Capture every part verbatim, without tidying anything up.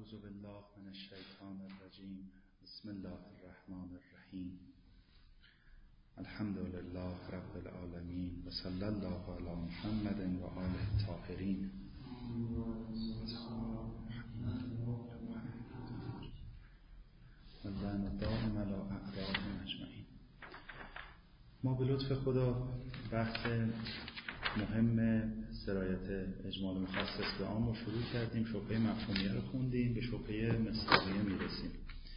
اعوذ بالله من الشیطان الرجیم. بسم الله الرحمن الرحیم. الحمد لله رب العالمین و صلی الله علی محمد و آله الطاهرین. واللعن الدائم علی اعدائهم اجمعین. ما به لطف خدا بحث مهم سرایت اجمال مخصص به عام رو شروع کردیم. شبهه مفهومیه رو خوندیم، به شبهه مصداقیه میرسیم.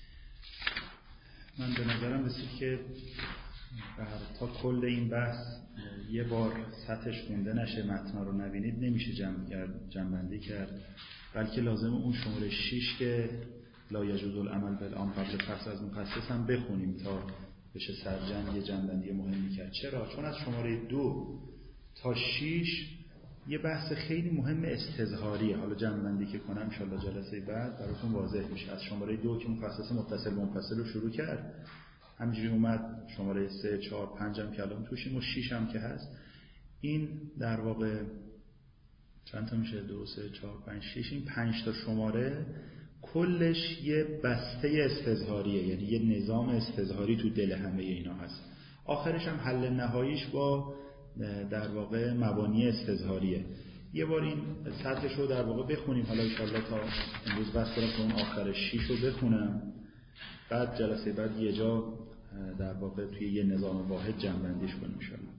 من به نظرم رسید که تا کل این بحث یه بار سطحش خونده نشه، متن رو نبینید نمیشه جمع جمع‌بندی کرد، بلکه لازم اون شماره شش که لا یجوز العمل بالعام قبل فصل از مخصص هم بخونیم تا بشه سرجم یه جمع‌بندی مهمی کرد. چرا؟ چون از شماره دو تا شش یه بحث خیلی مهم استظهاریه. حالا جمع‌بندی که کنم ان شاءالله جلسه بعد براتون واضح میشه. از شماره دو که مخصص متصل به منفصل رو شروع کرد، همینجوری اومد شماره سه، چهار، پنج هم که الان توشیم و شش هم که هست. این در واقع چند تا میشه؟ دو، سه، چهار، پنج، شش. این پنج تا شماره کلش یه بسته استظهاریه، یعنی یه نظام استظهاری تو دل همه اینا هست. آخرش هم حل نهاییش با در واقع مبانی استظهاریه. یه بار این سطحش رو در واقع بخونیم. حالا ان شاءالله تا امروز بس کنم که اون آخر شش رو بخونم، بعد جلسه بعد یه جا در واقع توی یه نظام واحد جمع‌بندیش کنیم ان شاءالله.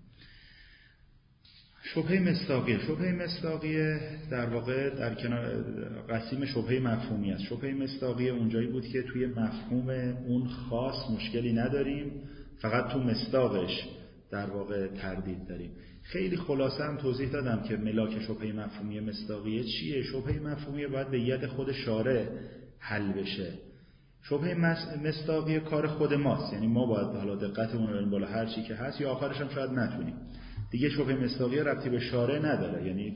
شبهه مصداقیه. شبهه مصداقیه در واقع در کنار قسیم شبهه مفهومی است. شبهه مصداقیه اونجایی بود که توی مفهوم اون خاص مشکلی نداریم، فقط تو مصداقش در واقع تردید داریم. خیلی خلاصه هم توضیح دادم که ملاک شبهه مفهومی مصداقیه چیه. شبهه مفهومی باید به ید خود شارع حل بشه. شبهه مصداقیه کار خود ماست، یعنی ما باید حالا دقتمون رو بریم بالا هر چی که هست، یا آخرش هم شاید نتونیم. دیگه شبهه مصداقیه ربطی به شارع نداره، یعنی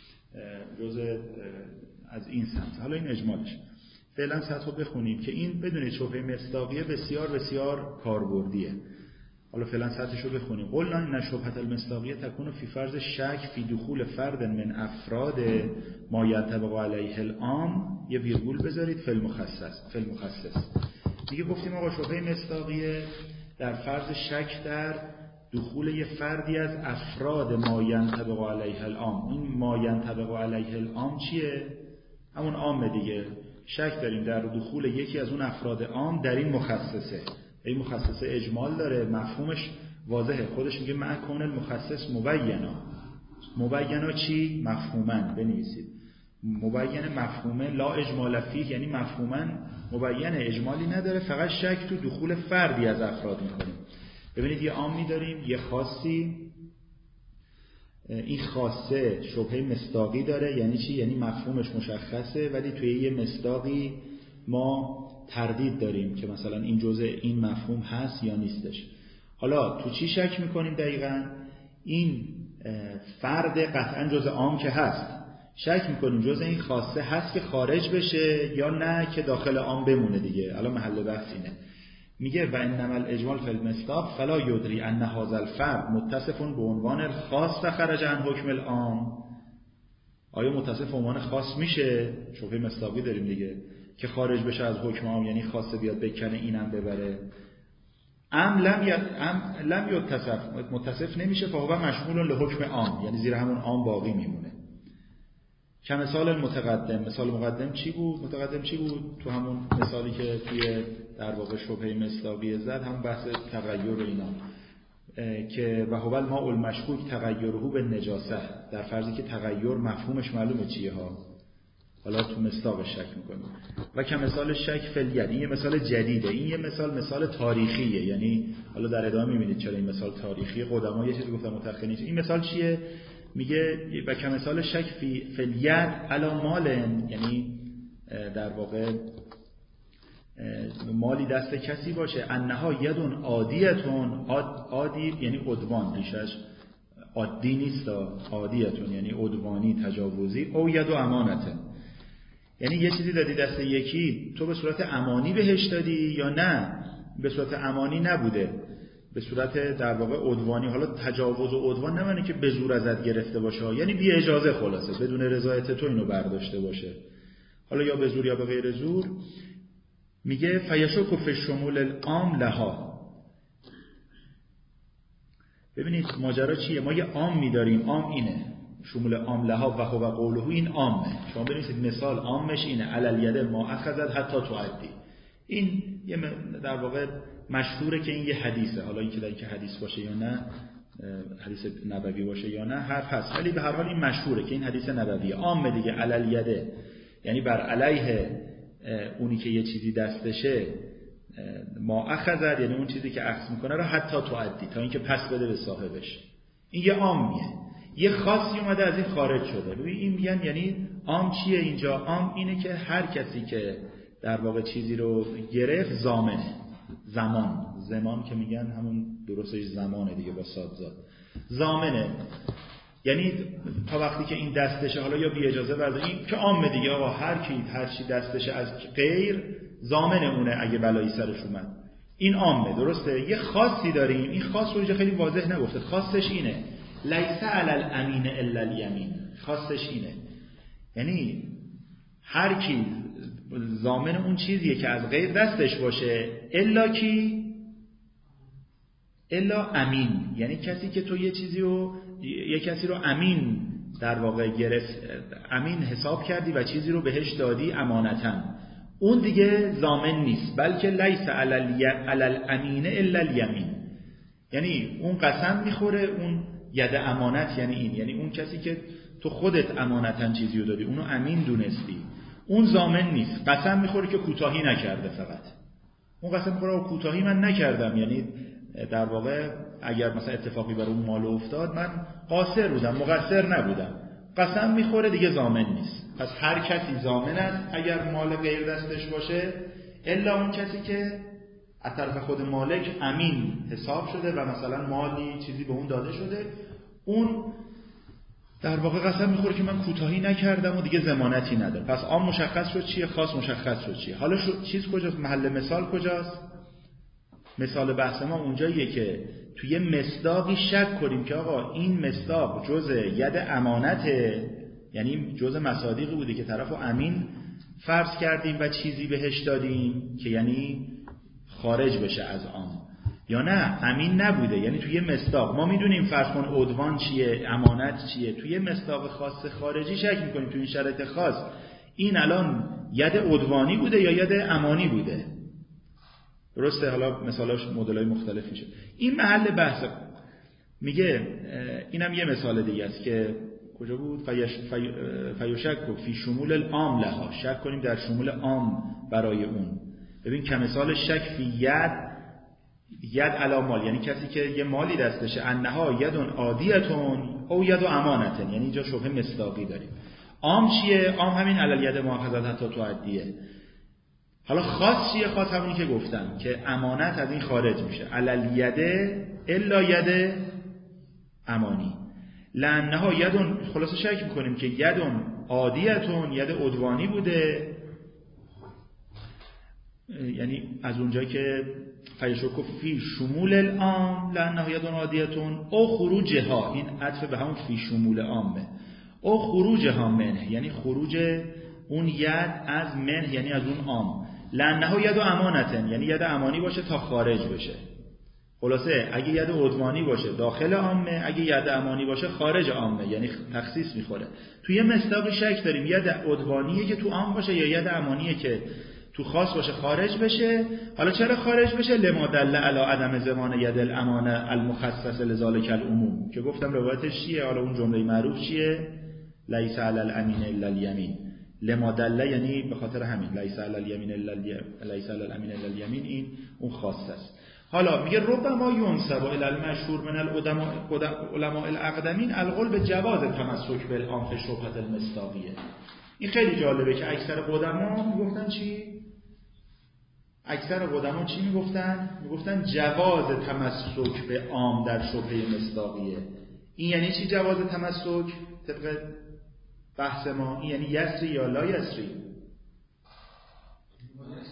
جزء از این سمت. حالا این اجمالش. فعلا سطح رو بخونیم که این بدونید شبهه مصداقیه بسیار بسیار کاربردیه. حالا فعلا سطحش رو بخونیم. قلنا ان شبهه المصداقیه تکون فی فرض شک فی دخول فرد من افراد ما ينطبق علیه العام، یه ویرگول بذارید، فی المخصص. فی المخصص دیگه گفتیم آقا شبهه مصداقیه در فرض شک در دخول یه فردی از افراد ما ينطبق علیه العام. این ما ينطبق علیه العام چیه؟ همون عام دیگه. شک داریم در دخول یکی از اون افراد عام در این مخصصه. این مخصصه اجمال داره، مفهومش واضحه. خودش میگه مع کون المخصص مبینا. مبینا چی؟ مفهومن. بنویسید مبین مفهومه، لا اجمال فیه، یعنی مفهومن مبینه، اجمالی نداره، فقط شک تو دخول فردی از افراد میکنیم. ببینید یه عامی داریم، یه خاصی. این خاصه شبهه مصداقی داره، یعنی چی؟ یعنی مفهومش مشخصه ولی توی یه مصداقی ما تردید داریم که مثلا این جزء این مفهوم هست یا نیستش. حالا تو چی شک میکنیم دقیقاً؟ این فرد قطعاً جزء عام که هست، شک میکنیم جزء این خاصه هست که خارج بشه یا نه که داخل عام بمونه دیگه. الان محل بحث اینه. میگه و انما الاجمال فی المصداق فلا یدری ان هذا الفرد متصف به عنوان خاص خرج عن حکم العام. آیا متصف به عنوان خاص میشه؟ شبهه مصداقی داریم دیگه که خارج بشه از حکم عام، یعنی خاصه بیاد بکنه اینم ببره. ام لم ی... ام لم یتصف، متصف نمیشه، فهو مشمول لحکم عام، یعنی زیر همون عام باقی میمونه. که مثال المتقدم. مثال مقدم چی بود؟ متقدم چی بود؟ تو همون مثالی که توی در واقع شبهه مصداقی زد، همون بحث تغییر و اینا، که و هو الماء المشکوک تغیره به نجاسه، در فرضی که تغییر مفهومش معلومه چیه ها، حالا تو مصداق شک میکنیم. و که مثال شک فعلیت، این یه مثال جدیده. این یه مثال مثال تاریخیه، یعنی حالا در ادامه میبینید چرا این مثال تاریخی. قدما یه چیزی گفتن متأخرین. این مثال چیه؟ میگه و که مثال شک فی فعلیت علی مالن، یعنی در واقع مالی دست کسی باشه، انها یدون عادیتون، عادی یعنی عدوان، ریشش عادی نیست، عادیتون یعنی عدوانی، تجاوزی، او ید و امانته، یعنی یه چیزی دادی دست یکی، تو به صورت امانی بهش دادی یا نه به صورت امانی نبوده، به صورت در واقع عدوانی. حالا تجاوز و عدوان نمونه که به زور ازت گرفته باشه، یعنی بی اجازه، خلاصه بدون رضایت تو اینو برداشته باشه. حالا یا به زور یا به غیر زور، میگه فیشک فی شمول العام لها. ببینید ماجرا چیه؟ ما یه عام می‌داریم، عام اینه شمول عام لها و هو قوله، این عامه. شما ببینید مثال عامش اینه علی الید ما اخذت حتی تعدی. این یه در واقع مشهوره که این یه حدیثه، حالا اینکه در اینکه حدیث باشه یا نه، حدیث نبوی باشه یا نه حرف هست، ولی به هر حال این مشهوره که این حدیث نبویه. عامه دیگه، علی الید یعنی بر علیه اونی که یه چیزی دستشه، ما اخذت یعنی اون چیزی که اخذ میکنه رو حتی تعدی، تا اینکه پس بده به صاحبش. این یه عامیه. یه خاصی اومده از این خارج شده. روی این میگن یعنی عام چیه اینجا؟ عام اینه که هر کسی که در واقع چیزی رو گرفت ضامنه. زمان، زمان که میگن همون درستش زمانه دیگه با صادزاد. ضامنه یعنی تا وقتی که این دستشه، حالا یا بی اجازه برداره، این که عامه دیگه، آقا هر کی هر چی دستشه از غیر ضامن اونه اگه بلایی سرش اومد. این عامه، درسته؟ یه خاصی داریم، این خاص رو اینجا خیلی واضح نگفته. خاصش اینه لیس علی الامین الا الیمین. خاصش اینه یعنی هر کی ضامن اون چیزیه که از غیر دستش باشه، الا کی؟ الا امین، یعنی کسی که تو یه چیزی رو، یه کسی رو امین در واقع گرفت، امین حساب کردی و چیزی رو بهش دادی امانتاً، اون دیگه ضامن نیست. بلکه لیس علی الامین الا الیمین، یعنی اون قسم میخوره، اون ید امانت یعنی این، یعنی اون کسی که تو خودت امانتاً چیزی رو دادی، اونو امین دونستی، اون ضامن نیست. قسم میخوره که کوتاهی نکرده، فقط اون قسم میخوره کوتاهی من نکردم، یعنی در واقع اگر مثلا اتفاقی بر اون مال افتاد من قاصر بودم، مقصر نبودم. قسم میخوره دیگه ضامن نیست. پس هر کسی ضامن است اگر مال غیر دستش باشه، الا اون کسی که از طرف خود مالک امین حساب شده و مثلا مالی چیزی به اون داده شده، اون در واقع قسم میخوره که من کوتاهی نکردم و دیگه ضمانتی نداره. پس عام مشخص شد چیه، خاص مشخص شد چیه. حالا شو چیز کجاست؟ محل مثال کجاست؟ مثال بحث ما اونجاییه که توی مصداقی شک کنیم که آقا این مصداق جزء ید امانته، یعنی جزء مصادیقی بوده که طرفو امین فرض کردیم و چیزی بهش دادیم که یعنی خارج بشه از عام، یا نه امین نبوده، یعنی توی مصداق ما میدونیم فرض کن عدوان چیه، امانت چیه، توی مصداق خاص خارجی شک میکنیم توی این شرایط خاص این الان ید عدوانی بوده یا ید امانی بوده. درسته؟ حالا مثالاش مدل‌های مختلف میشه. این محل بحث. میگه اینم یه مثال دیگه است که کجا بود؟ فیش فی فیشک فی شمول العام لها، شک کنیم در شمول عام برای اون. ببین که مثال شک فی ید ید علی مال، یعنی کسی که یه مالی دستشه، انها یدون عادیتون او ید امانتن، یعنی اینجا شبهه مصداقی داریم. عام چیه؟ عام همین علی ید مؤاخذات حتی تعدیه. حالا خاص چیه؟ خاص همونی که گفتم که امانت از این خارج میشه، علی ید الا ید امانی. لانها یدون، خلاصه شک میکنیم که یدون عادیتون ید عدوانی بوده، یعنی از اونجایی که فیشک فی شمول العام لانه یدون عادیتون او خروجها، این عطف به همون فی شمول عامه، او خروجها منه، یعنی خروج اون ید از منه یعنی از اون عام، لانه ید امانتن یعنی ید امانی باشه تا خارج بشه. خلاصه اگه ید عدوانی باشه داخل عامه، اگه ید امانی باشه خارج عامه، یعنی تخصیص میخوره. توی مصداق شک داریم ید عدوانیه که تو عام باشه یا ید امانیه که تو خاص باشه خارج بشه. حالا چرا خارج بشه؟ لما دل علی عدم زمان ید الامانه المخصص لذالک العموم، که گفتم روایتش چیه؟ حالا اون جمله معروف چیه؟ لیس علی الامین الا الیمین. لما دل یعنی به خاطر همین، لیس علی الیمین الا لیس علی الامین الا الیمین، این اون خاص است. حالا میگه ربما ینسب الی المشهور من العلماء الاقدمین القول به جواز تمسک بالعام فی شبهه المصداقیه. این خیلی جالبه که اکثر قدما میگفتن چی؟ اکثر قدما چی میگفتن؟ میگفتن جواز تمسک به عام در شبهه مصداقیه. این یعنی چی جواز تمسک؟ طبق بحث ما این یعنی یسری یا لا یسری؟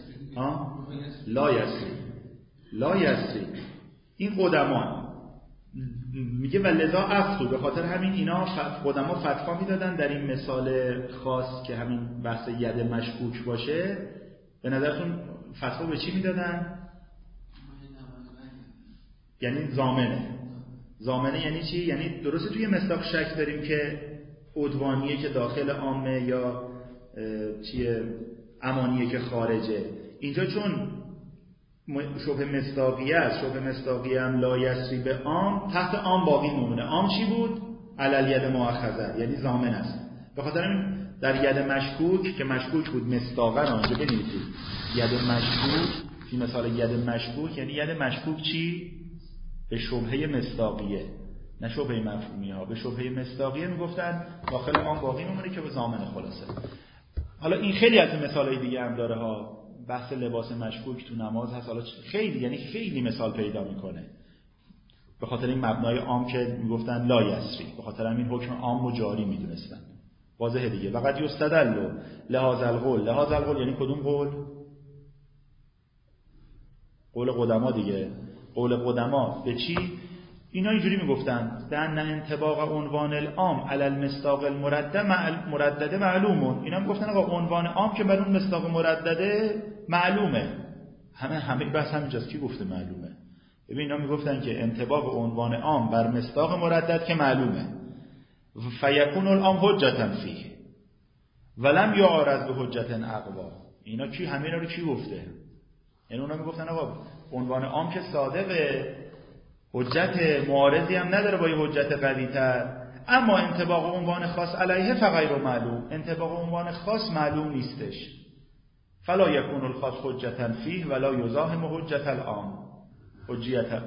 ها؟ لا یسری. لا یسری. این قدما میگه ولذا افتو، به خاطر همین اینا قدما فتوا میدادن در این مثال خاص که همین بحث ید مشکوک باشه. به نظرتون فتوا به چی میدادن؟ یعنی ضامنه. ضامنه یعنی چی؟ یعنی درسته توی مصداق شک داریم که عدوانیه که داخل عامه یا چیه امانیه که خارجه. اینجا چون شبه مصداقیه است، شبه مصداقیه هم لا یسری به عام، تحت عام باقی میمونه. عام چی بود؟ علل ید مؤخذه، یعنی ضامن است. به خاطر این در ید مشکوک که مشکوک بود مصداقا آنجا بنویسید ید مشکوک، فی مثال ید مشکوک یعنی ید مشکوک چی؟ به شبهه مصداقیه، نه شبهه مفهومیه ها. به شبهه مصداقیه میگفتن داخل عام باقی میمونه که به ضامن خلاصه. حالا این خیلی از مثالای دیگه هم داره ها. بحث لباس مشکوک تو نماز هست. حالا خیلی یعنی خیلی مثال پیدا میکنه. به خاطر این مبنای عام که میگفتن لا یسری، به خاطر همین حکم عام و جاری میدونستن. واضحه دیگه. وقد یستدل لهذا القول، لهذا القول یعنی کدوم قول؟ قول قدما دیگه. قول قدما به چی؟ اینا اینجوری میگفتن دن انطباق عنوان العام علی المصداق المردد مردده معلومون. اینا میگفتن آقا عنوان عام که بر اون مصداق مردده معلومه. همه همه بحث همینجاست. کی گفته معلومه؟ ببین اینا میگفتن که انطباق عنوان عام بر مصداق مردد که معلومه، فیکون العام حجتا فیه ولم یعارض به حجت اقوا. اینا کی همه اینا رو کی گفته؟ یعنی اونا میگفتن آقا عنوان عام که صادقه، حجت معارضی هم نداره با یه حجت قوی‌تر، اما انطباق عنوان خاص علیه فغیر معلوم، انطباق عنوان خاص معلوم نیستش. فلا یکون الخاص حجتا فیه ولا یزاحم حجت العام. حجیت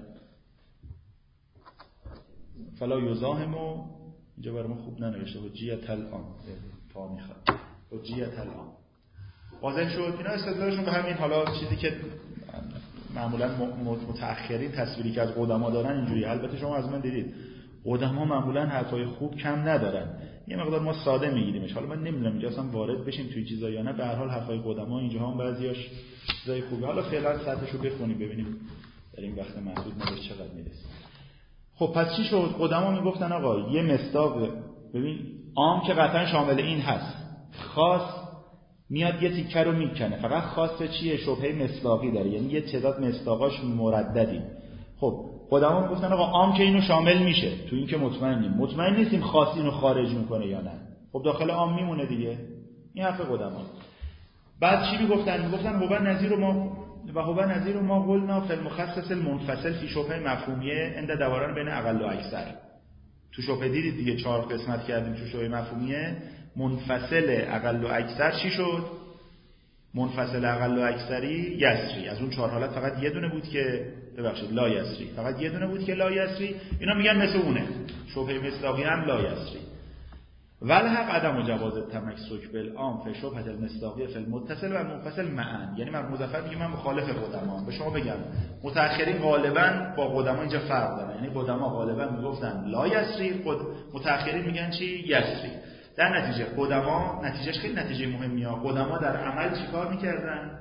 فلا یزاحم، اینجا برای ما خوب ننوشته، حجیت العام تا میخواد حجیت العام. واضح شد؟ اینا استدلالشون به همین. حالا چیزی که معمولا متأخرین تصویری که از قدما دارن اینجوری، البته شما از من دیدید قدما معمولا حرفای خوب کم ندارن، یه مقدار ما ساده میگیریمش. حالا من نمیدونم اینجا اصلا وارد بشیم توی چیزا یا نه. به هر حال حرفای قدما اینجا هم بعضیاش چیزای خوبه. حالا فعلا سطحشو بخونیم ببینیم در این وقت محدود ما بهش چقدر میرسیم. خب پس چی شد؟ قدما میگفتن آقا یه مصداق، ببین عام که قطعا شامل این هست، خاص میاد یه تیکه رو میکنه. فقط خاصه چیه؟ شبهه مصداقی داره، یعنی یه تعداد مصداقاش مرددی. خب قدما میگفتن آقا عام که اینو شامل میشه، تو این که مطمئنیم مطمئن نیستیم خاص اینو خارج میکنه یا نه. خب داخل عام میمونه دیگه. این حرف قدما. بعد چی میگفتن؟ میگفتن هو نظیر ما و هو نظیر ما قلنا فی المخصص المنفصل فی شبهه مفهومیه عند دوران بین اقل و اکثر. تو شبهه دیدید دیگه چهار قسمت کردیم تو شبهه مفهومیه. منفصل اقل و اکثر چی شد؟ منفصل اقل و اکثری یسری. از اون چهار حالت فقط یه دونه بود که ببخشید لا یسری، فقط یه دونه بود که لا یسری. اینا میگن مثل اونه، شبهه مصداقی هم لا یسری. والحق عدم جواز التمسک بالعام فی شبهه المصداقیه فی المتصل و المنفصل معا. یعنی من مظفر میگه من مخالف قدما. به شما بگم متأخرین غالبا با قدما اینجا فرق دارن. یعنی قدما غالبا میگفتن لا یسری، خود متأخرین میگن چی؟ یسری. در نتیجه قدما، نتیجهش خیلی نتیجه مهمیه. قدما در عمل چیکار میکردن؟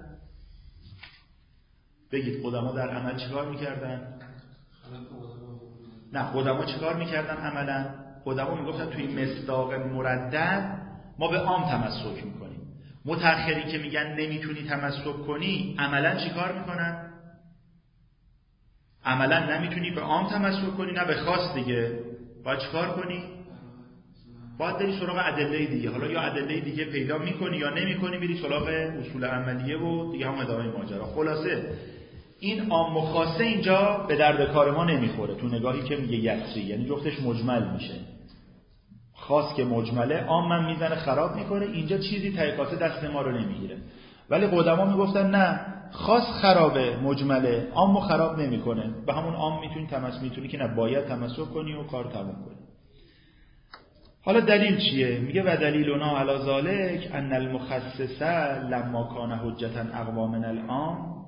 بگید قدما در عمل چیکار میکردن؟ نه قدما چیکار میکردن عملا؟ قدما میگفتن توی مصداق مردد ما به عام تمسک میکنیم. متأخرین که میگن نمیتونی تمسک کنی، عملا چیکار میکنن؟ عملا نمیتونی به عام تمسک کنی نه به خاص دیگه. باید چیکار کنی؟ باید بری سراغ ادله دیگه. حالا یا ادله دیگه پیدا میکنی یا نمیکنی، میری سراغ اصول عملیه و دیگه هم ادامه ماجرا. خلاصه این عام و خاصه اینجا به درد کار ما نمیخوره تو نگاهی که میگه یسری، یعنی جفتش مجمل میشه. خاص که مجمله، عام من میزنه خراب میکنه. اینجا چیزی تحقیقات دست ما رو نمیگیره. ولی قدما میگفتن نه، خاص خرابه، مجمله، عامو خراب نمیکنه. به همون عام میتونی تمسک میتونی که نه باید تمسک کنی و کار تموم کنی. حالا دلیل چیه؟ میگه و دلیلنا علی ذالک ان المخصص لما کان حجتا اقوا من العام.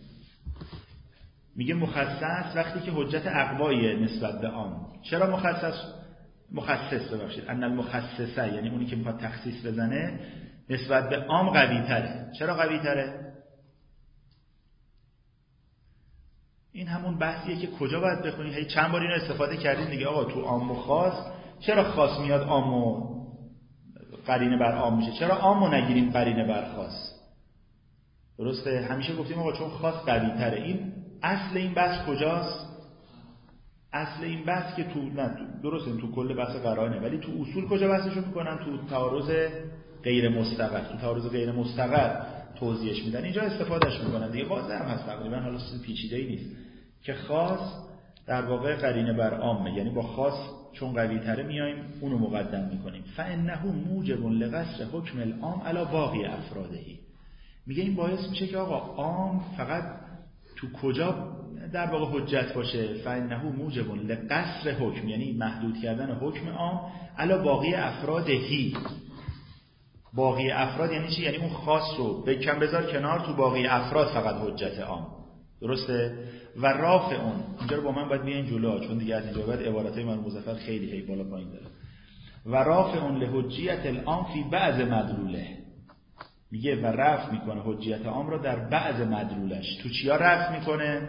میگه مخصص وقتی که حجت اقوای نسبت به عام. چرا مخصص؟ مخصص ببخشید ان المخصص یعنی اونی که میخواد تخصیص بزنه نسبت به عام قوی تره. چرا قوی تره؟ این همون بحثیه که کجا باید بخونی. هی چند بار اینو استفاده کردین دیگه. آقا تو عام و خاص چرا خاص میاد عام و قرینه بر عام میشه؟ چرا عام رو نگیریم قرینه بر خاص؟ درسته؟ همیشه گفتیم آقا چون خاص قوی تره. این اصل این بحث کجاست؟ اصل این بحث که تو نه درسته تو کل بحث قرائنه، ولی تو اصول کجا بحثشو میکنن؟ تو تعارض غیر مستقر. تو تعارض غیر مستقر توضیحش میدن، اینجا استفادهش میکنن دیگه. واضح هم هست تقریبا، حالا چیز پیچیده‌ای نیست که خاص در واقع قرینه بر عامه، یعنی با خاص چون قوی تره میایم اونو مقدم میکنیم. فانه موجب لقصر حکم العام علی باقی افراده. میگه این باعث میشه که آقا عام فقط تو کجا در واقع حجت باشه؟ فانه موجب لقصر حکم، یعنی محدود کردن حکم عام علی باقی افرادهی. باقی افراد یعنی چی؟ یعنی اون خاص رو بکن بذار کنار، تو باقی افراد فقط حجت عام. درسته؟ و رافع اون، اینجا رو با من باید بیاین جلو چون دیگه از اینجا بعد عبارتای من مظفر خیلی هی بالا پایین داره. و رافع اون لحجیت العام فی بعض مدلوله، میگه و رفع میکنه حجیت عام رو در بعض مدلولش. تو چیا رفع میکنه؟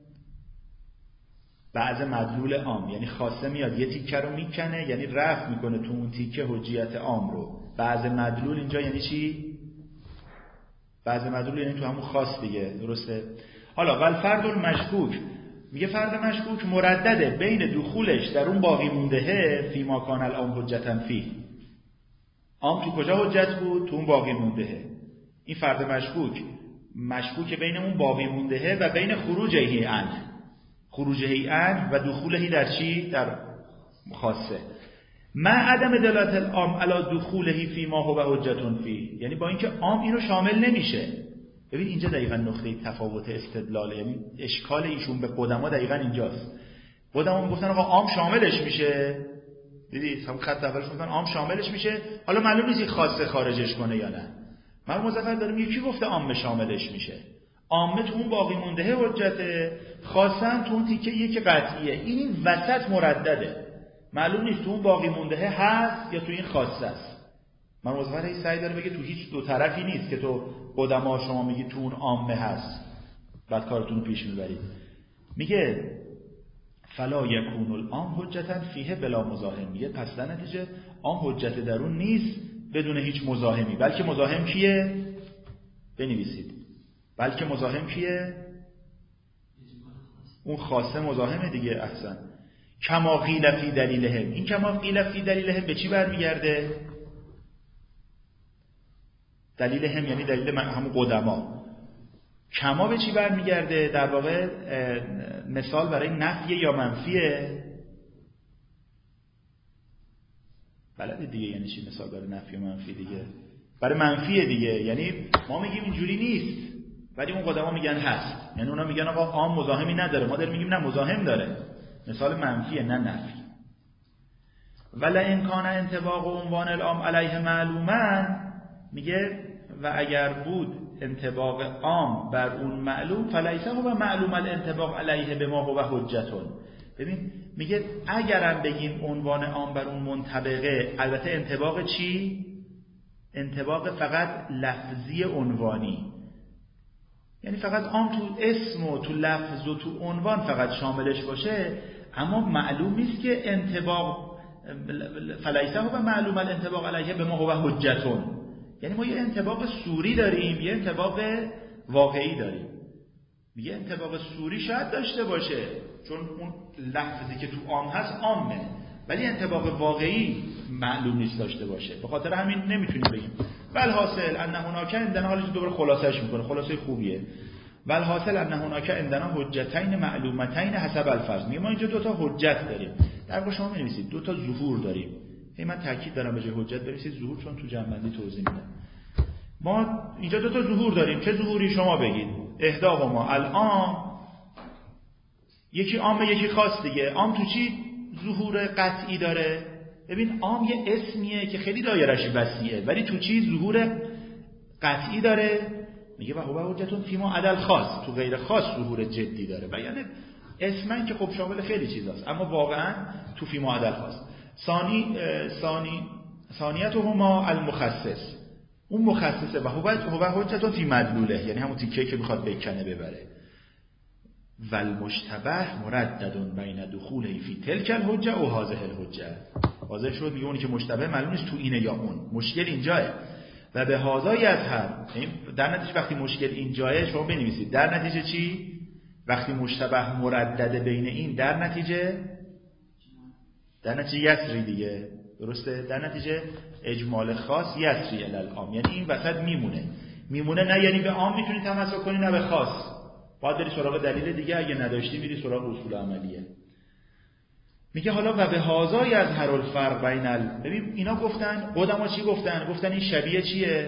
بعض مدلول عام، یعنی خاصه میاد یه تیکه رو میکنه، یعنی رفع میکنه تو اون تیکه حجیت عام رو. بعض مدلول اینجا یعنی چی؟ بعض مدلول یعنی تو همون خاص دیگه. درسته؟ حالا ول فرد المشکوک، میگه فرد مشکوک مردده بین دخولش در اون باقی موندهه فی ما کان العام حجتا فی. عام تو کجا حجت بود؟ تو اون باقی موندهه. این فرد مشکوک مشکوک بین اون باقی موندهه و بین خروجهی عنه، خروجهی عنه و دخولهی در چی؟ در خاصه. ما عدم دلالت العام علی دخولهی فی ما هو حجت فی، یعنی با اینکه عام اینو شامل نمیشه. ببین اینجا دقیقاً نقطه تفاوت استدلال، یعنی اشکال ایشون به قدما دقیقاً اینجاست. قدما میگفتن آقا عام شاملش میشه، دیدید هم خط اولش گفتن عام شاملش میشه، حالا معلوم نیست خاصه خارجش کنه یا نه. من مظفر دارم یکی گفته عام شاملش میشه، عامه تو اون باقی مونده حجته، خاصن تو اون تیکه یک قطعیه. این این وسط مردده، معلوم نیست تو اون باقی مونده هست یا تو این خاصه است. من مظفر هی سعی داره بگه تو هیچ دو طرفی نیست که تو قدما شما میگی تو اون عامه هست بعد کارتون رو پیش میبرید. میگه فلا یکون العام حجتا فیه بلا مزاحم، میگه پس در نتیجه عام حجت در اون نیست بدون هیچ مزاحمی. بلکه مزاحم کیه؟ بنویسید. بلکه مزاحم کیه؟ اون خاصه مزاحمه دیگه. احسن. کما قیل فی دلیلهم، این کما قیل فی دلیلهم به چی برمیگرده؟ دلیلهم یعنی دلیل همون قدما. کما به چی برمیگرده؟ در واقع مثال برای نفی یا منفیه. بلده دیگه یعنی چی مثال برای نفی و منفی دیگه؟ برای منفیه دیگه، یعنی ما میگیم اینجوری نیست ولی اون قدما میگن هست، یعنی اونا میگن آقا عام مزاحمی نداره، ما داریم میگیم نه مزاحم داره. مثال منفیه نه نفی. ولا امکان انطباق عنوان العام علیه معلوما، میگه و اگر بود انطباق عام بر اون معلوم فلیسه هو معلوم الانطباق علیه به ما هو حجتون. ببین میگه اگرم بگیم عنوان عام بر اون منطبقه، البته انطباق چی؟ انطباق فقط لفظی عنوانی، یعنی فقط عام تو اسم و تو لفظ و تو عنوان فقط شاملش باشه، اما معلوم نیست که انطباق فلیسه هو معلوم الانطباق علیه به ما هو حجتون. یعنی ما یه انطباق صوری داریم یه انطباق واقعی داریم. میگه انطباق صوری شاید داشته باشه چون اون لفظی که تو عام هست عامه، ولی انطباق واقعی معلوم نیست داشته باشه. به خاطر همین نمیتونیم بگیم. بل حاصل ان هناک عندنا، حالش دوباره خلاصش میکنه، خلاصه خوبیه. بل حاصل ان هناک عندنا حجتین معلومتین حسب الفرض. میگه ما اینجا دو تا حجت داریم. در واقع شما می‌نویسید دو تا ظهور داریم. هی من تاکید دارم به جای حجت بنویسید ظهور، چون تو جنبندی توضیح میدم. ما اینجا دو تا ظهور داریم. چه ظهوری؟ شما بگید. احدا و ما الان یکی عام یکی خاص دیگه. عام تو چی ظهور قطعی داره؟ ببین عام یه اسمیه که خیلی دایره‌اش وسیعه، ولی تو چی ظهور قطعی داره؟ میگه و هو حجتون فیما عدل خاص، تو غیر خاص ظهور جدی داره. و یعنی اسمن که خب شامل خیلی چیزاست، اما واقعا تو فیما عدل خاص. ثانی ثانی ثانیتهما المخصص، اون مخصصه و هو هو حجتون فی مدلوله، یعنی همون تیکه که میخواد بکنه ببره. و المشتبه مردد بین دخوله فی تلک الحجه و هذه الحجه. واضح شد. میگه اونی که مشتبه معلوم نیست تو اینه یا اون. مشکل اینجاه. و به هازای از هر، در نتیجه وقتی مشکل اینجاه شما بنویسید در نتیجه چی؟ وقتی مشتبه مردد بین این، در نتیجه در نتیجه یسری دیگه، درسته؟ در نتیجه اجمال خاص یسری الالعام، یعنی این وسط میمونه. میمونه نه یعنی به عام میتونی تمسک کنی نه به خاص. باید بری سراغ دلیل دیگه، اگه نداشتی میری سراغ اصول عملیه. میگه حالا و به هازای از هر الفرق بین ال، ببین اینا گفتن، قدما چی گفتن؟ گفتن این شبیه چیه؟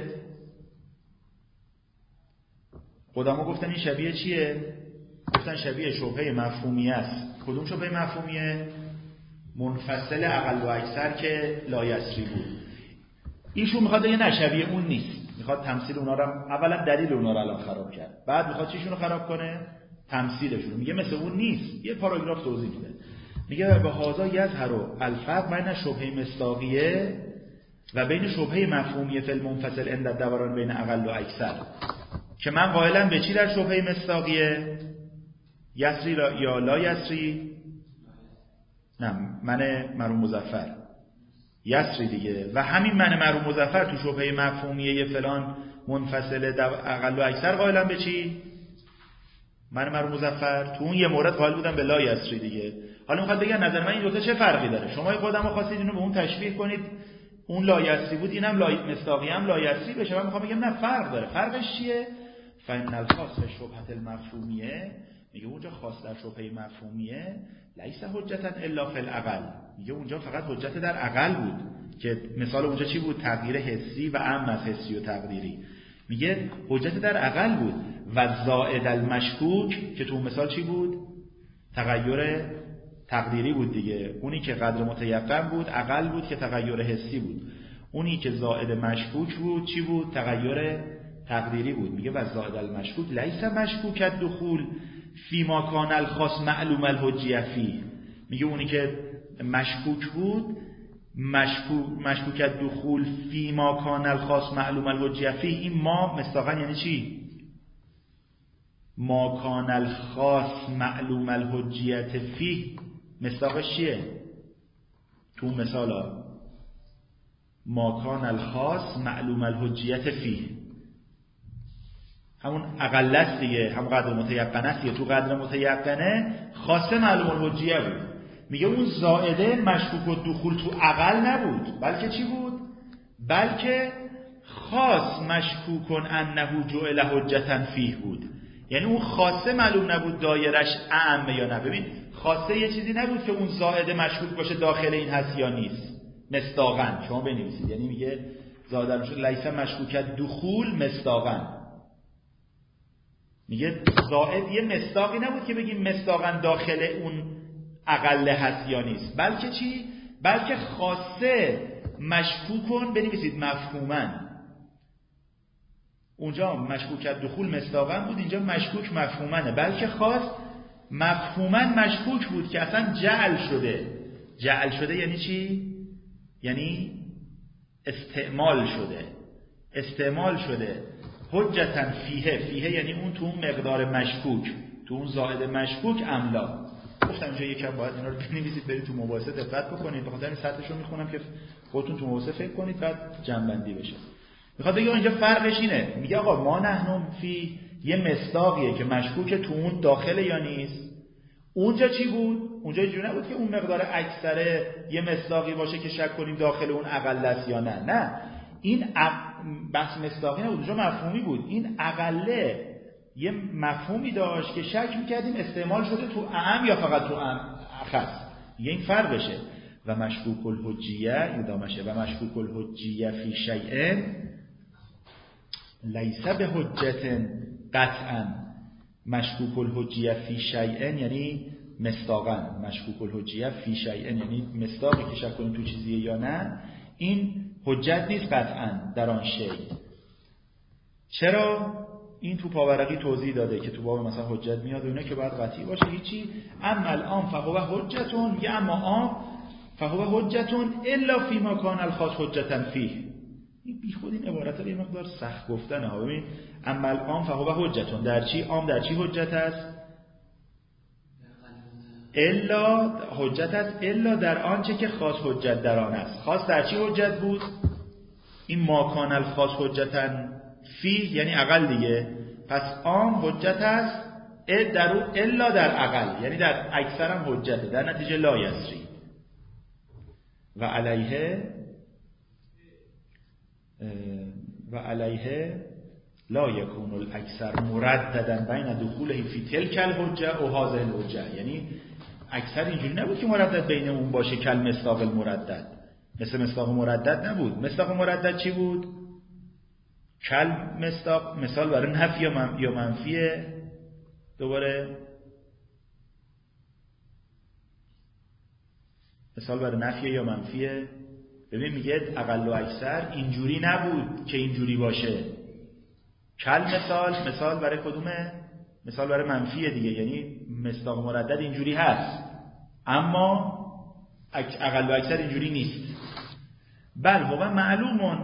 قدما گفتن این شبیه چیه؟ گفتن شبیه شبهه مفهومی است. کدوم شبهه مفهومیه؟ منفصل اقل و اکثر که لایسری بود. ایشون میخواد بگه نه شبیه اون نیست، میخواد تمثیل اونا رو، اولا دلیل اونا رو الان خراب کرد، بعد میخواد چیشون رو خراب کنه؟ تمثیلشون. میگه مثل اون نیست. یه پاراگراف توضیح میده. میگه به هازا یظهر الفرق بین شبهه مصداقیه و بین شبهه مفهومیه فی المنفصل عند الدوران بین اقل و اکثر، که من قائلم به چی در شبهه مصداقیه؟ یسری یا لا یسری؟ نه، من مرحوم مظفر یسری دیگه. و همین من مرحوم مظفر تو شبهه مفهومیه فلان منفصل اقل و اکثر قائلم به چی؟ من مرحوم مظفر تو اون یه مورد قائل بودم به لا یسری دیگه. حالا میخواد بگن نظر من این دو تا چه فرقی داره؟ شما خودمو خواستید اینو به اون تشبیه کنید، اون لا یسری بود، اینم لا مصداقی هم لا یسری بشه. من میخوام بگم نه، فرق داره. فرقش چیه؟ فإن الخاص شبهه المفهومیه، میگه اونجا خاص در شبهه مفهومیه لیس حجتا الا فی الاقل، میگه اونجا فقط حجت در اقل بود، که مثال اونجا چی بود؟ تغییر حسی و عام از حسی و تقدیری. میگه حجت در اقل بود. و زائد المشکوک که تو مثال چی بود؟ تغییر تقدیری بود دیگه. اونی که قدر متیقن بود اقل بود که تغییر حسی بود. اونی که زائد مشکوک بود چی بود؟ تغییر تقدیری بود. میگه و زائد المشکوک لیس مشکوک الدخول فی ما کان الخاص معلوم الحجیه فی. میگه اونی که مشکوک بود، مشکوک مشکوک الدخول فی ما کان الخاص معلوم الحجیه فی، این ما مصداقا یعنی چی؟ ما کان الخاص معلوم الحجیه فی مصداقش چیه؟ تو مثالا ما کان الخاص معلوم الحجیه فی، همون اقل است دیگه، همون قدر متیقنه است دیگه. تو قدر متیقنه خاصه معلوم الحجیه بود. میگه اون زائده مشکوک الدخول تو اقل نبود، بلکه چی بود؟ بلکه خاص مشکوک انه جعل حجتا فیه بود. یعنی اون خاصه معلوم نبود دایرش اعم یا نه. ببین خاصه یه چیزی نبود که اون زائده مشکوک باشه داخل این هست یا نیست. مصداقاً شما بنویسید، یعنی میگه زائده میشه لیس مشکوک دخول مصداقاً. میگه زائد یه مصداقی نبود که بگیم مصداقاً داخل اون اقل هست یا نیست، بلکه چی؟ بلکه خاصه مشکوکن بنویسید مفهوماً. اونجا مشکوک دخول مصداقاً بود، اینجا مشکوک مفهومانه. بلکه خاص مفهوماً مشکوک بود که اصلا جعل شده. جعل شده یعنی چی؟ یعنی استعمال شده. استعمال شده حجتاً فیه. فیه یعنی اون تو اون مقدار مشکوک، تو اون زائد مشکوک املا. گفتم اینجا یکم باید اینا رو بنویسید، برید تو مباحثه دقت بکنید. بخاطر این سطرش رو میخونم که خودتون تو مباحثه فکر کنید بعد جمع‌بندی بشه. میخواد بگه اینجا فرقش اینه. میگه آقا ما نحن فی یه مصداقیه که مشکوک تو اون داخل یا نیست. اونجا چی بود؟ اونجا اینجوری نبود که اون مقدار اکثره یه مصداقی باشه که شک کنیم داخل اون اقل است یا نه. نه، این بحث مصداقی نبود، اونجا مفهومی بود. این اقله یه مفهومی داشت که شک میکردیم استعمال شده تو اعم یا فقط تو اخص. یه این فرق بشه. و مشکوک الحجیه یادامشه و مشکوک الحجیه فی شیء لیس به حجت قطعا. مشکوک الحجیه فی شیء یعنی مصداقاً. مشکوک الحجیه فی شیء یعنی مصداقی که شک کنیم تو چیزیه یا نه، این حجت نیست قطعا در آن شیء. چرا؟ این تو پاورقی توضیح داده که تو باب مثلا حجت میاد و اینا که باید قطعی باشه. هیچی. اما الان فهو حجتون، یا اما آم فهو حجتون الا فی ما کان الخاص حجتا فیه. این بی خود این عبارت رو یه مقدار سخت گفتنه ها. ببین اما الان فهو حجتون در چی؟ عام در چی حجت است؟ الا حجت است الا در آنچه که خاص حجت در آن است. خاص در چی حجت بود؟ این ما کان الخاص حجتن فی یعنی عقل دیگه. پس عام حجت است در اون الا در عقل، یعنی در اکثر هم حجته، در نتیجه لا یسری. و علیه و علیه لا یکون الاکثر مرددن بین دخوله فی تلک الحجه و هذه الحجه. یعنی اکثر اینجوری نبود که مردد بین اون باشه کل مصداق المردد، مثل مصداق مردد نبود. مصداق مردد چی بود؟ کل مصداق، مثال برای نفی یا منفیه. دوباره مثال برای نفی یا منفیه. ببین میگه اقل و اکثر اینجوری نبود که اینجوری باشه. کل مثال، مثال برای کدومه؟ مثال برای منفیه دیگه، یعنی مصداق مردد اینجوری هست اما اقل و اکثر اینجوری نیست. بل هو معلومون،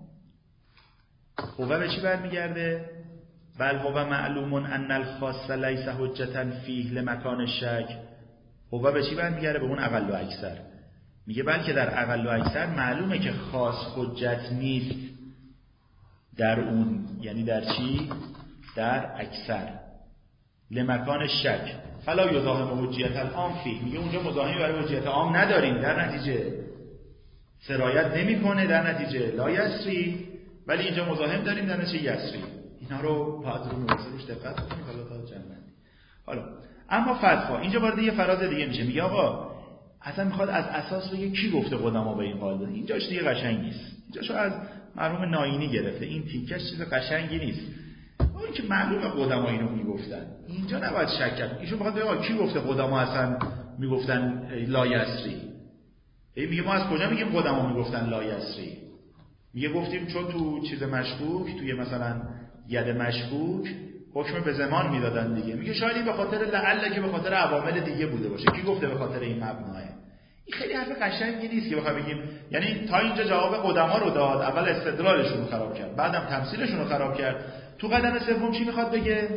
هو به چی برمیگرده؟ بل هو معلومون ان الخاص لیس حجتا فیه لمکان الشک. هو به چی برمیگرده؟ به اون اقل و اکثر. میگه بلکه در اقل و اکثر معلومه که خاص حجت نیست در اون، یعنی در چی؟ در اکثر. لمکان شک فلا یزاحم حجیت العام فیه. میگه اونجا مزاحمی برای حجیت عام نداریم، در نتیجه سرایت نمیکنه، در نتیجه لا یسری، ولی اینجا مزاحم داریم در نتیجه یسری. اینا رو باید رو موضوع روش دقت کنیم. حالا تا جنبندی. حالا اما فتوا اینجا وارد یه فراز دیگه میشه. میگه آقا اصلا میخواد از اساس بگه کی گفته قدما به این قاعده. اینجاش دیگه قشنگ نیست. اینجاشو از مرحوم ناینی گرفته. این تیکش چیز قشنگی نیست. اون که معلومه قدما اینو میگفتن، اینجا نباید شک کرد. ایشون میخواد بگه کی گفته قدما اصلا میگفتن لا یسری. این میگه ما از کجا میگیم قدما میگفتن لا یسری؟ میگه گفتیم چون تو چیز مشکوک، توی مثلا ید مشکوک حکم به زمان میدادن دیگه. میگه شاید این به خاطر لعل که به خاطر عوامل دیگه بوده باشه. کی گفته به خاطر این مبناه؟ این خیلی حرف قشنگی نیست که بخوام بگیم، یعنی تا اینجا جواب قدما رو داد، اول استدلالشون رو خراب کرد، بعدم تمثیلشون رو خراب کرد. تو قدم سوم چی میخواد بگه؟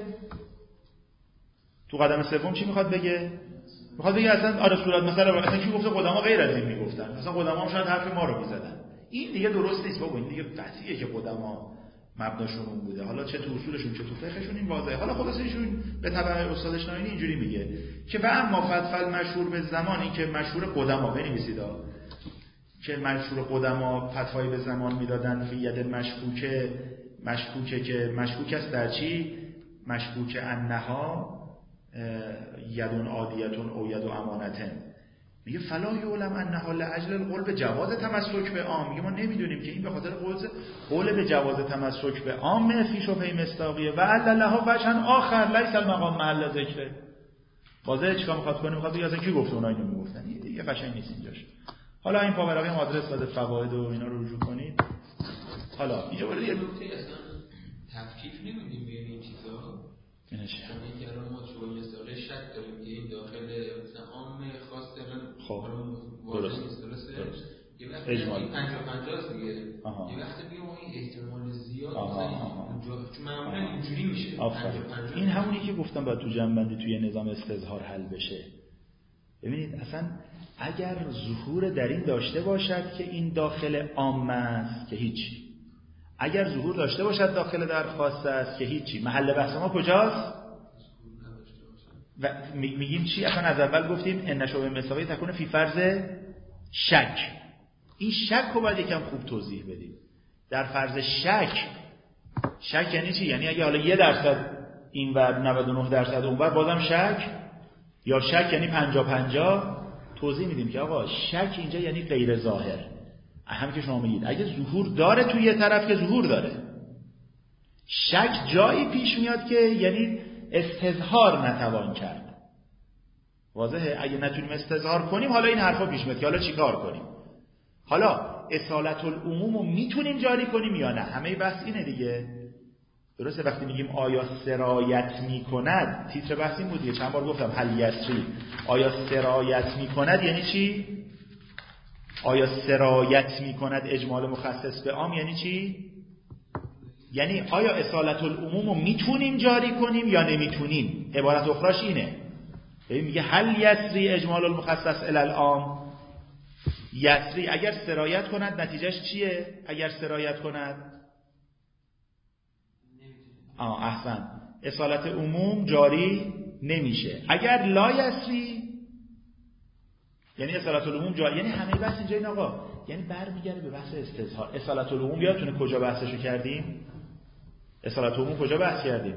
تو قدم سوم چی میخواد بگه؟ میخواد بگه اصلا آره صورت مثلا اصلا کی گفته قدما غیر از این میگفتن؟ مثلا قدما هم شاید حرف ما رو میزدن. این دیگه درست نیست بابا. این دیگه قطعیه که قدما مبناشون اون بوده. حالا چه تو اصولشون چه تو فقهشون این واضحه. حالا خلاص ایشون به تبع استادش ناینی اینجوری میگه که و اما فتفل مشهور به زمانی که مشهور قدما بنویسید که مشهور قدما فتوای به زمان میدادن فی ید مشکوکه، مشکوکه که مشکوک است در چی؟ مشکوک انها یدون عادیتون او ید امانتن. میگه فلا یعلم انها لاجل القول به جواز تمسک به عام. میگه ما نمیدونیم که این به خاطر قول قول به جواز تمسک به عام فی شبهه مصداقیه و عللها وجها آخر لیس المقام محل ذکر. واضحه چیکار میخواد کنه؟ میخواد بگه اصلا کی گفته اونها اینو میگفتن. این دیگه قشنگ نیست اینجاش. حالا این پاورقی هم آدرس داده فواید و اینا رو رجوع کنید. حالا اینجا ولی یه نکته اصلا تفکیک نمیدیم بین این چیزا. اینش یعنی که الان ما شبهه مصداقی شک داریم که این داخل مثلا عام خاص دارن. خب درست درست یه وقتی پنجاه پنجاه دیگه. یه وقتی میگم این احتمال زیاد اونجا چون معمولا اینجوری میشه. این همونی که گفتم باید تو جنبندی توی نظام استظهار حل بشه. ببینید اصلا اگر ظهور در این داشته باشد که این داخل عام است که هیچی، اگر ظهور داشته باشد داخل درخواست است که هیچی، محل بحث ما کجاست؟ و میگیم چی؟ اصلا از اول گفتیم ان شبهه مصداقی تکون فی فرض شک. این شک رو باید یکم خوب توضیح بدیم. در فرض شک، شک یعنی چی؟ یعنی اگه حالا یه درصد این ور نود و نه درصد اون ور بازم شک، یا شک یعنی پنجاه پنجاه. توضیح میدیم که آقا شک اینجا یعنی غیر ظاهر. هم که شما میگید اگه ظهور داره توی یه طرف که ظهور داره، شک جایی پیش میاد که یعنی استظهار نتوان کرد. واضحه؟ اگه نتونیم استظهار کنیم حالا این حرفا پیش میاد که حالا چیکار کنیم. حالا اصالت العموم رو میتونیم جاری کنیم یا نه؟ همه بحث اینه دیگه. درسته؟ وقتی میگیم آیا سرایت میکند، تیتر بحث این بود دیگه، چند بار گفتم هل یسری. آیا سرایت میکند یعنی چی؟ آیا سرایت میکند اجمال مخصص به عام یعنی چی؟ یعنی آیا اصالت العموم رو میتونیم جاری کنیم یا نمیتونیم؟ عبارت اخراش اینه. ببین میگه هل یسری اجمال المخصص الی العام، یسری اگر سرایت کند نتیجهش چیه؟ اگر سرایت کند آه احسن، اصالت عموم جاری نمیشه. اگر لا یسری یعنی اصالت العموم جاری، یعنی همه بحث اینجا این آقا، یعنی برمیگره به بحث استظهار. اصالت العموم یادتونه کجا بحثشو کردیم؟ اصالت العموم کجا بحث کردیم؟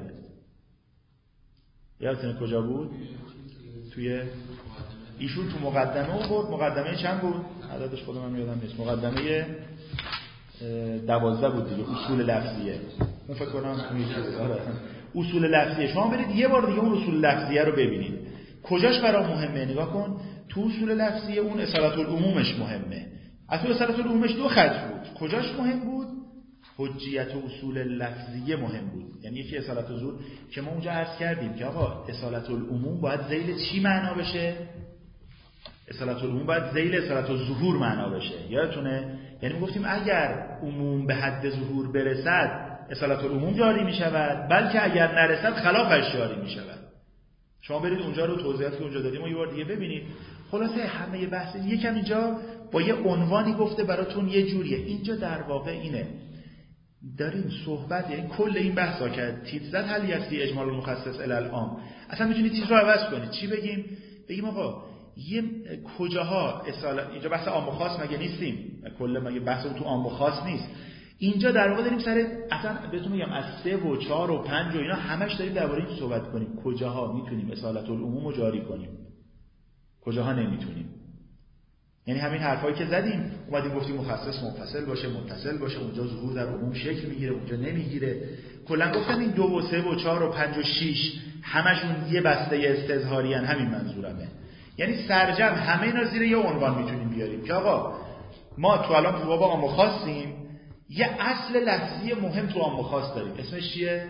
یادتونه کجا بود؟ توی ایشون تو مقدمه بود. مقدمه چند بود؟ عددش خودم هم یادم نیست. مقدمه دوازده بود دیگه، اصول لفظیه. اون فکر کنم میشه. آره اصول لفظیه. شما برید یه بار دیگه اون اصول لفظیه رو ببینید کجاش برای مهمه. نگاه کن تو اصول لفظیه اون اصالت العمومش مهمه. اصلا اصالت العمومش دو خط بود. کجاش مهم بود؟ حجیت اصول لفظیه مهم بود. یعنی یکی اصالت الظهور که ما اونجا عرض کردیم که آقا اصالت العموم باید ذیل چی معنا بشه؟ اصالت العموم باید ذیل اصالت الظهور معنا بشه. یادتونه؟ یعنی ما گفتیم اگر عموم به حد ظهور برسد اصالت العموم جاری می شود، بلکه اگر نرسد خلافش جاری می شود. شما برید اونجا رو توضیحاتی که اونجا دادیم و یه بار دیگه ببینید. خلاصه همه بحث یکم اینجا با یه عنوانی گفته براتون یه جوریه. اینجا در واقع اینه داریم صحبت، یعنی کل این بحثا که تیتر زد هل یسری اجمال المخصص الی العام، اصلا میتونید تیتر رو عوض کنید. چی بگیم؟ بگیم آقا یه کجاها اصالت، اینجا بحث عام و خاص مگه نیستیم؟ کل مگه بحث تو عام و خاص نیست؟ اینجا در واقع داریم سر اصلا بهتون میگم از سه و چهار و پنج و اینا همش داریم درباره این صحبت کنیم کجاها میتونیم اصالت العموم رو جاری کنیم، کجاها نمیتونیم. یعنی همین حرفایی که زدیم اومدیم گفتیم مخصص منفصل باشه، متصل باشه، اونجا ظهور در عموم شکل میگیره، اونجا نمیگیره. کلا گفتم این دو و سه و چهار و پنج و شش همشون یه بسته استظهاری ان، همین منظورمه. یعنی سرجم همه اینا زیر یه عنوان میتونیم بیاریم که آقا ما تو الان تو باب عام و خاصیم، یه اصل لفظی مهم تو عام و خاص داریم. اسمش چیه؟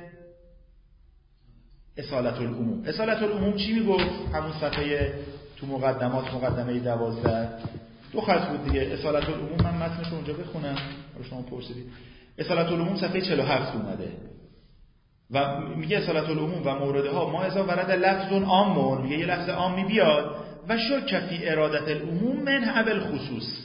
اصالت العموم. اصالت العموم چی میگفت؟ همون صفحه تو مقدمات مقدمه دوازده دو خط بود دیگه. اصالت العموم من متنش رو اونجا بخونم رو شما پرسیدید. اصالت العموم صفحه چهل و هفت اومده و میگه اصالت العموم و موردها ما اذا ورد لفظ عام، میگه یه لفظ عامی بیاد و شک فی ارادت العموم من حبل خصوص.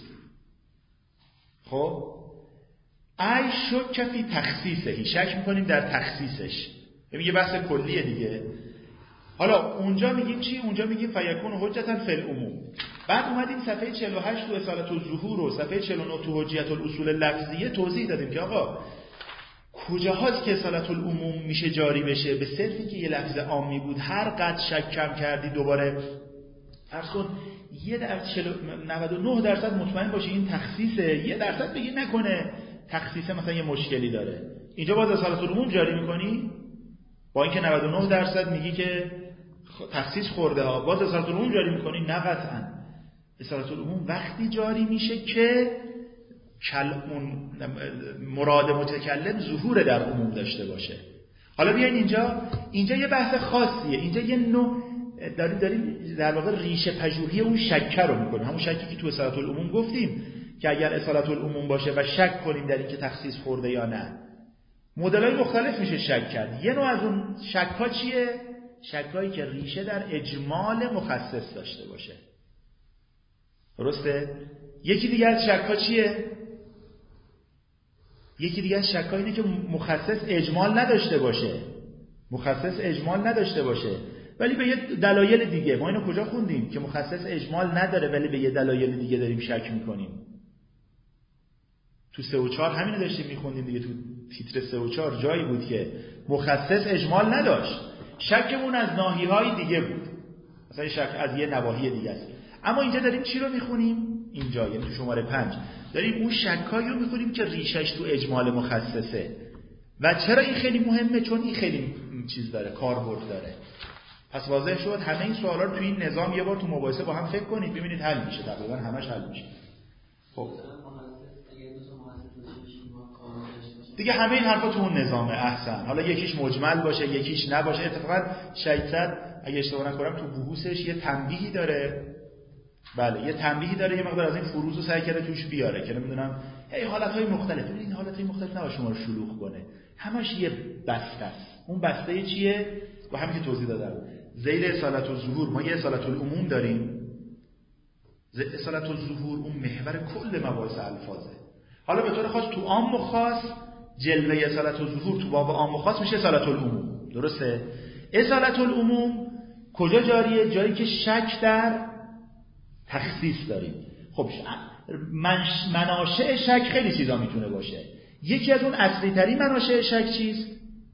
خب ای شک فی تخصیصه، شک میکنیم در تخصیصش. میگه بحث کلیه دیگه. حالا اونجا میگیم چی؟ اونجا میگیم فیکون حجتا فی العموم. بعد اومدیم صفحه چهل و هشت تو اصالت الظهور و صفحه چهل و نه تو حجیت الاصول لفظیه توضیح دادیم که آقا کجاهاست که اصالت العموم میشه جاری بشه به صرفی که یه لفظ عامی بود هر قد شک کم کردی دوباره فرض کن یه در نود و نه درصد مطمئن باشی این تخصیصه، یه درصد بگی نکنه تخصیصه مثلا یه مشکلی داره، اینجا باز اصالت العموم جاری میکنی؟ با اینکه نود و نه درصد میگی که تخصیص خورده ها، باز اصالت العموم جاری میکنی؟ نه قطعا. اصالت العموم وقتی جاری میشه که اون مراد متکلم ظهور در عموم داشته باشه. حالا بیاین اینجا اینجا یه بحث خاصیه. اینجا یه نوع داریم داریم در واقع ریشه پژوهی اون شک رو میکنیم، همون شکی که تو اصالت العموم گفتیم که اگر اصالت العموم باشه و شک کنیم در اینکه تخصیص خورده یا نه، مدل‌های مختلف میشه شک کرد. یه نوع از اون شک‌ها چیه؟ شک‌هایی که ریشه در اجمال مخصص داشته باشه. درسته؟ یکی دیگه از شک‌ها چیه؟ یکی دیگه از شک‌ها اینه که مخصص اجمال نداشته باشه. مخصص اجمال نداشته باشه ولی به یه دلایل دیگه. ما اینو کجا خوندیم که مخصص اجمال نداره ولی به یه دلایل دیگه داریم شک می‌کنیم؟ تو سه و چهار همینو داشتیم می‌خوندیم دیگه. تو تیتر سه و چهار جایی بود که مخصص اجمال نداشت، شکمون از ناحیه‌های دیگه بود، مثلا شک از یه نواحی دیگه است. اما اینجا داریم چی رو می‌خونیم؟ اینجا یعنی تو شماره پنج داریم اون شکایی رو می‌خونیم که ریشش تو اجمال مخصصه. و چرا این خیلی مهمه؟ چون این خیلی چیز داره، کاربرد داره. پس واضح شد همه این سوالا رو تو این نظام یه بار تو مباحثه با هم فکر کنید ببینید حل میشه، تقریبا همش حل میشه. خب دیگه همه این حرفا تو اون نظامه. احسن. حالا یکیش مجمل باشه یکیش نباشه. اتفاقا شیطت اگه اشتباه نکنم تو بحوثش یه تنبیهی داره. بله یه تنبیهی داره، یه مقدار از این فروض رو سعی کرده توش بیاره که نمیدونم هی حالتهای مختلف. ببینید حالتهای مختلف نباشه شما رو شلوغ کنه، همش یه بسته است. اون بسته چیه؟ و همین که توضیح دادم ذیل اصالت الظهور ما یه اصالت العموم داریم. اصالت الظهور اون محور کل مباحث الفاظه. حالا به طور خاص تو عام و خاص جلوه اصالت الظهور تو باب عام و خاص میشه اصالت العموم. درسته؟ اصالت العموم کجا جاریه؟ جایی که شک در تخصیص داریم. خب مناشأ شک خیلی چیزا میتونه باشه. یکی از اون اصلی ترین مناشأ شک چیست؟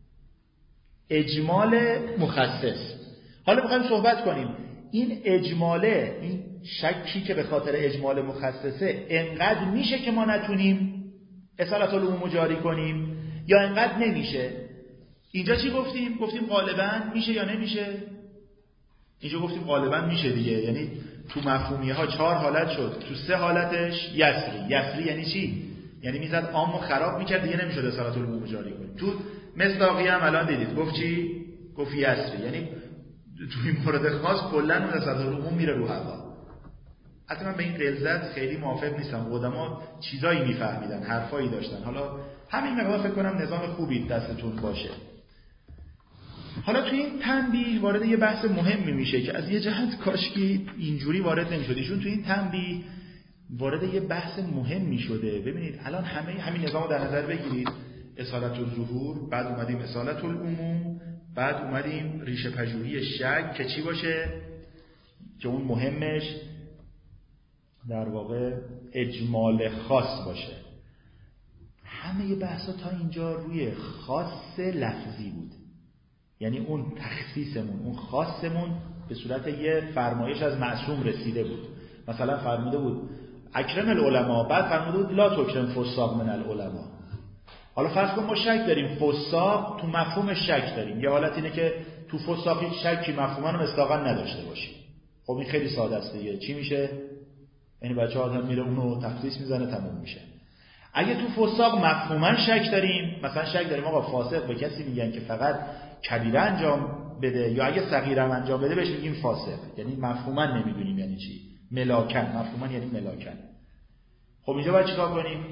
اجمال مخصص. حالا میخوایم صحبت کنیم این اجماله، این شکی که به خاطر اجمال مخصصه انقدر میشه که ما نتونیم اصالت العموم جاری کنیم یا انقدر نمیشه. اینجا چی گفتیم؟ گفتیم غالبا میشه یا نمیشه؟ اینجا گفتیم غالبا میشه دیگه. یعنی تو مفهومیه ها چهار حالت شد، تو سه حالتش یسری. یسری یعنی چی؟ یعنی میزد عامو خراب میکرد دیگه نمیشد اصالت العموم جاری کنیم. تو مصداقی هم الان دیدید گفت چی؟ گفت یسری. یعنی تو این مورد خاص کلا اون اصالت العموم میره رو هوا. حتی من به این غلظت خیلی موافق نیستم. قدما چیزایی میفهمیدن، حرفایی داشتن. حالا همین مقدار فکر کنم نظام خوبی دستتون باشه. حالا توی این تنبیه وارد یه بحث مهمی میشه که از یه جهت کاشکی اینجوری وارد نمیشد. ایشون توی این تنبیه وارد یه بحث مهمی شده. ببینید الان همه همین نظام رو در نظر بگیرید. اصالت الظهور، بعد اومدیم اصالت العموم، بعد اومدیم ریشه پژوهی شک که چی باشه؟ که اون مهمش در واقع اجمال خاص باشه. همه بحثا تا اینجا روی خاص لفظی بود. یعنی اون تخصیصمون، اون خاصمون به صورت یه فرمایش از معصوم رسیده بود. مثلا فرموده بود اکرم العلماء، بعد فرموده بود لا تکرم فساق من العلماء. حالا فرض کن ما شک داریم، فساق تو مفهوم شک داریم. یه حالت اینه که تو فساق هیچ شکی مفهوما رو مصداقا نداشته باشیم. خب این خیلی ساده است دیگه. چی میشه؟ یعنی بچه‌ها آدم میره اونو تخصیص میزنه تموم میشه. اگه تو فساق مفهوما شک داریم، مثلا شک داریم آقا فاسق به کسی میگن که فقط کبیره انجام بده یا اگه صغیره انجام بده بهش میگیم فاسق. یعنی مفهوما نمیدونیم یعنی چی. ملاکن، مفهوما یعنی ملاکن. خب اینجا باید چیکار کنیم؟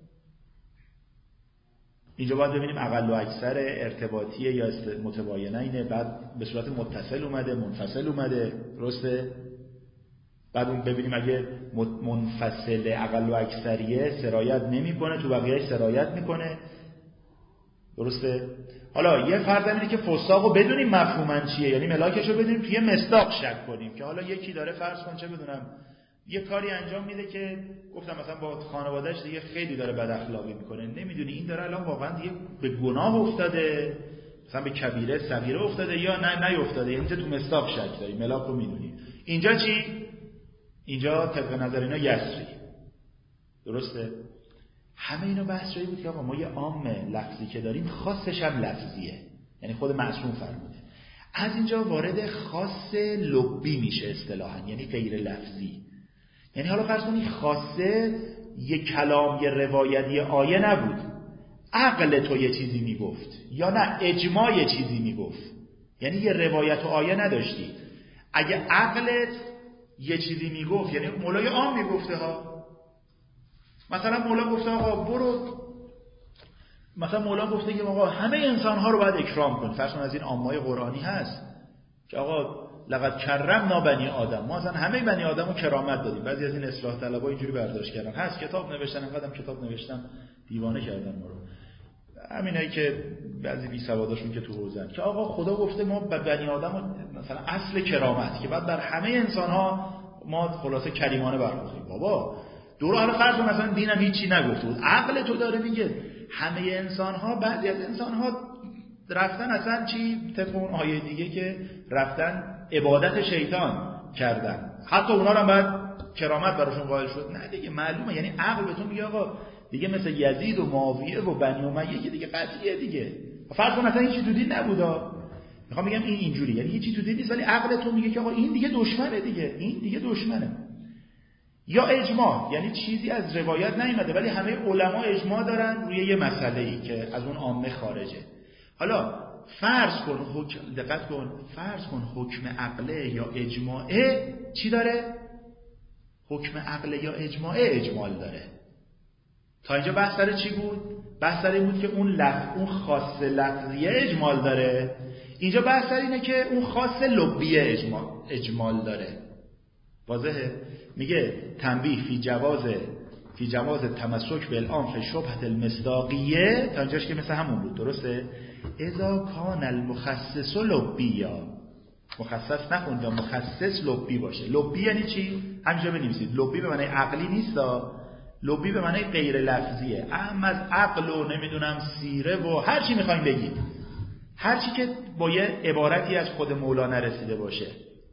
اینجا باید ببینیم اقل و اکثر ارتباطیه یا متباینه اینه، بعد به صورت متصل اومده، منفصل اومده، درسته؟ بعد اون ببینیم اگه منفصل اقل و اکثریه سرایت نمیکنه، تو بقیه‌اش سرایت میکنه، درسته؟ حالا یه فرض اینه که فساقو بدونیم مفهوماً چیه، یعنی ملاکشو بدونیم توی مصداق شک کنیم که حالا یکی داره فرض کن چه بدونم یه کاری انجام میده که گفتم مثلا با خانواده‌اش دیگه خیلی داره بد اخلاقی میکنه، نمیدونی این داره الان واقعا دیگه به گناه افتاده، مثلا به کبیره صغیره افتاده یا نه نیافتاده، یعنی تو مصداق شک داری، ملاک رو میدونی. اینجا چی؟ اینجا طبق نظر اینا یسری. درسته؟ همه اینا بحث جایی بود که آقا ما یه عام لفظی که داریم خاصش هم لفظیه، یعنی خود معصوم فرموده. از اینجا وارد خاص لبی میشه اصطلاحاً، یعنی غیر لفظی. یعنی حالا فرض کنید خاصه یه کلام یه روایتی آیه نبود، عقل تو یه چیزی میگفت یا نه اجماع یه چیزی میگفت، یعنی یه روایت و آیه نداشتی. اگه عقلت یه چیزی میگفت، یعنی مولای عام میگفته ها، مثلا مولا گفته آقا برو، مثلا مولا گفته که آقا همه انسان ها رو باید اکرام کن. فرض کن از این عامای قرآنی هست که آقا لقد کرمنا بنی آدم، ما اصلا همه بنی آدم رو کرامت دادیم. بعضی از این اصلاح طلبها اینجوری برداشت کردن، هست کتاب نوشتن، انقدرم کتاب نوشتن دیوانه کردن ما رو، همینایی که بعضی بی سواداشون که تو حوزن که آقا خدا گفته ما به بنی آدم مثلا اصل کرامت که بعد بر همه انسان ها ما خلاصه کریمانه برخوردیم. بابا دور حالا فرض کن مثلا دینم هیچی نگفته بود، عقل تو داره میگه همه انسان ها، بعضی از انسان ها رفتن اصلا چی طبق اون آیه دیگه که رفتن عبادت شیطان کردن، حتی اونا رو هم باید کرامت براشون قائل شد. نه دیگه معلومه، یعنی عقل به تو میگه آقا دیگه مثل یزید و معاویه و بنی امیه دیگه قطعیه دیگه. فرض کن مثلا هیچی تو دین نبودا، میخوام بگم این اینجوری، یعنی هیچی تو دین نیست ولی عقل تو میگه که آقا این دیگه دشمنه دیگه، این دیگه دشمنه. یا اجماع، یعنی چیزی از روایت نیامده ولی همه علما اجماع دارن روی یه مسئله‌ای که از اون عامه خارجه. حالا فرض کن حکم، دقت کن، فرض کن حکم عقله یا اجماعه چی داره؟ حکم عقله یا اجماعه اجمال داره. تا اینجا بحث سر چی بود؟ بحث سر این بود که اون لفظ، اون خاص لفظیه اجمال داره. اینجا بحث سر اینه که اون خاص لبیه اجمال, اجمال داره. واضحه؟ میگه تنبیه فی جواز فی جواز تمسک بالعام فی شبهة المصداقیه، تا اینجاش که مثل همون بود. درسته؟ اذا کان المخصص لبیا، مخصص نخوند، مخصص لبی باشه. لبی یعنی چی؟ همینجا بنویسید. لبی به معنی عقلی نیستا، لبی به معنی غیر لفظیه. اما از عقل و نمیدونم سیره و هر چی میخوایم بگید، هر چی که با یه عبارتی از خود مولانا رسیده باشه.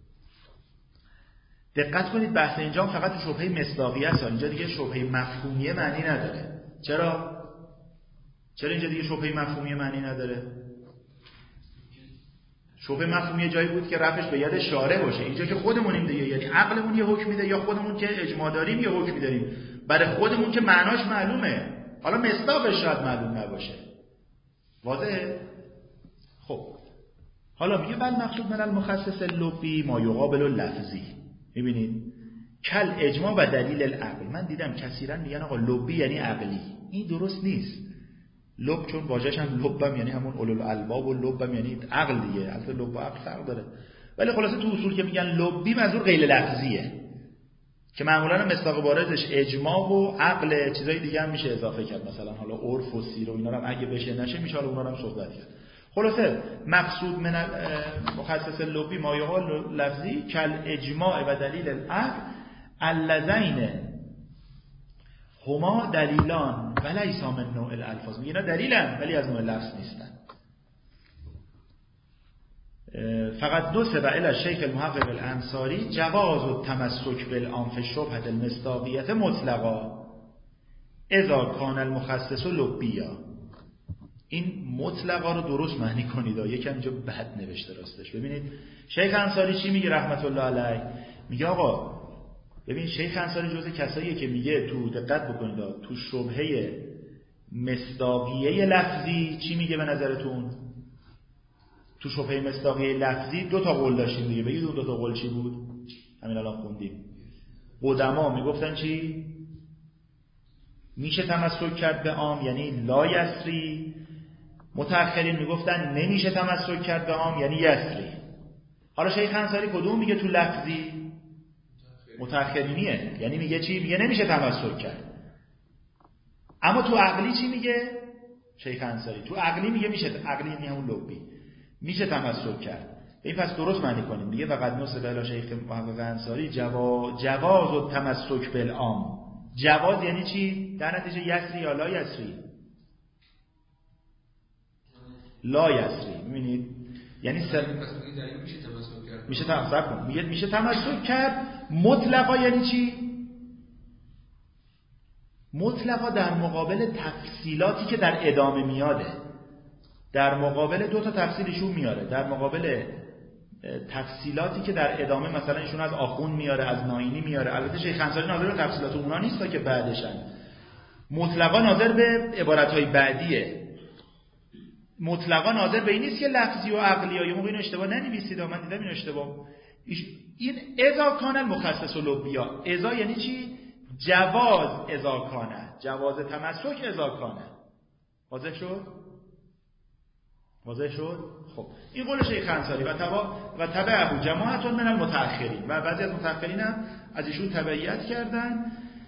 دقت کنید بحث اینجا فقط تو شبهه مصداقیه است، اینجا دیگه شبهه مفهومیه معنی نداره. چرا؟ چرا اینجا دیگه شبهه مفهومیه معنی نداره؟ شبهه مفهومیه جایی بود که رفعش به ید شارع باشه. اینجا که خودمونیم دیگه، یعنی عقلمون یه حکم میده یا خودمون که اجماع داریم یه حکم داریم برای خودمون که معناش معلومه، حالا مصداقش شاید معلوم نباشه. واضحه؟ خب حالا میگه بل مقصود من المخصص اللبی ما یقابل اللفظی. میبینید کل اجماع و دلیل العقل. من دیدم کثیرا میگن آقا لبی یعنی عقلی. این درست نیست. لب چون واژه‌ش هم لبم یعنی همون اولو الالباب و لبم یعنی عقل دیگه. البته لب و عقل فرق داره، ولی خلاصه تو اصول که میگن لبی منظور غیر لفظیه که معمولا مصداق بارزش اجماع و عقل، چیزای دیگه هم میشه اضافه کرد، مثلا حالا عرف و سیر و اینا هم اگه بشه نشه میشه حالا اونا هم صحبت کرد. خلاصه مقصود من مخصص اللبی ما یقال لفظی کل اجماع و دلیل العقل اللذین هما دلیلان ولیس من نوع الالفاظ. میگه اینا دلیلن ولی از نوع لفظ نیستن. فقط دو سبع الی الشیخ المحقق الانصاری جواز التمسک بالعام فی شبهة المصداقیة مطلقا اذا کان المخصص لبیا. این مطلقا رو درست معنی کنید، یکم اینجا بد نوشته راستش. ببینید شیخ انصاری چی میگه رحمت الله علیه؟ میگه آقا ببین شیخ انصاری جزء کساییه که میگه تو دقت بکنید تو شبهه مصداقیه لفظی چی میگه به نظرتون؟ تو شبهه مصداقیه لفظی دو تا قول داشتیم دیگه. بگید اون دو تا قول چی بود؟ همین الان خوندیم. قدما میگفتن چی؟ میشه تمسک کرد به عام یعنی لا یسری. متأخرین میگفتن نمیشه تمسک کرد به عام یعنی یسری. حالا شیخ انصاری کدوم میگه تو لفظی؟ متأخرینیه، یعنی میگه چی؟ میگه نمیشه تمسک کرد. اما تو عقلی چی میگه شیخ انصاری؟ تو عقلی میگه میشه. عقلی یعنی همون لبی، میشه تمسک کرد. این پس درست معنی کنیم. میگه فقط نصب الی شیخ محقق انصاری جواز جواز و تمسک بالعام. جواز یعنی چی؟ در نتیجه یسری یا لا یسری؟ لا یسری. میبینید یعنی سر... میشه تمسک کرد. میگه میشه تمسک کرد مطلقا یعنی چی؟ مطلقا در مقابل تفصیلاتی که در ادامه میاده. در مقابل دو تا تفصیلشون میاره. در مقابل تفصیلاتی که در ادامه مثلا ایشون از آخوند میاره، از ناینی میاره. البته شیخ انصاری ناظر به تفصیلات اونا نیست تا که بعدشن. مطلقا ناظر به عبارتهای بعدیه. مطلقا ناظر به این نیست که لفظی و عقلی ها یه موقع اینو اشتباه ننویسید. من دیدم این اشتباه. این اذا کان المخصص لبیا. اذا یعنی چی؟ جواز اذا کانه. جواز تمسک اذا کانه. واضح شد؟ واضح شد؟ خب این قول شیخ انصاری و تبع و تبعه جماعت من المتأخرین و بعضی از متأخرین هم از ایشون تبعیت کردن.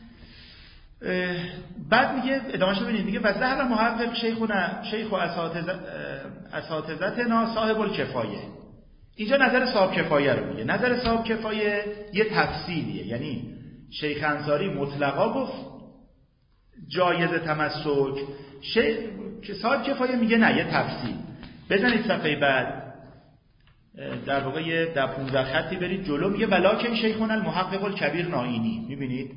بعد میگه ادامهش ببینید، میگه و ظهر محقق شیخنا شیخ و اساتذتنا صاحب الکفایه. اینجا نظر صاحب کفایه رو میگه. نظر صاحب کفایه یه تفصیلیه، یعنی شیخ انصاری مطلقا گفت جایز تمسک، شیخ صاحب کفایه میگه نه یه تفصیل. بزنید صفحه بعد در واقع یه در پانزده خطی برید جلو. میگه ولکن شیخنا المحقق الکبیر ناینی. میبینید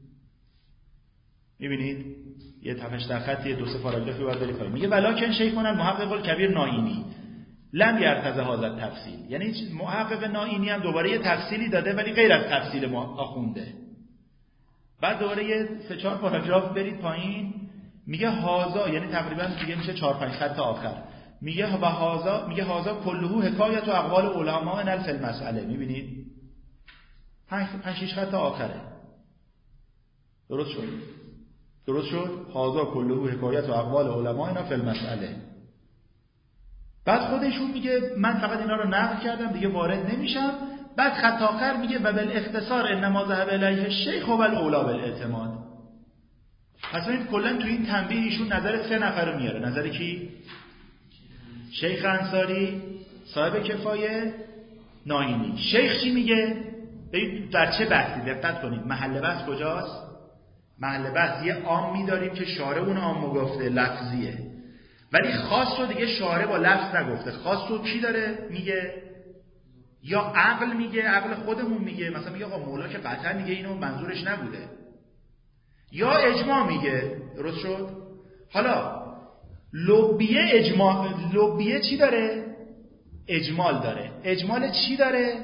میبینید یه هشت خطی دو سه پاراگرافی بعد برید پایین. میگه ولکن شیخنا المحقق الکبیر ناینی لم یرتضی هذا تفصیل. یعنی محقق ناینی هم دوباره یه تفصیلی داده ولی غیر از تفصیل ما آخونده. بعد دوباره یه سه چهار پاراگراف برید پایین. میگه هازا، یعنی تقریبا دیگه میشه چهار پنج خط آخر. میگه و هازا میگه هازا کلهو حکایت و اقوال علما ان فی المساله. میبینید پنج پنج شش خط آخره. درست شد؟ درست شد؟ هازا کلهو حکایت و اقوال علما ان فی المساله. بعد خودشون میگه من فقط اینا رو نقل کردم دیگه وارد نمیشم. بعد خط آخر میگه و بالاختصار انما ذهب الیه الشیخ و الاولی بالاعتماد. پس این کلا تو این تنبیه ایشون نظر سه نفر رو میاره. نظر کی؟ شیخ انصاری، صاحب کفایه، ناینی. شیخ چی میگه؟ ببین در چه بحثی دقت کنید. محل بحث کجاست؟ محل بحث یه عام می‌داریم که شارع اون عام گفته لفظیه، ولی خاص رو دیگه شارع با لفظ نگفته. خاص رو کی داره میگه؟ یا عقل میگه، عقل خودمون میگه، مثلا میگه آقا مولا که قطعا میگه اینو منظورش نبوده، یا اجماع میگه. درست شد؟ حالا لبیه اجماع، لبیه چی داره؟ اجمال داره. اجمال چی داره؟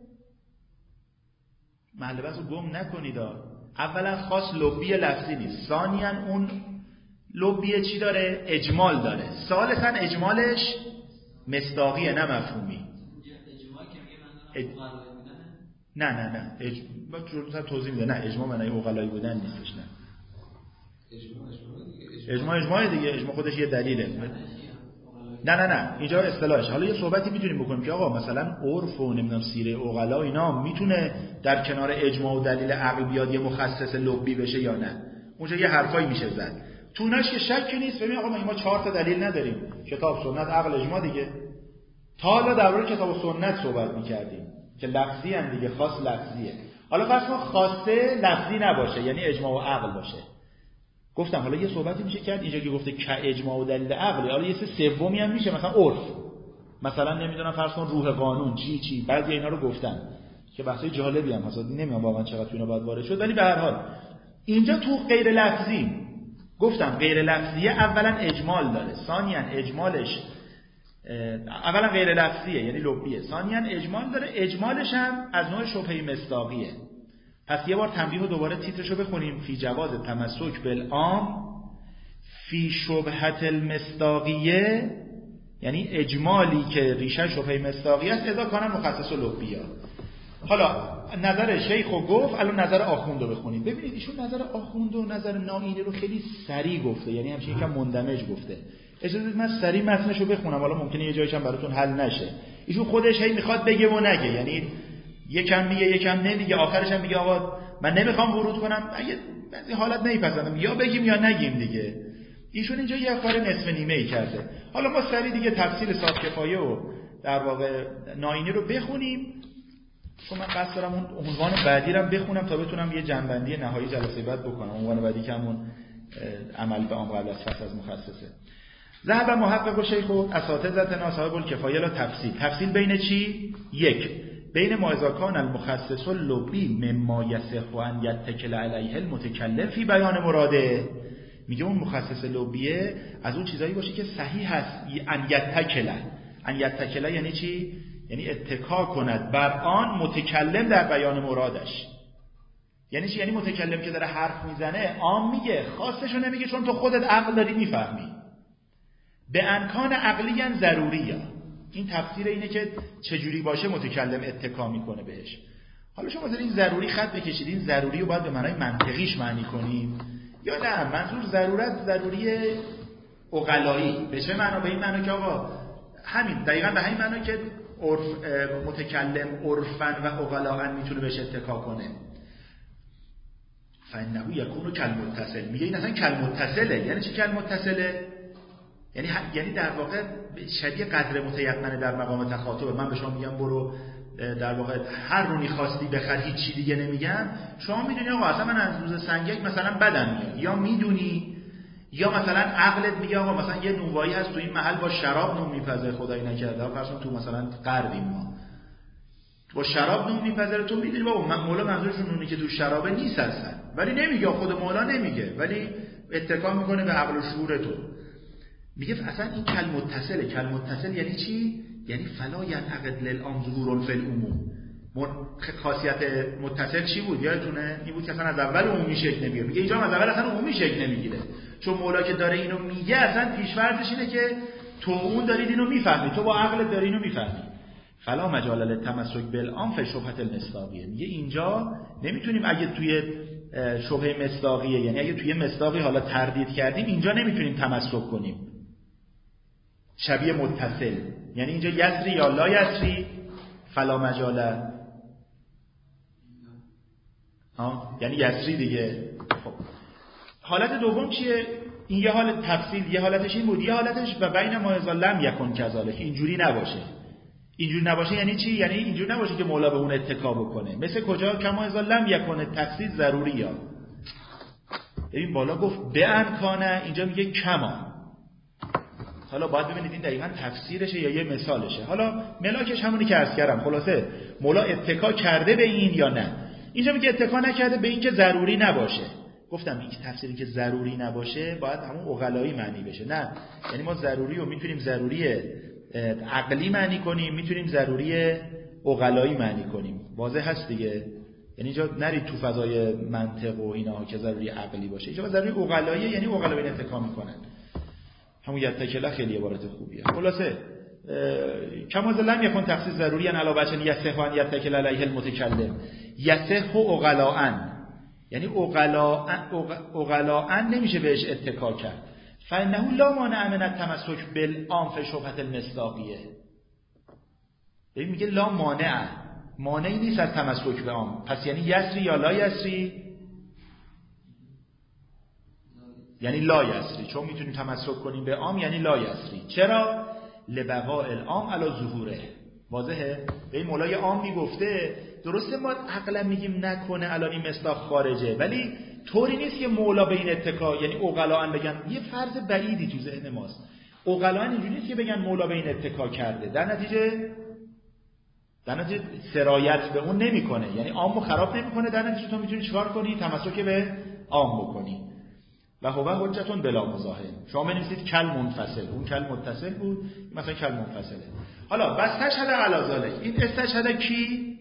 محل بحث رو گم نکنید. اولا خاص لبیه لفظی نیست، ثانیاً اون لبیه چی داره؟ اجمال داره. ثالثاً اجمالش مصداقیه نه مفهومی. اج... نه نه نه اج... با جلوتر توضیح میده. نه اجماع معنی عقلایی بودن نیستش. نه اجماع اجماع دیگه، اجماع خودش یه دلیله. نه نه نه اینجا اصطلاحش. حالا یه صحبتی میتونیم بکنیم که آقا مثلا عرف و نمیدونم سیره عقلا اینا میتونه در کنار اجماع و دلیل عقل بیاد یه مخصص لبی بشه یا نه. اونجا یه حرفایی میشه زد. توناش که شکی نیست. ببین آقا ما چهار تا دلیل نداریم، کتاب، سنت، عقل، اجماع دیگه. تا حالا درباره کتاب و سنت صحبت میکردیم که لفظی ان دیگه، خاص لفظیه. حالا فرض کن خواسته لفظی نباشه، یعنی اجماع و عقل باشه. گفتم حالا یه صحبتی میشه کرد اینجا که گفته که اجماع و دلیل عقلی، حالا یه سه سومی هم میشه مثلا عرف، مثلا نمیدونم فرض کن روح قانون چی چی، بعضی اینا رو گفتن که بحثای جالبی هم هست، نمیدونم واقعا چقدر تو اینا باید وارد شد، ولی به هر حال اینجا تو غیر لفظی گفتم غیر لفظیه اولا اجمال داره، ثانیاً اجمالش اولا غیر لفظیه یعنی لبیه، ثانیاً اجمال داره، اجمالش هم از نوع شبهه مصداقیه. پس یه بار تنبیه رو دوباره تیترشو بخونیم. فی جواز تمسک بالعام فی شبهت المصداقیه، یعنی اجمالی که ریشه شبهه مصداقیه است اذا کان مخصص لبیه. حالا نظر شیخ رو گفت، الان نظر آخوند رو بخونیم. ببینید ایشون نظر آخوند و نظر ناینی رو خیلی سریع گفته، یعنی همچنین یکم مندمج گفته. اجازه بدید من سریع متنش رو بخونم، حالا ممکنه یه جایش هم براتون حل نشه. ایشون خودش هی میخواد بگه و نگه، یعنی یکم میگه یکم نمیگه، آخرش هم میگه آقا من نمیخوام ورود کنم، اگه بعضی حالت نمیپسندم یا بگیم یا نگیم دیگه. ایشون اینجا یه کار نصف نیمه ای کرده. حالا ما سریع دیگه تفصیل صاحب کفایه و در واقع ناینی رو بخونیم، چون من قصد دارم اون عنوان بعدی رو بخونم تا بتونم یه جنبندی نهایی جلسه بعد بکنم. عنوان بعدی که همون عمل به عام قبل از فصل از مخصصه. ذهب محقق و شیخ و اساتذتنا صاحب الکفایه لا تفصیل. تفصیل بین چی؟ یک، بین ما اذا کان المخصص اللبی مما یصح ان یتکل علیه المتکلم فی بیان مراده. میگه اون مخصص لبیه از اون چیزایی باشه که صحیح هست ان یتکل. ان یتکل یعنی چی؟ یعنی اتکا کند بر آن متکلم در بیان مرادش. یعنی چی؟ یعنی متکلم که داره حرف میزنه عام میگه، خاصشو نمیگه، چون تو خودت عقل داری میفهمی. به امکان عقلیاً ضروریه. این تفسیر اینه که چجوری باشه متکلم اتکا میکنه بهش. حالا شما مثلا این ضروری خط بکشید، این ضروری رو باید به معنای منطقیش معنی کنیم یا نه منظور ضرورت ضروری عقلایی. به چه معنا؟ به این معنا که آقا همین دقیقاً به همین معنا که عرف متکلم عرفاً و عقلاً میتونه بهش اتکا کنه. فانه یکون کالمتصل. میگه این اصلا کالمتصله. یعنی چی کالمتصله؟ یعنی یعنی در واقع شبیه قدر متیقنه در مقام تخاطب. من به شما میگم برو در واقع هر رونی خواستی بخر، هیچ چی دیگه نمیگم، شما میدونی آقا اصلا من از روز سنگک مثلا بدم میاد، یا میدونی یا مثلا عقلت میگه آقا مثلا یه نونوایی هست تو این محل با شراب نون میپزه، خدای نکرده فرض کن تو مثلا غربیم ما با شراب نون میپزه، تو میدونی بابا من مولا منظورشون نونی که تو شرابه نیست اصلا، ولی نمیگه، خود مولا نمیگه، ولی اتکا میکنه به عقل و شعور تو. میگه اصلا این کل متصله. کل متصل یعنی چی؟ یعنی فلا ینعقد للعام ظهور فی العموم. خاصیت متصل چی بود؟ یادتونه؟ این بود که اصلا از اول عمومی شکل نمیگیره. میگه اینجا از اول اصلا عمومی شکل نمیگیره، چون مولا که داره اینو میگه اصلا پیش‌فرضش اینه که تو اون دارید اینو میفهمی، تو با عقلت داری اینو میفهمی. فلا مجال للتمسک بالعام فی شبهه المصداقیه. میگه اینجا نمیتونیم اگه توی شبهه مصداقیه، یعنی اگه توی مصداقی حالا تردید کردیم، اینجا نمیتونیم تمسک کنیم. شبیه متصل، یعنی اینجا یسری یا لا یسری فلا مجاله، ها یعنی یسری دیگه. خب حالت دوم چیه؟ این یه حالت تفصیل، یه حالتش این بود، یه حالتش و بین ما اذا لم یکن کذالک، اینجوری نباشه. اینجوری نباشه یعنی چی؟ یعنی اینجوری نباشه که مولا به اون اتکا بکنه. مثل کجا؟ کما اذا لم یکن تفصیل ضروری یا. ببین بالا گفت به امکانه، اینجا میگه کما. حالا باید ببینید این دقیقاً تفسیرشه یا یه مثالشه. حالا ملاکش همونی که عرض کردم. خلاصه مولا اتکا کرده به این یا نه؟ اینجا میگه اتکا نکرده به این که ضروری نباشه. گفتم این تفسیری که ضروری نباشه باید همون عقلایی معنی بشه. نه یعنی ما ضروری رو میتونیم ضروری عقلی معنی کنیم، میتونیم ضروری عقلایی معنی کنیم. واضح هست دیگه؟ یعنی اینجا نرید تو فضای منطق و اینا که ضروری عقلی باشه. اینجا ضروری عقلایی، یعنی عقلا به اتکا میکنن. همون یتکله خیلی عبارت خوبیه. خلاصه کما لم یکن تفسیر ضروری ان علاوه بر یصح ان یتکل علیه المتکلم یصح عقلاء، یعنی عقلاء عقلاء نمیشه بهش اتکا کرد. فانه لا مانع من التمسک بالعام فی شبهه المصداقیه. ببین میگه لا مانع، مانعی نیست از تمسک به عام. پس یعنی یسری یا لا یسری؟ یعنی لا یسری، چون میتونیم تمسک کنیم به عام یعنی لا یسری. چرا؟ لبقاء العام علی ظهوره. واضحه؟ به این مولای عام میگفته درسته ما عقلا میگیم نکنه الان این مصداق خارجه، ولی طوری نیست که مولا به این اتکا، یعنی عقلاء بگن. یه فرض بعیدی تو ذهن ماست. عقلاء اینجوری نیست که بگن مولا به این اتکا کرده، در نتیجه در نتیجه سرایت به اون نمیکنه، یعنی عامو خراب نمیکنه. در نتیجه تو میتونی چیکار کنی؟ تمسک به عام بکنی. و هو حجتون بلا مزاحم. شما بنویسید کل منفصل، اون کل متصل بود، مثلا کل منفصله. حالا بس تشهد علی ذلک، این استشهد کی؟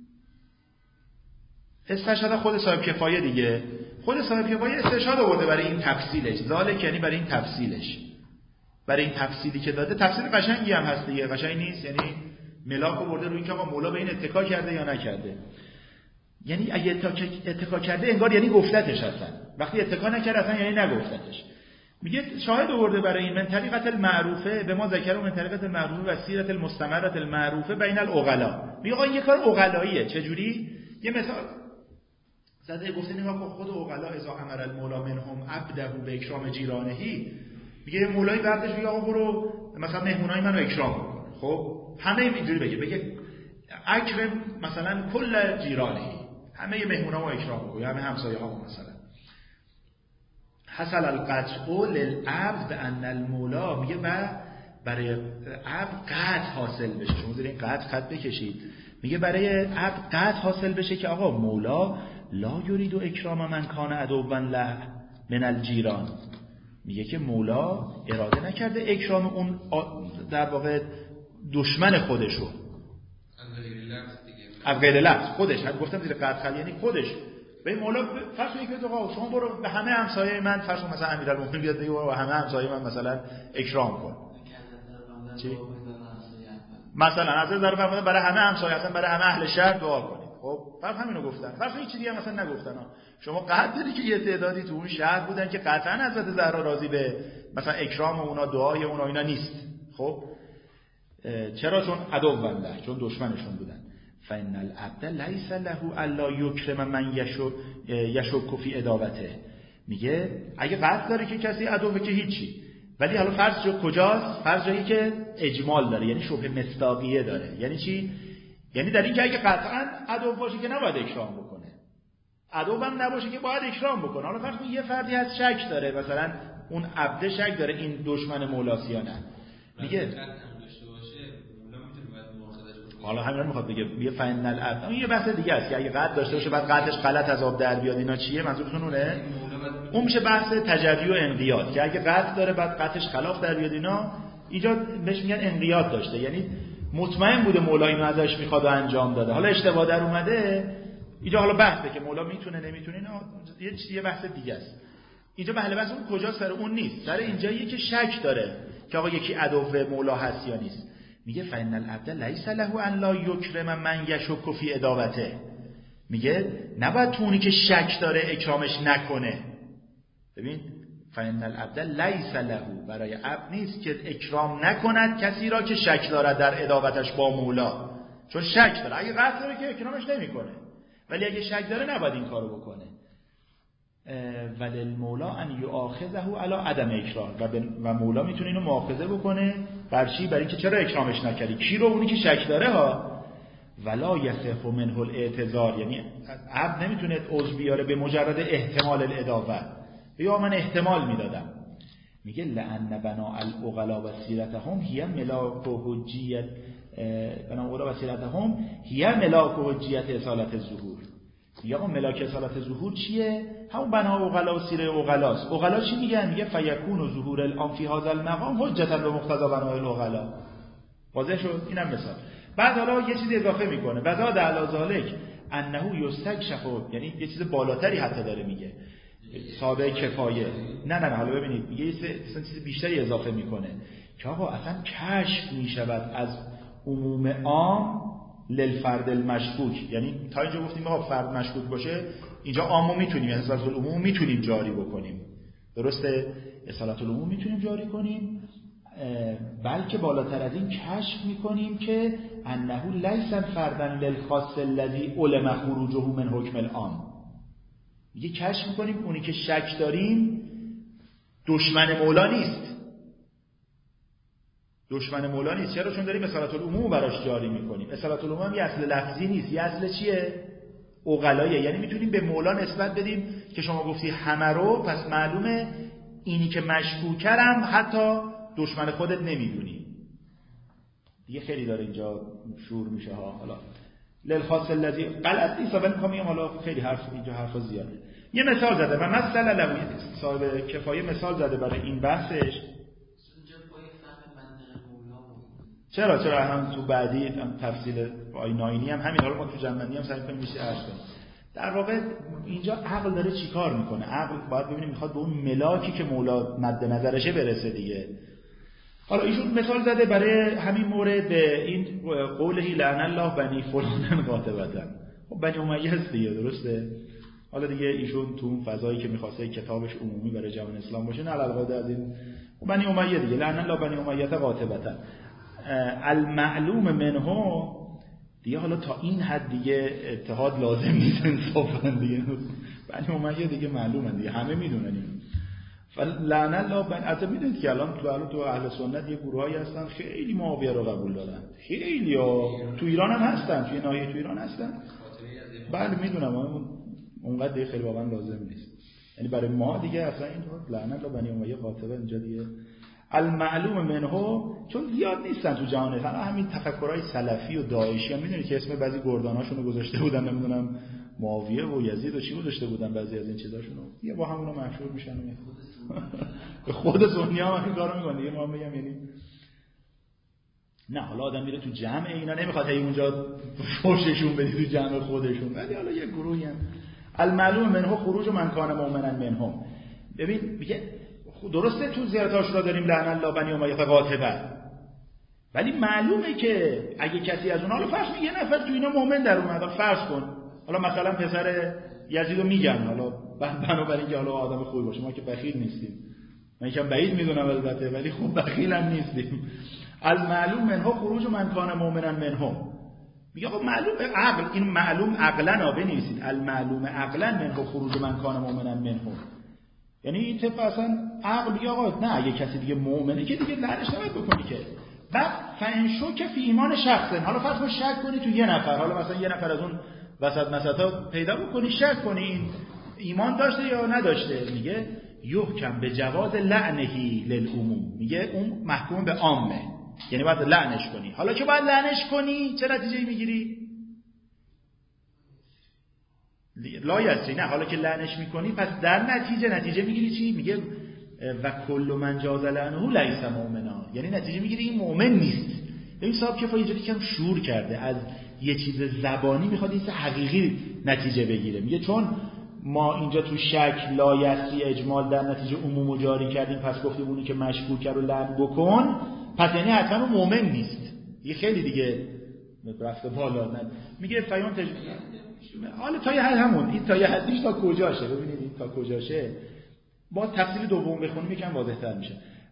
استشهد خود صاحب کفایه دیگه. خود صاحب کفایه استشهاد آورده برای این تفصیلش. ذالک یعنی برای این تفصیلش، برای این تفصیلی که داده. تفصیل قشنگی هم هست دیگه، قشنگ نیست؟ یعنی ملاک آورده روی اینکه آقا مولا به این اتکا کرده یا نکرده. یعنی اگه اتکا کرده انگار یعنی گفتتش هستن، وقتی اتکا نکرده اصلا یعنی نگفتتش. میگه شاهد آورده برای این من طریقت المعروفه به ما ذکر من طریقت المعروفه و سیرت المستمرت المعروفه بین العقلاء. میگه آقا این یه کار عقلاییه. چجوری؟ یه مثال زده گفته نگاه خود عقلاء اذا امر المولا منهم عبده به اکرام جیرانهی. میگه یه مولای بعدش میگه آقا برو مثلا مهمونای منو اکرام کن. خب همه اینجوری بگه، بگه اکرم مثلا کل جیرانهی، همه مهمونا رو اکرام بکنی، همه همسایه ها مثلا. حصل القطع للعبد بان المولا، میگه و برای عبد قطع حاصل بشه. شما زیر این قطع خط بکشید. میگه برای عبد قطع حاصل بشه که آقا مولا لا یرید و اکرام من کان عدوا له من الجیران. میگه که مولا اراده نکرده اکرام اون در واقع دشمن خودشو از غیر لفظ خودش. هم گفتم زیر قطع یعنی خودش. به مولا فرض کنید که آقا شما برو به همه همسایه من، فرض کن مثلا امیرالمومنین بیاد بگه و همه همسایه من مثلا اکرام کن. چی؟ مثلا از نظر فرموده برای همه همسایه، اصلا برای همه اهل شهر دعا کنید. خب فرض همینو گفتن. فرض کنید چیزی هم مثلا نگفتن. شما قطع داری که یه تعدادی تو اون شهر بودن که قطعا حضرت زهرا راضی به مثلا اکرام اونا، دعای اونا اینا نیست. خب چرا؟ چون عدو بنده، چون دشمنشون بودن. فإن العبد ليس له الا يكرم من يشك في عداوته. میگه اگه قطع داره که کسی عدوه که هیچی، ولی حالا فرض جو کجاست؟ فرض جایی که اجمال داره، یعنی شبه مصداقیه داره. یعنی چی؟ یعنی در این که اگه قطعا عدو باشه که نباید اکرام بکنه، عدو هم نباشه که باید اکرام بکنه. حالا فرض کن یه فردی از شک داره، مثلا اون عبد شک داره این دشمن مولاست یا نه. میگه حالا همین میخواد بگه یه فن العبد، اون یه بحث دیگه است که اگه قطع داشته باشه بعد قطعش غلط از آب در بیاد، اینا چیه؟ منظورتون اونه؟ اون میشه بحث تجری و انقیاد، که اگه قطع داره بعد قطعش خلاف در بیاد، اینا ایجاد بهش میگن انقیاد داشته. یعنی مطمئن بوده مولا اینو ازش میخواد و انجام داده، حالا اشتباه در اومده. اینجا حالا بحثه که مولا میتونه نمیتونه، اینا یه چیزی بحث دیگه است. اینجا بحث بحث اون کجاست؟ سر اون نیست، سر اینجاییه که شک داره که آقا یکی عدو مولا هست یا نیست. میگه فإن العبد ليس له ان لا يكرم من يشك في عداوته. میگه نباید تو اونی که شک داره اکرامش نکنه. ببین فإن العبد لیس له، برای عبد نیست که اکرام نکند کسی را که شک دارد در ادابتش با مولا، چون شک داره. اگه قصد داره که اکرامش نمیکنه، ولی اگه شک داره نباید این کارو بکنه. ولی المولا ان یؤاخذه علی عدم اکرام، و, و مولا میتونه اینو مؤاخذه بکنه بر چی؟ برای اینکه چرا اکرامش نکردی. کی رو؟ اونی که شک داره ها. ولا یصح منه الاعتذار، یعنی عبد نمیتونه عذر بیاره به مجرد احتمال الادابه، یا من احتمال میدادم. میگه لأن بنا العقلا و سیرتهم هی ملاک و حجیت، بنا العقلا و سیرتهم هی ملاک و حجیت اصالت الظهور. یا اون ملاک اصالت ظهور چیه؟ همون بنا عقلا و سیره عقلاست. عقلا چی میگن؟ میگه فیکون ظهور الان فی هذا المقام حجتا به مقتضا بنا العقلا. واضح شد؟ اینم مثال. بعد حالا یه چیز اضافه میکنه، وزاد علی ذالک انه یستکشف، یعنی یه چیز بالاتری حتی داره میگه، صاحب کفایه. نه نه نه حالا ببینید میگه یه چیز بیشتری اضافه میکنه که آقا اصلا کشف میشود از عموم عام للفرد المشکوک. یعنی تا اینجا گفتیم آقا فرد مشکوک باشه، اینجا عامو میتونیم، یعنی اصالت العموم میتونیم جاری بکنیم، درسته؟ اصالت العموم میتونیم جاری کنیم، بلکه بالاتر از این کشف میکنیم که انه لیس فردا للخاص الذی علم خروجه من حکم العام. یه کشف میکنیم اونی که شک داریم دشمن مولا نیست. دشمن مولا نیست. چرا؟ چون داریم اصالت العموم براش جاری میکنیم. اصالت العموم یه اصل لفظی نیست، یه اصل چیه؟ عقلایه. یعنی میتونیم به مولا نسبت بدیم که شما گفتی همه رو، پس معلومه اینی که مشکوکرم حتی دشمن خودت نمیدونی. دیگه خیلی داره اینجا شور میشه ها. حالا للخاص الذی غلط نیست، ولی میخوام بگم حالا خیلی حرف اینجا حرفا زیاده. یه مثال زده و مثلا لوی صاحب کفایه مثال زده برای این بحثش. چرا چرا هم تو بعدی هم تفصیل آیه ناینی هم همین، حالا ما تو جنبندی هم سعی کنیم میشه عرض کنیم. در واقع اینجا عقل داره چیکار میکنه؟ عقل باید ببینیم میخواد به اون ملاکی که مولا مد نظرشه برسه دیگه. حالا ایشون مثال زده برای همین مورد این قوله لعن الله بنی فلان قاطبتا. خب بنی امیه هست دیگه، درسته؟ حالا دیگه ایشون تو اون فضایی که میخواسته کتابش عمومی برای جهان اسلام باشه، نه علاوه از این بنی امیه دیگه، لعن الله بنی امیه قاطبتا. المعلوم منه دیگه، حالا تا این حد دیگه اتحاد لازم نیست انصافا دیگه. بنی امیه دیگه معلومه دیگه، همه میدونن این. فلعن الله بن، البته میدونید که الان تو الان تو اهل سنت یه گروهایی هستن خیلی معاویه رو قبول دارن، خیلی ها تو ایران هم هستن، توی ناحیه تو ایران هستن. بله میدونم، اون اونقدر دیگه خیلی واقعا لازم نیست. یعنی برای ما دیگه اصلا این لعن الله بنی امیه قاطبه اینجا دیگه المعلوم منه، چون زیاد نیستن تو جهان اسلام. همین تفکرهای سلفی و داعشی هم میدونید که اسم بعضی گرداناشونو گذاشته بودن، نمیدونم معاویه و یزید و چی گذاشته بودن، بعضی از این چیزاشونو دیگه با همونو مشهور میشن. به خود سنی هم این کارو میکنن دیگه. ما میگم یعنی نه، حالا آدم میره تو جمع اینا نمیخواد هی اونجا فوششون بدی تو جمع خودشون، ولی حالا یه گروهی هم المعلوم منه خروج من کان مؤمنا منهم. ببین میگه درسته تو زیارت عاشورا داریم لعن الله بنی امیه قاطبه، ولی معلومه که اگه کسی از اونها، حالا فرض کن یه نفر تو اینا مؤمن در اومد، فرض کن حالا مثلا پسر یزیدو میگن، حالا بنابراین اینکه حالا آدم خوبی باشه، ما که بخیل نیستیم، من یکم بعید میدونم البته، ولی خب بخیل هم نیستیم. المعلوم منه خروج من کان مؤمنا منهم. میگه خب معلوم عقل، این معلوم عقلا بنویسید، المعلوم عقلا منه خروج من کان مؤمنا منهم. یعنی این طب اصلا عقل میگه آقا نه، اگه کسی دیگه مؤمنه که دیگه لعنش نباید بکنی که. بعد فان شک فی ایمان شخص، حالا فرض کن شک کنی تو یه نفر، حالا مثلا یه نفر از اون وسط مسطا پیدا بکنی، شک کنی ایمان داشته یا نداشته، میگه یحکم به جواز لعنهی للعموم، میگه اون محکوم به عامه، یعنی باید لعنش کنی. حالا که باید لعنش کنی چه نتیجه‌ای میگیری؟ لا یسری، نه حالا که لعنش میکنی پس در نتیجه نتیجه میگیری چی؟ میگه و کل من جاز لعنه لیس مؤمنا، یعنی نتیجه میگیری این مؤمن نیست. این صاحب کفایه اینجوری کم شور کرده، از یه چیز زبانی میخواد این حقیقی نتیجه بگیره. میگه چون ما اینجا تو شک لا یسری اجمال در نتیجه عموم جاری کردیم، پس گفتیم اونی که مشکوک رو لعن بکن، پس یعنی حتما اون مؤمن نیست. یه خیلی دیگه رفته بالا. نه میگه فیون تج... حالا تا یه حد همون این تا یه حدیش تا کجاشه، ببینید این تا کجاشه. با تفصیل دوم بخونیم یکم واضح‌تر میشه.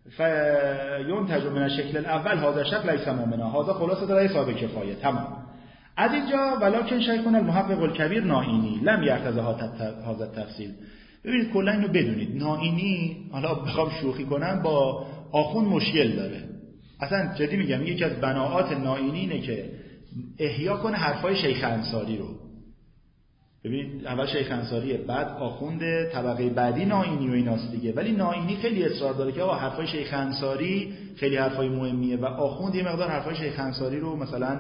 فینتج من الشکل الاول هذا شکل لیس مؤمنا هذا خلاصه رأی صاحب کفایه. تمام. از اینجا ولکن شیخون المحقق الکبیر نائینی لم یرتضی هذا التفصیل. ببینید کلا اینو بدونید، نائینی حالا بخوام شوخی کنم با آخوند مشکل داره. اصلا جدی میگم یکی از بناعات نائینی اینه که احیا کنه حرفای شیخ انصاری رو. ببینید اول شیخ انصاریه، بعد آخوند طبقه بعدی نائینی و ایناست دیگه، ولی نائینی خیلی اصرار داره که آقا حرفای شیخ انصاری خیلی حرفای مهمیه و آخوند یه مقدار حرفای شیخ انصاری رو مثلا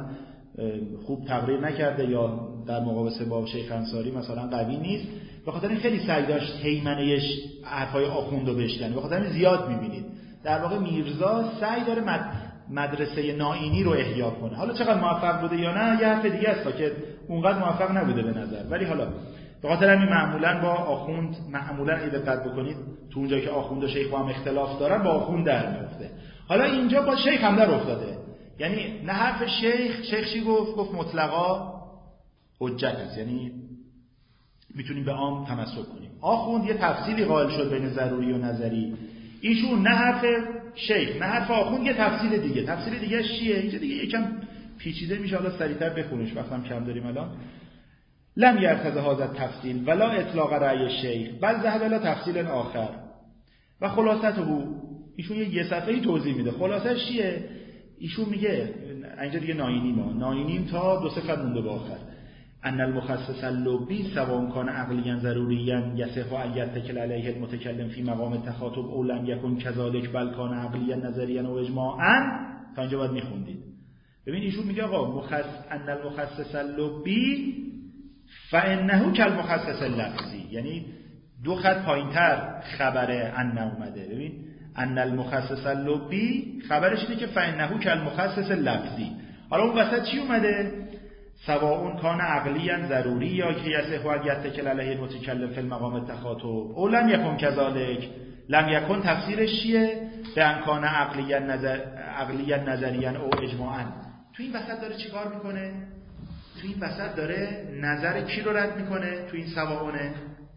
خوب تقریر نکرده یا در مقایسه با شیخ انصاری مثلا قوی نیست، به خاطر این خیلی سعی داشت هیمنه حرفای آخوند رو بشکنه، به خاطر این زیاد میبینید در واقع میرزا سعی داره مد... مدرسه نائینی رو احیا کنه. حالا چقدر موفق بوده یا نه یه حرف دیگه است که اونقدر موفق نبوده به نظر، ولی حالا به خاطر همین معمولا با آخوند معمولا اگه دقت بکنید تو اونجایی که آخوند و شیخ با هم اختلاف دارن با آخوند در میفته. حالا اینجا با شیخ هم در افتاده، یعنی نه حرف شیخ شیخ چی گفت؟ گفت مطلقا حجت است، یعنی میتونیم به عام تمسک کنیم. آخوند یه تفصیلی قائل شد بین ضروری و نظری، ایشون نه حرف شیخ نه حرف آخوند یه تفصیل دیگه. تفصیل دیگه چیه؟ اینجا دیگه یکم پیچیده میشه، حالا سریعتر بخونیش وقتم کم داریم الان. لم یرتضی هذا التفصیل ولا اطلاق رأی شیخ بل ذهب الی تفصیل آخر و خلاصته ایشون یه صفحه‌ای توضیح میده. خلاصش چیه؟ ایشون میگه اینجا دیگه نائینیم ما نائینیم تا دو صفحه مونده به آخر. ان المخصص اللبی سواء کان عقلیا ضروریا یصح ان یتکل علیه المتکلم فی مقام تخاطب او لم یکن کذالک بل کان عقلیا نظریا و اجماعا. تا اینجا باید میخوندید. ببین ایشون میگه آقا مخص ان المخصص اللبی فانه کالمخصص اللفظی، یعنی دو خط پایینتر خبر ان اومده. ببین ان المخصص اللبی خبرش اینه که فانه کالمخصص اللفظی. حالا اون وسط چی اومده؟ سواء کان عقلیا ضروری یا که یصح ان یتکل علیه المتکلم فی المقام التخاطب او لم یکن کذالک. لم یکن تفسیرش چیه؟ به ان کان عقلیا نظر عقلیا نظریا او اجماعا. تو این وسط داره چیکار میکنه؟ تو این وسط داره نظر کی رو رد میکنه؟ تو این سواءونه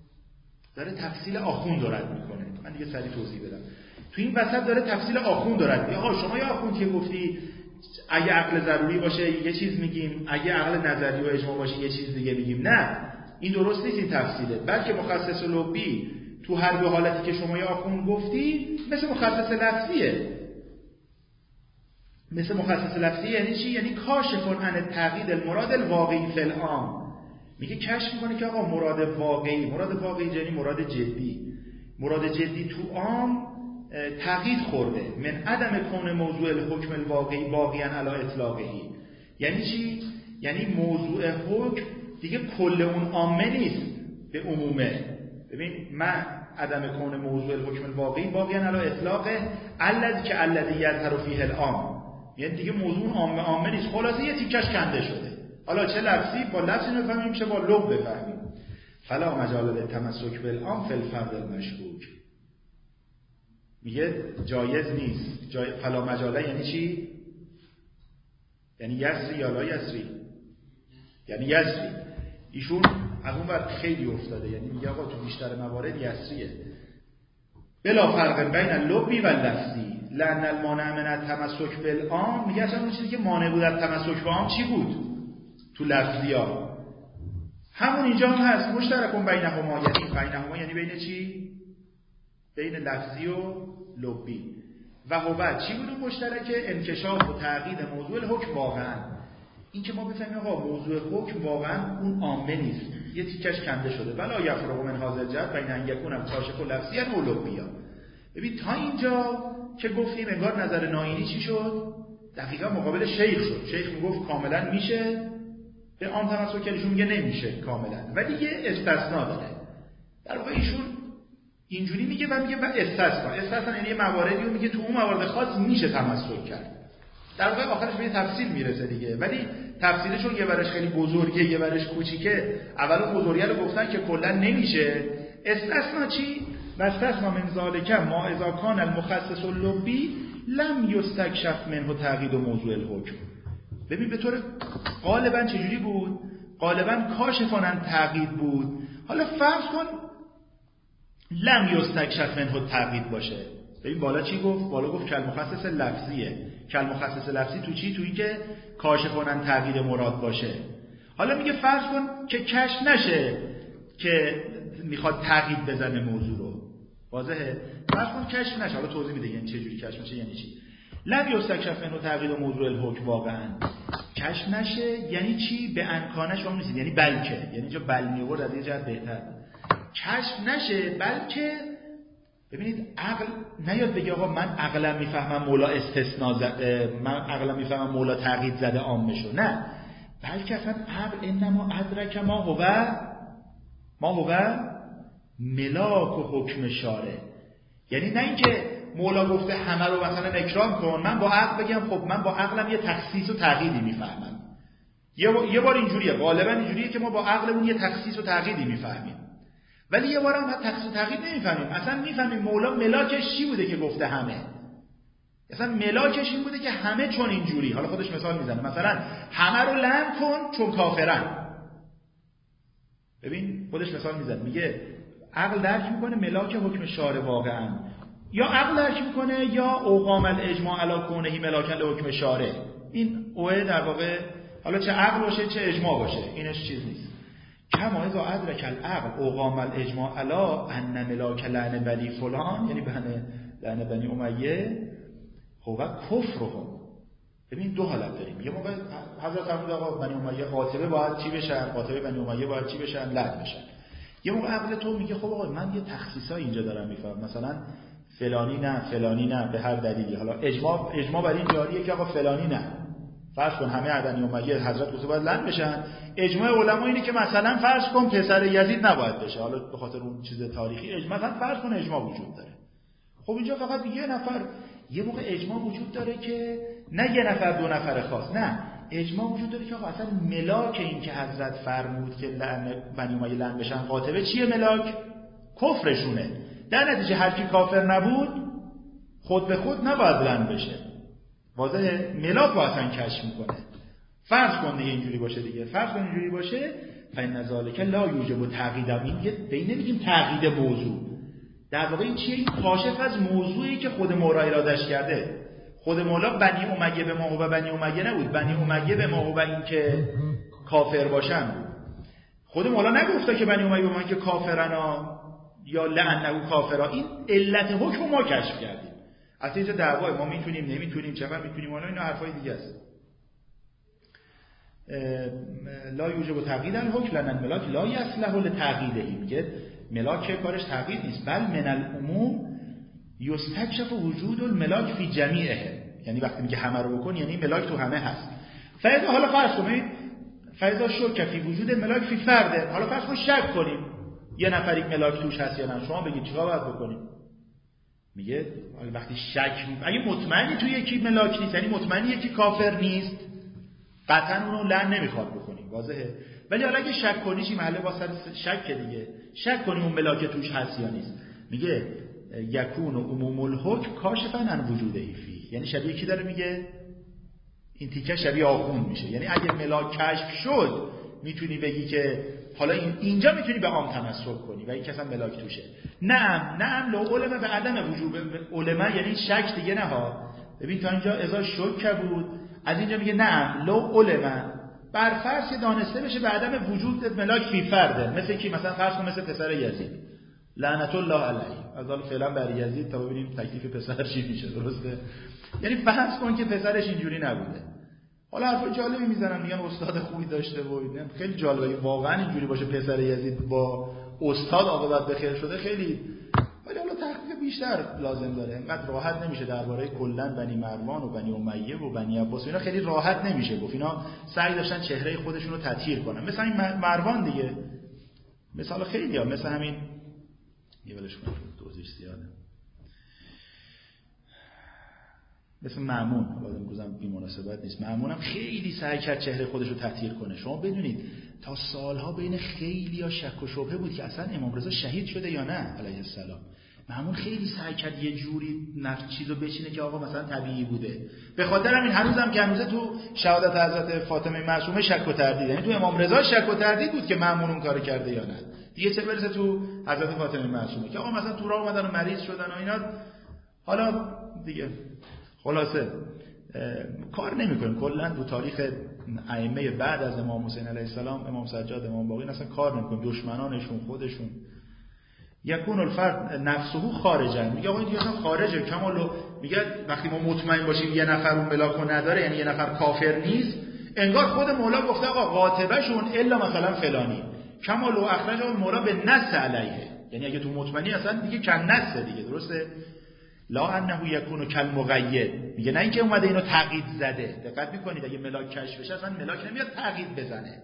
داره تفصیل آخوند رو رد میکنه. من دیگه سریع توضیح بدم. تو این وسط داره تفصیل آخوند رو رد میکنه. آقا شما یا آخوند که گفتی اگه عقل ضروری باشه یه چیز میگیم، اگه عقل نظری و اجماع باشه یه چیز دیگه میگیم. نه، این درست نیست این تفصیله. بلکه مخصص لبی تو هر دو حالتی که شما یا آخوند گفتی مثل مخصص لفظیه. مثل مخصص لفظی یعنی چی؟ یعنی کاشف عن تقیید المراد الواقعی فی العام. میگه کشف میکنه که آقا مراد واقعی، مراد واقعی یعنی مراد جدی، مراد جدی تو عام تقیید خورده. من عدم کون موضوع الحکم الواقعی باقیاً علی اطلاقهی. یعنی چی؟ یعنی موضوع حکم دیگه کل اون عامه نیست به عمومه. ببین من عدم کون موضوع الحکم الواقعی باقیاً علی اطلاقه الذی که الذی یظهر فیه العام، یعنی دیگه موضوع عامه عامه نیست. خلاصه یه تیکش کنده شده. حالا چه لفظی با لفظی بفهمیم چه با لغت بفهمیم. فلا مجال للتمسک بالعام فی الفرد المشکوک. میگه جایز نیست. جای... فلا مجاله یعنی چی؟ یعنی یسری یا لا یسری؟ یعنی یسری. ایشون از اون وقت خیلی افتاده، یعنی میگه آقا تو بیشتر موارد یسریه. بلا فرق بین اللبی و لفظی لأن المانع من التمسک بالعام. میگه اصلا اون چیزی که مانع بود از تمسک با عام چی بود؟ تو لفظی ها همون اینجا هم هست. مشترکون بینهما، یعنی بینهما یعنی بین چی؟ بین لفظی و لبی. و هو چی بود اون مشترکه؟ انکشاف و تعقید موضوع الحکم واقعا. این که ما بفهمیم آقا موضوع حکم واقعا اون عامه نیست، یه تیکش کنده شده. ولا یفرق من هذا الجهت بین ان یکون کاشف لفظی و لبی. ببین تا اینجا که گفتیم انگار نظر نائینی چی شد؟ دقیقا مقابل شیخ شد. شیخ میگفت کاملا میشه، به عام تمسک کرد، ایشون میگه نمیشه کاملا، ولی یه استثناء داره. در واقع ایشون اینجوری میگه و میگه و استثناء. استثناء یعنی یه مواردی رو میگه تو اون موارد خاص میشه تمسک کرد. در واقع آخرش به تفصیل میرسه دیگه، ولی تفصیلش چون یه ورش خیلی بزرگه یه ورش کوچیکه. اول بزرگه رو گفتن که کلا نمیشه. استثناء چی؟ واستثناء من ذالک ما اذا کان المخصص اللبی لم یستکشف منه تقیید موضوع الحکم. ببین به طور غالبا چجوری بود؟ غالبا کاشفانن تقیید بود. حالا فرض کن لم یستکشف منه التقیید باشه. ببین بالا چی گفت؟ بالا گفت کل مخصص لفظیه. کل مخصص لفظی تو چی؟ تو این که کاشف کنن تغییر مراد باشه. حالا میگه فرض کن که کشف نشه که میخواد تغییر بزنه موضوع رو. واضحه؟ فرض کن کشف نشه. حالا توضیح میده یعنی چه جوری کشف میشه یعنی چی. لم یستکشف منه تغییر موضوع الحکم واقعا. کشف نشه یعنی چی؟ به امکانش اون نیست، یعنی بلکه، یعنی اینجا بل میورد از یه جهت بهتر. کشف نشه بلکه ببینید عقل نیاد بگه آقا من عقلم میفهمم مولا استثناء زده، من عقلم میفهمم مولا تقیید زده عام بشه. نه، بلکه اصلا عقل انما ادرک ما هو ما هو ملاک و حکم شارع. یعنی نه اینکه مولا گفته همه رو مثلا اکرام کن، من با عقل بگم خب من با عقلم یه تخصیص و تقییدی میفهمم. یه یه بار اینجوریه، غالبا اینجوریه که ما با عقلمون یه تخصیص و تقییدی میفهمیم، ولی یه بار هم تخصیص و تقیید نمیفهمیم. اصلا میفهمیم مولا ملاکش چی بوده که گفته همه. اصلا ملاکش این بوده که همه چون اینجوری. حالا خودش مثال میزنه، مثلا همه رو لعن کن چون کافرن. ببین خودش مثال میزنه، میگه عقل درک میکنه ملاک حکم شارع واقعا، یا عقل درک میکنه یا اوقام الاجماع علی کونه ملاکن لحکم شارع. این اوه در واقع حالا چه عقل باشه چه اجماع باشه اینش چیز نیست. کما اذا ادرک العقل اوقام الاجماع علی ان ملاک لعن بنی فلان، یعنی بنی لعن بنی امیه هو کفرهم. ببین دو حالت داریم. یه موقع حضرت فرمود آقا بنی امیه قاطبه باید چی بشن، قاطبه بنی امیه باید چی بشن، لعن بشن. یه موقع عقل تو میگه خب آقا من یه تخصیصای اینجا دارم میفهمم، مثلا فلانی نه فلانی نه به هر دلیلی. حالا اجماع اجماع بر این جاریه که آقا فلانی نه، فرض کن همه بنی امیه حضرت گفته باید لعن بشن. اجماع علما اینه که مثلا فرض کن پسر یزید نباید بشه، حالا به خاطر اون چیز تاریخی اجماع فرض کن اجماع وجود داره. خب اینجا فقط یه نفر، یه موقع اجماع وجود داره که نه یه نفر دو نفر خاص، نه اجماع وجود داره که آقا اصلا ملاک این که حضرت فرمود که لعن بنی امیه لعن بشن قاطبه چیه؟ ملاک کفرشونه. در نتیجه هر کی کافر نبود خود به خود نباید لعن بشه. واضحه؟ ملاک رو اصلا کشف میکنه. فرض کن دیگه اینجوری باشه دیگه، فرض کن اینجوری باشه فإن ذلک لا یوجب تقیید. این دیگه به این نمیگیم تقیید موضوع، در واقع این چیه؟ این کاشف از موضوعی که خود مولا ارادش کرده. خود مولا بنی امیه به ما و بنی امیه نبود، بنی امیه به ما و این که کافر باشن بود. خود مولا نگفته که بنی امیه به ما که کافرنا یا لعنه کافرا. این علت حکم ما کشف کردیم. اصلا اینجا دعوای ما میتونیم نمیتونیم چقدر میتونیم، حالا اینا حرفای دیگه است. لا یوجب تقیید الحکم لان الملاک لا یصلح لتقییده. میگه ملاک کارش تقیید نیست، بل من العموم یستکشف وجود الملاک فی جمیعه. یعنی وقتی میگه همه رو بکن یعنی ملاک تو همه هست. فاذا حالا فرض کنید فاذا شک فی وجود ملاک فی فرد، حالا فرض کن شک کنیم یه نفر یک ملاک توش هست یا نه، شما بگید چیکار باید بکنیم؟ میگه وقتی شک، اگه مطمئنی تو یکی ملاک نیست یعنی مطمئنی یکی کافر نیست، قطعا اونو لعن نمیخواد بکنیم. واضحه؟ ولی حالا اگه شک کنی چی محله واسه شک دیگه، شک کنیم اون ملاک توش هست یا نیست. میگه یکون و عموم الحکم کاشفا عن وجوده فی. یعنی شبیه کی داره میگه؟ این تیکه شبیه آخوند میشه. یعنی اگه ملاک کشف شد میتونی بگی که حالا این اینجا میتونی به عام تمسک کنی و این کسا ملاک توشه. نعم نعم لو علم به عدم وجوب علما، یعنی شک دیگه نه ها. ببین تا اینجا اذا شک بود، از اینجا میگه نعم لو علما، بر فرض که دانسته بشه به عدم وجود ملاک فی فرده. مثل کی؟ مثلا فرض کن مثل پسر یزید لعنت الله علیه. از حالا فعلا بر یزید تا ببینیم تکلیف پسر چی میشه. درسته؟ یعنی فرض کن که پسرش اینجوری نبوده. حالا حرف جالبی میزنن میگن استاد خوبی داشته و اینا، خیلی جالبه واقعا اینجوری باشه پسر یزید با استاد عاقبت بخیر شده خیلی. ولی حالا تحقیق بیشتر لازم داره، اینقدر راحت نمیشه درباره کلا بنی مروان و بنی امیه و بنی عباس اینا خیلی راحت نمیشه گفت. اینا سعی داشتن چهره خودشون رو تطهیر کنن، مثلا این مروان دیگه، مثلا خیلی ها مثلا همین یه ولش کنم توضیحش زیاده، مثل مأمون، حالا میگم بی مناسبت نیست، مأمون هم خیلی سعی کرد چهره خودش رو تطهیر کنه. شما بدونید تا سالها بین خیلی ها شک و شبهه بود که اصلا امام رضا شهید شده یا نه علیه السلام. مأمون خیلی سعی کرد یه جوری نفس چیزو بچینه که آقا مثلا طبیعی بوده. به خاطر همین هنوزم که هنوزه تو شهادت حضرت فاطمه معصومه شک و تردید، یعنی تو امام رضا شک و تردید بود که مأمون اون کارو کرده یا نه. دیگه چه برسه تو حضرت فاطمه معصومه که آقا مثلا تو راه اومدن و مریض شدن و اینا، حالا دیگه خلاصه کار نمی‌کنیم. کلا تو تاریخ ائمه بعد از امام حسین علیه السلام، امام سجاد، امام باقر، اصلا کار نمی‌کنیم. دشمنانشون، خودشون، یکون الفرد نفسه خارجن، میگه آقا این دیگه اصلا خارجه. کمالو میگه وقتی ما مطمئن باشیم یه نفر اون ملاکو نداره، یعنی یه نفر کافر نیست، انگار خود مولا گفته آقا قاطبهشون الا مثلا فلانی. کمالو اخرج اون مولا به نص علیه، یعنی اگه تو مطمئنی اصلا دیگه کن نص دیگه، درسته؟ لا انه یکونو کل مقید، میگه نه اینکه اومده اینو تقیید زده. دقت میکنید اگه ملاک کشف بشه اصلا ملاک نمیاد تقیید بزنه.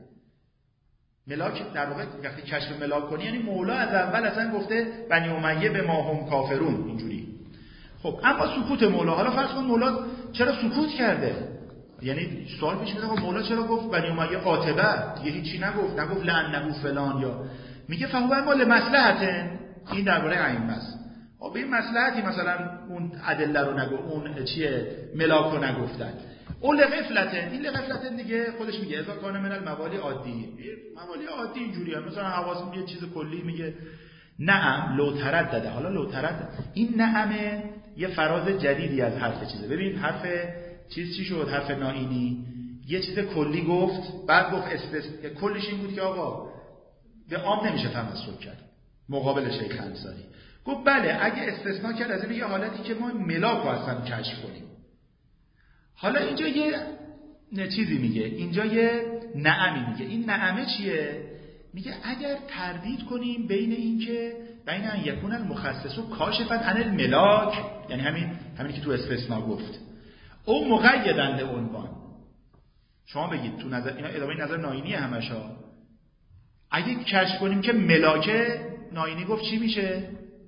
ملاک در واقع وقتی کشف ملاک کنی یعنی مولا از اول اصلا گفته بنی امیه به ما هم کافرون، اینجوری. خب اما سکوت مولا، حالا فرض کن مولا چرا سکوت کرده؟ یعنی سوال پیش میاد مولا چرا گفت بنی امیه قاطبه، دیگه هیچی نگفت، نگفت لعنه فلان، یا میگه فهو مال مصلحتن. این درباره ائمه است. خب این مصلحتی مثلا اون ادله رو نگو، اون چیه ملاک رو نگفتن. اون لغفلتن، این لغفلتن دیگه خودش میگه اذا کان من الموالی عادی، موالی عادی اینجوریه، مثلا حواس یه چیز کلی میگه نعم لو تردده. حالا لو تردد این نعمه یه فراز جدیدی از حرف چیزه. ببین حرف چیز چی شد؟ حرف نائینی یه چیز کلی گفت، بعد گفت استثنا. کلش این بود که آقا به عام نمیشه تمسک کرد، مقابل شیخ انصاری گفت بله اگه استثناء کرد از این یه حالتی که ما ملاک رو اصلا کشف کنیم. حالا اینجا یه چیزی میگه، اینجا یه نعمی میگه. این نعمه چیه؟ میگه اگر تردید کنیم بین این که بین ان یکون المخصص کاشفا عن الملاک، یعنی همین همین که تو استثناء گفت، او مقیدند عنوان. شما بگید تو نظر اینا ادامه نظر ناینی همشا، اگه کشف کنیم که ملاکه، ناینی گفت چی میشه؟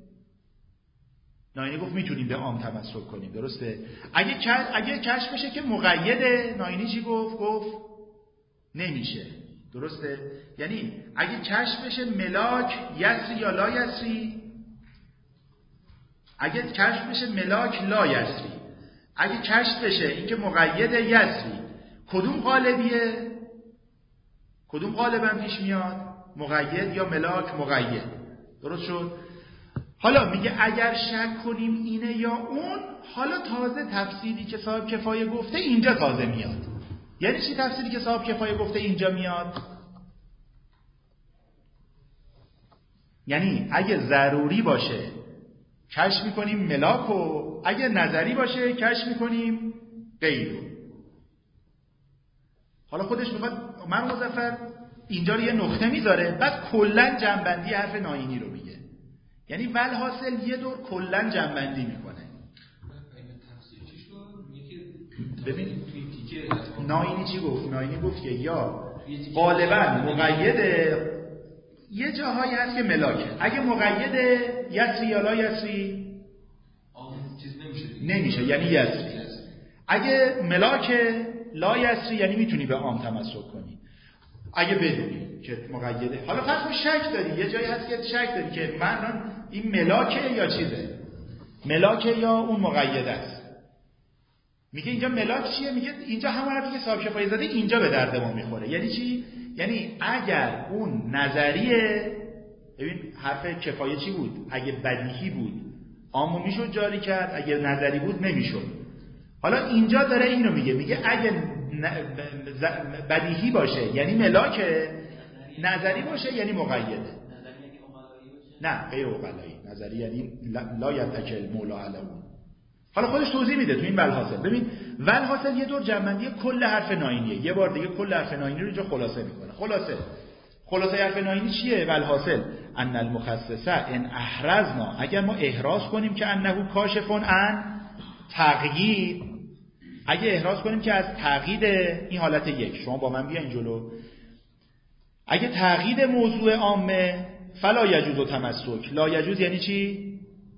ناینی گفت میتونیم به عام تمسک کنیم، درسته؟ اگه اگه کشف بشه که مقیده، ناینی چی گفت؟ گفت نمیشه، درسته؟ یعنی اگه کشف بشه ملاک یسری یا لا یسری، اگه کشف بشه ملاک لا یسری، اگه کشف بشه اینکه مقیده یسری، کدوم غالبیه؟ کدوم غالبا پیش میاد؟ مقید یا ملاک مقید، درست شد؟ حالا میگه اگر شک کنیم اینه یا اون، حالا تازه تفسیری که صاحب کفایه گفته اینجا تازه میاد. یعنی چی تفسیری که صاحب کفایه گفته اینجا میاد؟ یعنی اگه ضروری باشه کشف میکنیم ملاکو، اگه نظری باشه کشف میکنیم غیرو. حالا خودش میخواد من مظفر اینجا رو یه نقطه میذاره، بعد کلا جنبندی حرف ناینی رو میگه. یعنی ول حاصل یه دور کلا جنبندی میکنه. ببین ناینی چی گفت؟ ناینی گفت که یا غالبا مقیده، یه جاهایی هست که ملاکه. اگه مقیده یسری یا لا یسری نمیشه، یعنی یسری. اگه ملاکه لا یسری یعنی میتونی به عام تمسک کنی اگه بدونی که مقیده. حالا فرض کن شک داری، یه جایی هست که شک داری که من این ملاکه یا چیزه، ملاکه یا اون مقیده است. میگه اینجا ملاک چیه؟ میگه اینجا همون حرفی که صاحب کفایه زده اینجا به درد ما میخوره. یعنی چی؟ یعنی اگر اون نظریه، ببین حرف کفایه چی بود؟ اگه بدیهی بود عامو میشد جاری کرد، اگه نظری بود نمیشد. حالا اینجا داره اینو میگه، میگه اگه بدیهی باشه یعنی ملاکه، نظری باشه یعنی مقیده. نه غیر اقلایی، نظری یعنی لا یتکل مولا علیه. حالا خودش توضیح میده تو این ولحاصل. ببین ولحاصل یه دور جنبندی کل حرف ناینیه، یه بار دیگه کل حرف ناینی رو اینجا خلاصه میکنه. خلاصه خلاصه حرف ناینی چیه؟ ولحاصل ان المخصصه ان احرزنا، اگر ما احراز کنیم که انه کاشفون عن تقیید، اگه احراز کنیم که از تقیید این حالت یک، شما با من بیاین جلو، اگه تقیید موضوع عامه فلا یجوز و تمسک. لا یجوز یعنی چی؟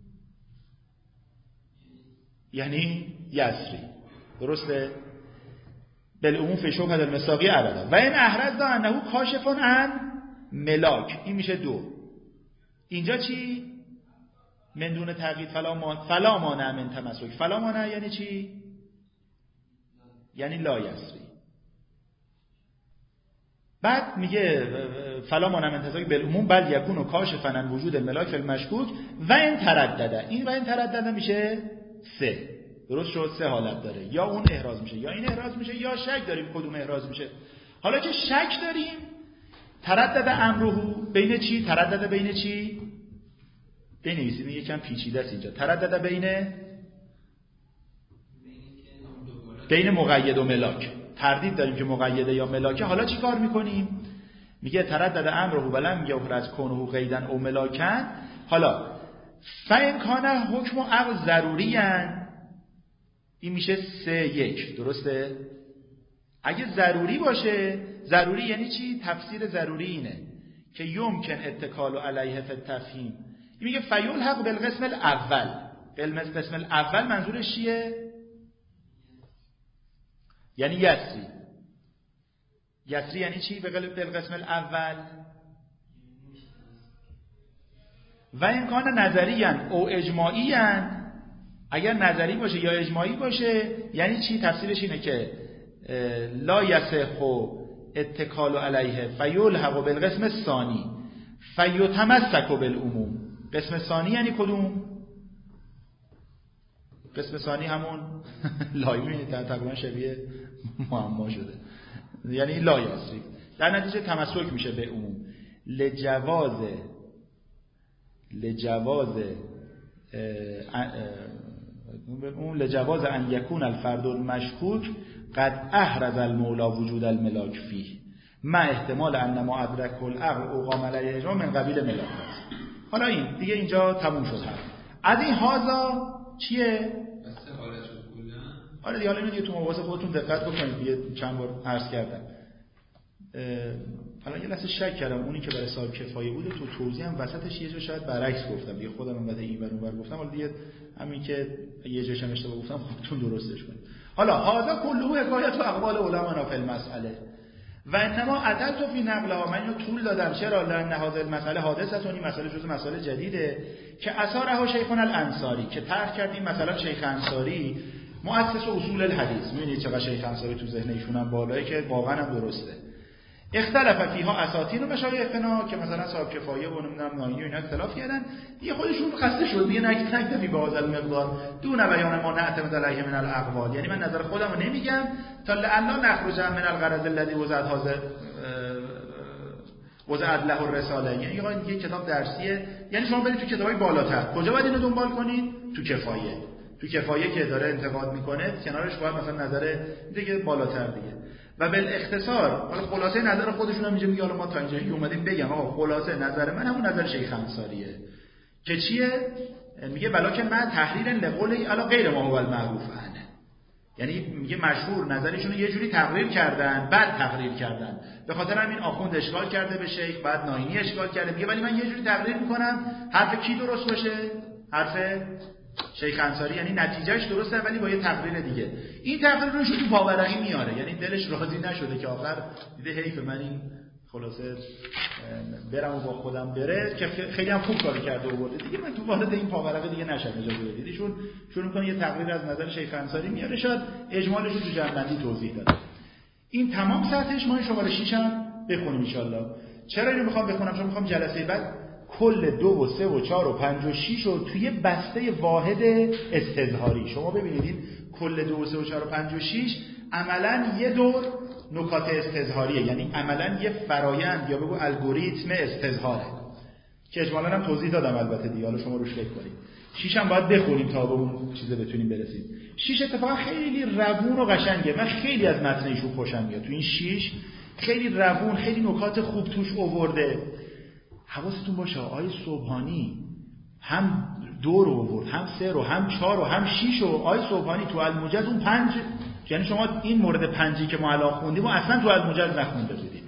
یعنی یسری، درسته؟ بالعموم فی شبهه المصداقیه ابدا. و این احرز دا انه کاشفون عن ملاک، این میشه دو. اینجا چی؟ من دون تقیید فلا ما فلا مانع من تمسک. فلا مانع یعنی چی؟ یعنی لا یسری. بعد میگه فلا مانع انتزاعی بالعموم بل یکون و کاشفن وجود الملاک فی المشکوک و این تردده. این و این تردده میشه سه. درست شد؟ سه حالت داره، یا اون احراز میشه یا این احراز میشه یا شک داریم کدوم احراز میشه. حالا که شک داریم تردد امرهو بین چی؟ تردد بین چی؟ بنویسید، یکم پیچیده است اینجا. تردد بین بین مقید و ملاک. تردید داریم که مقیده یا ملاکه. حالا چی کار میکنیم؟ میگه تردد امرهو ولم یخرج کنه قیدن او ملاکن. حالا فین کانه حکم و عقل ضروری ان، این میشه سه یک. درسته؟ اگه ضروری باشه، ضروری یعنی چی؟ تفسیر ضروری اینه که یمکن اتکال علیه فی التفهیم. این میگه فیلحق بالقسم الاول. بالقسم الاول منظورش چیه؟ یعنی یسری. یسری یعنی چی به بالقسم الاول؟ و این کان نظریان او اجماعیان، اگر نظری باشه یا اجماعی باشه یعنی چی؟ تفسیرش اینه که لا یصح اتکال علیه فیلحق بالقسم الثانی فیتمسک بالعموم. قسم ثانی یعنی کدوم؟ قسم ثانی همون لایمی تقریبا شبیه معما شده، یعنی لا یسری. در نتیجه تمسک میشه به عموم. لجواز لجواز اون لجواز ان یکون الفرد المشکوک قد احرز المولا وجود الملاک فیه ما احتمال ان ما ادرک العقل او قام علیه اجماع من قبیل ملاک است. حالا این دیگه اینجا تموم شد. هست از این هازا چیه؟ آره دیگه، حالا اینو دیگه تو مباحث خودتون دقت بکنید، دیگه چند بار عرض کردم. حالا یه لحظه شک کردم اونی که برای صاحب کفایه بود تو توضیح هم وسطش یه جا شاید برعکس گفتم، دیگه خودم هم بعد این ور اون ور گفتم. حالا دیگه همین که یه جاش هم اشتباه گفتم خودتون درستش کنید. حالا هذا كله حکایت و اقوال علماء فی المساله و انما عدلت فی نقلها. من اینو طول دادم چرا؟ لان هذه المساله حادثه، این مسئله جزء مسائل جدیده که اثرها شیخنا الانصاری، که طرح کردیم مثلا شیخ انصاری مؤسس اصول الحدیث. می‌بینید چقدر شیخ انصاری تو ذهن ایشون هم بالایی که واقعا هم درسته. اختلاف فیها اساطین و مشایخنا، که مثلا صاحب کفایه و نمیدونم ناینی و اینا اختلاف کردن، دیگه خودشون خسته شد دیگه نکت نکتفی به هذا المقدار دون بیان ما نعتمد علیه من الاقوال. یعنی من نظر خودم رو نمیگم تا لعلا نخرج من الغرض الذی وضعت هذا وضعت له الرساله. یعنی یه کتاب درسیه، یعنی شما برید تو کتابای بالاتر. کجا باید اینو دنبال کنید؟ تو کفایه. تو کفایه که داره انتقاد میکنه کنارش باید مثلا نظر دیگه بالاتر دیگه. و بالاختصار حالا خلاصه نظر خودشون هم اینجا میگه، حالا ما تا اینجا اومدیم بگم آقا خلاصه نظر من همون نظر شیخ انصاریه که چیه؟ میگه بلاکه من تحریر لقولی علی غیر ما هو المعروف عنه. یعنی میگه مشهور نظرشون رو یه جوری تقریر کردن، بعد تقریر کردن، به خاطر همین آخوند اشکال کرده به شیخ، بعد ناینی اشکال کرده. میگه ولی من یه جوری تقریر میکنم حرف کی درست باشه؟ حرف شیخ انصاری، یعنی نتیجهش درسته ولی با یه تقریر دیگه. این تقریر رو تو پاورقی میاره، یعنی دلش راضی نشده که آخر دیده حیف من این خلاصه برم و با خودم بره، که خیلی هم خوب کاری کرده و برده دیگه، من تو وارد این پاورقی دیگه نشم اجازه بدید. ایشون شروع می‌کنه یه تقریر از نظر شیخ انصاری میاره، شاید اجمالش رو تو جنبندی توضیح داده. این تمام سطحش. ما شماره شش هم بخونیم ان شاءالله. چرا اینو میخوام بخونم؟ چون میخوام جلسه بعد کل دو و سه و چهار و پنج و شیش رو توی بسته واحد استظهاری شما ببینید. این کل دو و سه و چهار و پنج و شیش عملاً یه دور نکات استظهاریه، یعنی عملاً یه فرایند یا بگو الگوریتم استظهاره که اجمالاً هم توضیح دادم البته دیگه، حالا شما روش فکر کنید. شیش هم باید بخونیم تا به اون چیزه بتونیم برسیم. شیش اتفاقا خیلی روون و قشنگه. من خیلی از متن ایشون خوشم میاد. تو این شیش خیلی روون، خیلی نکات خوب توش آورده. حواستون باشه آیه سبحانی هم دو رو آورد، هم سه رو، هم چهار رو، هم شیش رو. آیه سبحانی تو الموجز اون پنج، یعنی شما این مورد پنجی که ما الان خوندیم و اصلا تو الموجز نخونده بودید.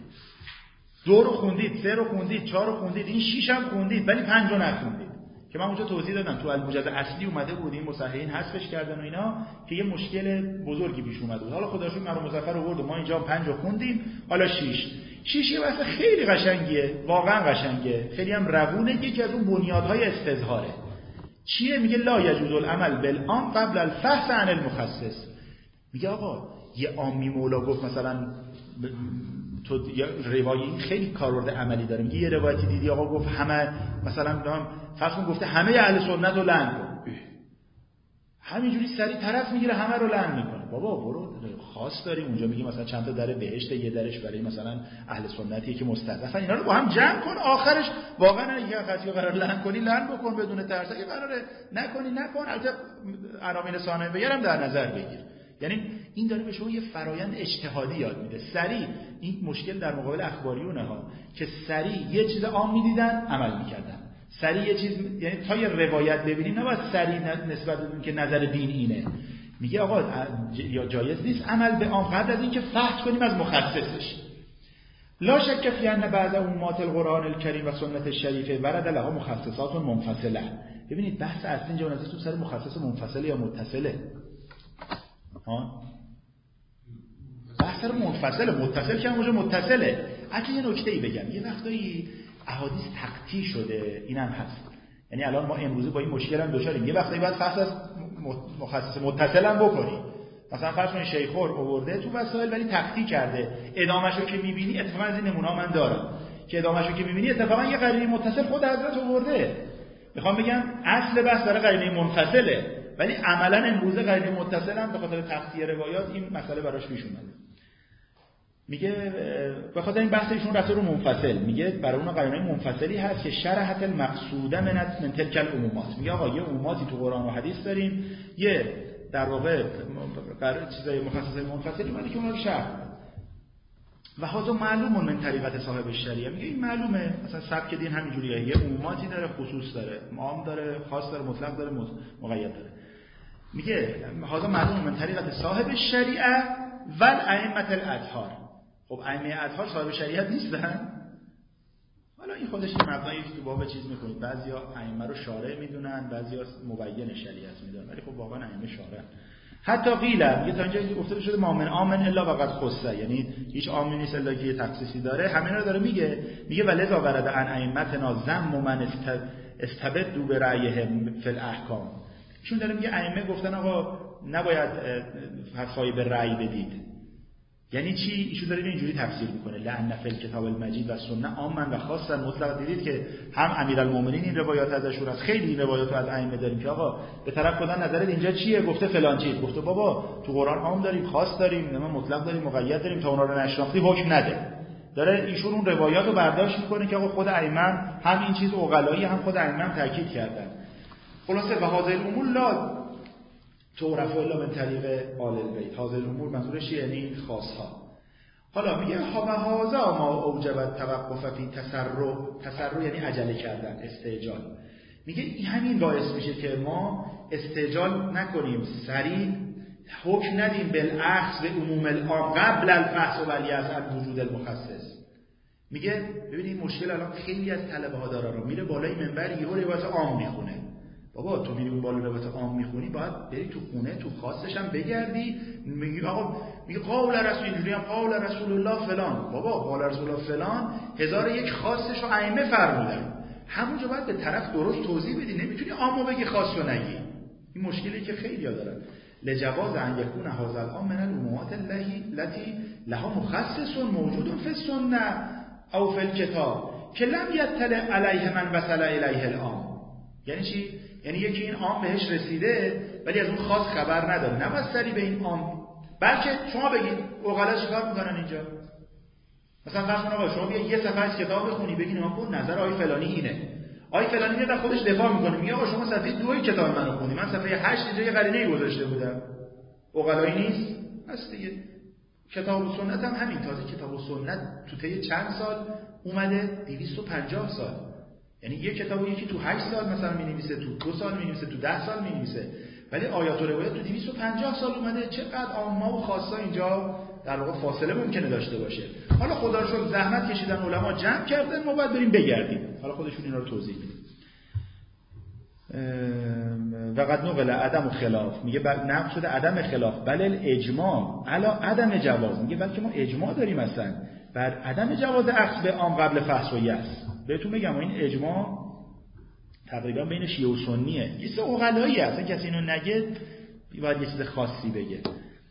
دو رو خوندید، سه رو خوندید، چهار رو خوندید، این شیش هم خوندید ولی پنج رو نخوندید که من اونجا توضیح دادم. تو الموجز اصلی اومده بود این مصححین حذفش کردن و اینا که یه مشکل بزرگی پیش اومد بود. حالا خداشون مرو مظفر آورد و ما اینجا پنج رو خوندیم. حالا شیش شیش یه واسه خیلی قشنگیه، واقعا قشنگه، خیلی هم روونه. یکی از اون بنیادهای استظهاره. چیه؟ میگه لا یجوز العمل بالعام قبل الفحص عن المخصص. میگه آقا یه عامی مولا گفت مثلا تو یا روایی این خیلی کاربرد عملی داره. میگه یه روایتی دیدی آقا گفت همه مثلا فرض کن گفته همه اهل سنت رو لعن کن، همینجوری سری طرف میگیره همه رو لعن میکنه. بابا برو خاص داریم اونجا، میگیم مثلا چند تا در بهشت، یه درش برای مثلا اهل سنتیه که مستضعفن، اینا رو با هم جمع کن، آخرش واقعا اگه خاصی قرار لعن کنی لعن بکن بدون ترس، اگه قراره نکنی نکن. البته عناوین ثانویه بگیرم در نظر بگیر. یعنی این داره به شما یه فرایند اجتهادی یاد میده. سریع این مشکل در مقابل اخباریونه ها که سریع یه چیز عام میدیدن عمل میکردن، سریع یه چیز، یعنی تا یه روایت ببینیم نباید سریع نسبت بدون که نظر دین اینه. میگه آقا یا جایز نیست عمل به عام قبل از اینکه فحص کنیم از مخصصش. لا شک فی ان بعض امات القرآن الکریم و سنت الشریفه ورد لها مخصصات منفصله. ببینید بحث اصلی اینجا تو سر مخصص منفصل یا متصله. ها بحث رو منفصله، متصل که اونجا متصله. اگه یه نکته‌ای بگم، یه وقتایی احادیث تقطیع شده، اینم هست. یعنی الان ما امروزه با این مشکل هم دچاریم، یه وقتایی باید فحص از مخصص متصل هم بکنیم. مثلا فرض کنید شیخور آورده تو وسایل ولی تقطیع کرده، ادامه‌شو که می‌بینی، اتفاقا از این نمونه‌ها من دارم که ادامه‌شو که می‌بینی اتفاقا یه قرینه متصل خود حضرت آورده. میخوام بگم اصل بحث داره قرینه منفصله، ولی عملا امروزه قرینه متصل هم به خاطر تقطیع روایات این مسئله براش پیش اومده. میگه به خاطر این بحث ایشون رفته رو منفصل، میگه برای اون قرینه منفصلی هست که شرحت المقصوده من من تلک العمومات. میگه آقا یه عموماتی تو قرآن و حدیث داریم، یه در واقع قرار چیزای مخصصه منفصلی مالی که اونها رو شرح و هذا معلوم من طریقت صاحب شریعه. میگه این معلومه، مثلا سبک دین همینجوریه، یه عموماتی داره، خصوص داره، عام داره، خاص داره، مطلق داره، مقید داره. میگه هذا معلوم من طریقت صاحب شریعه و ائمه الاطهار. خب ائمه اطهار صاحب شریعت نیستن؟ حالا این خودش یه مبنایی تو باب چیز میکنید، بعضیا ائمه رو شارع میدونن، بعضیا مبین شریعت میدونن، ولی خب واقعا ائمه شارع. حتی قیل میگه تا اینجا گفته شده مامن آمن الا وقد خصه، یعنی هیچ عامی نیست الا که یه تخصیصی داره. همین رو داره میگه. میگه ولذا ورد عن ائمتنا ذم من استبدوا برأیهم فی الاحکام. چون داره میگه ائمه گفتن آقا نباید فتوای به رأی بدید. یعنی چی؟ ایشون داره اینجوری تفسیر میکنه لعن فی الکتاب المجید و سنه عاما و خاصا مطلق. دیدید که هم امیرالمومنین این روایات ازشون هست، خیلی این روایات رو از ائمه داریم که آقا به طرف خدا نظرت اینجا چیه؟ گفته فلان چیز. گفته بابا تو قرآن عام داریم، خاص داریم، نه مطلق داریم، مقید داریم، تا اونا رو نشناختی حکم نده. داره ایشون اون روایات رو برداشت میکنه که آقا خود ائمه هم این چیز عقلایی هم خود ائمه هم تاکید کردن. خلاصه و هذه الامور لا تعرف الا من طریق آل البیت. هذه الامور منظورش یعنی خاصها. حالا میگه ها و هذا ما اوجب توقف فی تسرع. تسرع یعنی عجله کردن، استعجال. میگه این همین باعث میشه که ما استعجال نکنیم، سریع حکم ندیم بالاخذ به عموم العام قبل الفحص و الیأس عن وجود المخصص. میگه ببینید مشکل الان خیلی از طلبه ها داره، رو میره بالای منبر یهو روایت عام میخونه. بابا تو میری اون بالا روایت عام میخونی، باید بری تو خونه تو خاصش هم بگردی. میگی آقا میگه قول رسول اینجوری هم قول رسول الله فلان. بابا قول رسول الله فلان هزار یک خاصش رو ائمه فرمودن، همونجا باید به طرف درست توضیح بدی. نمیتونی عامو بگی خاص رو نگی. این مشکلی که خیلی‌ها دارن. لجواز ان یکون هذا الامر من الامومات التي لها مخصص موجود فی السنه او فی الکتاب که لم یطلع علیه من وصل الیه العام. یعنی چی؟ یعنی یکی این عام بهش رسیده ولی از اون خاص خبر نداره، نباید سری به این عام. بلکه شما بگید اوغلا چیکار میکنن اینجا؟ مثلا فرض کن آقا شما بیا یه صفحه از کتاب بخونی بگین آقا نظر آقای فلانی اینه. آقای فلانی میاد خودش دفاع میکنه، میگه آقا شما صفحه دو کتاب منو خوندی، من صفحه هشت اینجا یه قرینه‌ای گذاشته بودم. اوغلایی نیست؟ هست دیگه. کتاب و سنت هم همین. تازه کتاب و سنت تو طی چند سال اومده؟ دویست و پنجاه سال. یعنی یک کتابو یکی تو هشت سال مثلا می‌نویسه، تو دو سال می‌نویسه، تو ده سال می‌نویسه، ولی آیات و روایات تو دویست و پنجاه سال اومده. چقدر عامه و خاصا اینجا در واقع فاصله ممکنه داشته باشه. حالا خدا رو شکر زحمت کشیدن علما جمع کردن، ما باید بریم بگردیم. حالا خودشون اینا رو توضیح میدن. وقد نقل عدم خلاف، میگه نقل شده عدم خلاف بل الاجماع علا عدم جواز. میگه بلکه ما اجماع داریم اصلا بر عدم جواز اخذ به عام قبل فحص و یأس. بهتون بگم این اجماع تقریبا بین شیعه و سنیه. یه سه عقلایی هست، کسی اینو نگه باید یه چیز خاصی بگه.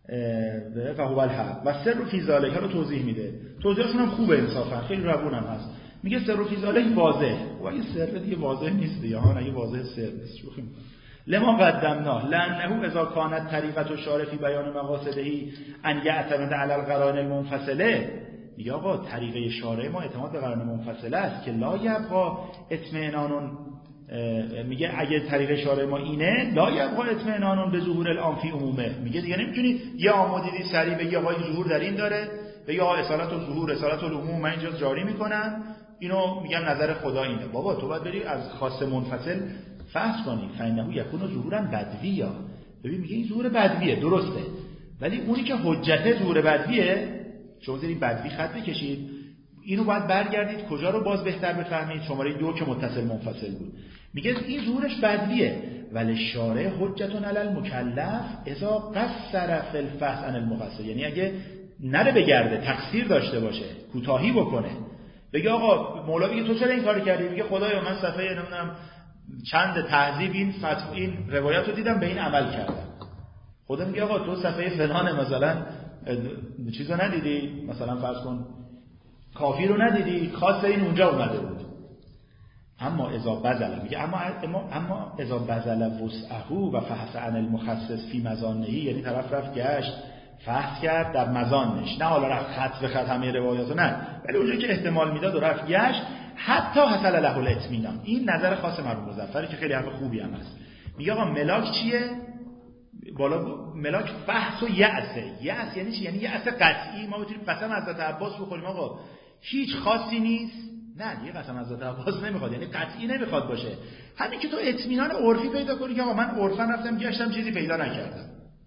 فهو الحق و سر فی ذالک رو توضیح میده. توضیحشون هم خوبه انصافا، خیلی روون هم هست. میگه سر فی ذالک واضح. و اگه سر دیگه واضح نیست دیگه، ها اگه واضح سر نیست شوخی میکنه. لما قدمنا لانه اذا كانت طریقه الشارع فی بیان مقاصده ان یعتمد علی القرائن المنفصله. میگه آقا طریقه شارع ما اعتماد به قرائن منفصله است که لا یبقى اطمینان. میگه اگه طریق شارع ما اینه لا یبقى اطمینان به ظهور العام فی عمومه. میگه دیگه نمیتونی یه عامو دیدی سریع بگی آقا ظهور در این داره، بگی آقا اصالت و ظهور اصالت العموم من اینجا جاری میکنم، اینو میگم نظر خدا اینه. بابا تو باید بری از خاص منفصل فحص کنی. فانه یکون ظهورا بدویا. ببین میگه این ظهور بدویه، درسته، ولی اونی که حجت ظهور بدویه شما زیر بدوی خط بکشید، اینو باید برگردید کجا رو باز بهتر بفهمید، شماره دو که متصل منفصل بود. میگه این ظهورش بدویه، ولی شارع حجتون علی المکلف اذا قصر فی الفحص عن المقصر. یعنی اگه نره بگرده، تقصیر داشته باشه، کوتاهی بکنه، بگه آقا مولا بگه تو چرا این کارو کردی، میگه خدایا من صفحه نمیدونم چند تهذیب این فتوا این روایت رو دیدم به این عمل کردم. خدا میگه آقا تو صفحه فلان مثلا چیزو ندیدی، مثلا فرض کن کافی رو ندیدی، خاص این اونجا اومده بود. اما اذا بذل، میگه اما اما اما اذا بذل وسعه و فحص عن المخصص فی مظانه، یعنی طرف رفت گشت فحص کرد در مظانش، نه حالا رفت خط به خط همه روایاتو، نه، ولی اونجایی که احتمال میداد و رفت گشت، حتی حصل له الاطمینان. این نظر خاص مرحوم مظفر که خیلی حرف خوبی هم هست. میگه آقا ملاک چیه؟ بالا ملاک بحث و یأسه. یأس یعنی چی؟ یعنی یأس قطعی. ما بتونیم قسم حضرت عباس بخوریم آقا هیچ خاصی نیست، نه دیگه قسم حضرت عباس نمیخواد، یعنی قطعی نمیخواد باشه. همین که تو اطمینان عرفی پیدا کنی که آقا من عرفا رفتم گشتم چیزی پیدا نکردم،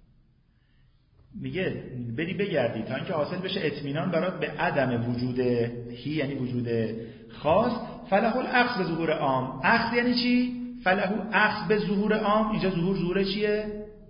میگه بری بگردی تا اینکه حاصل بشه اطمینان برات به عدم وجود هی، یعنی وجود خاص. فله الاخذ به ظهور عام. اخذ یعنی چی؟ فله اخذ به ظهور عام. اینجا ظهور ظهور چیه؟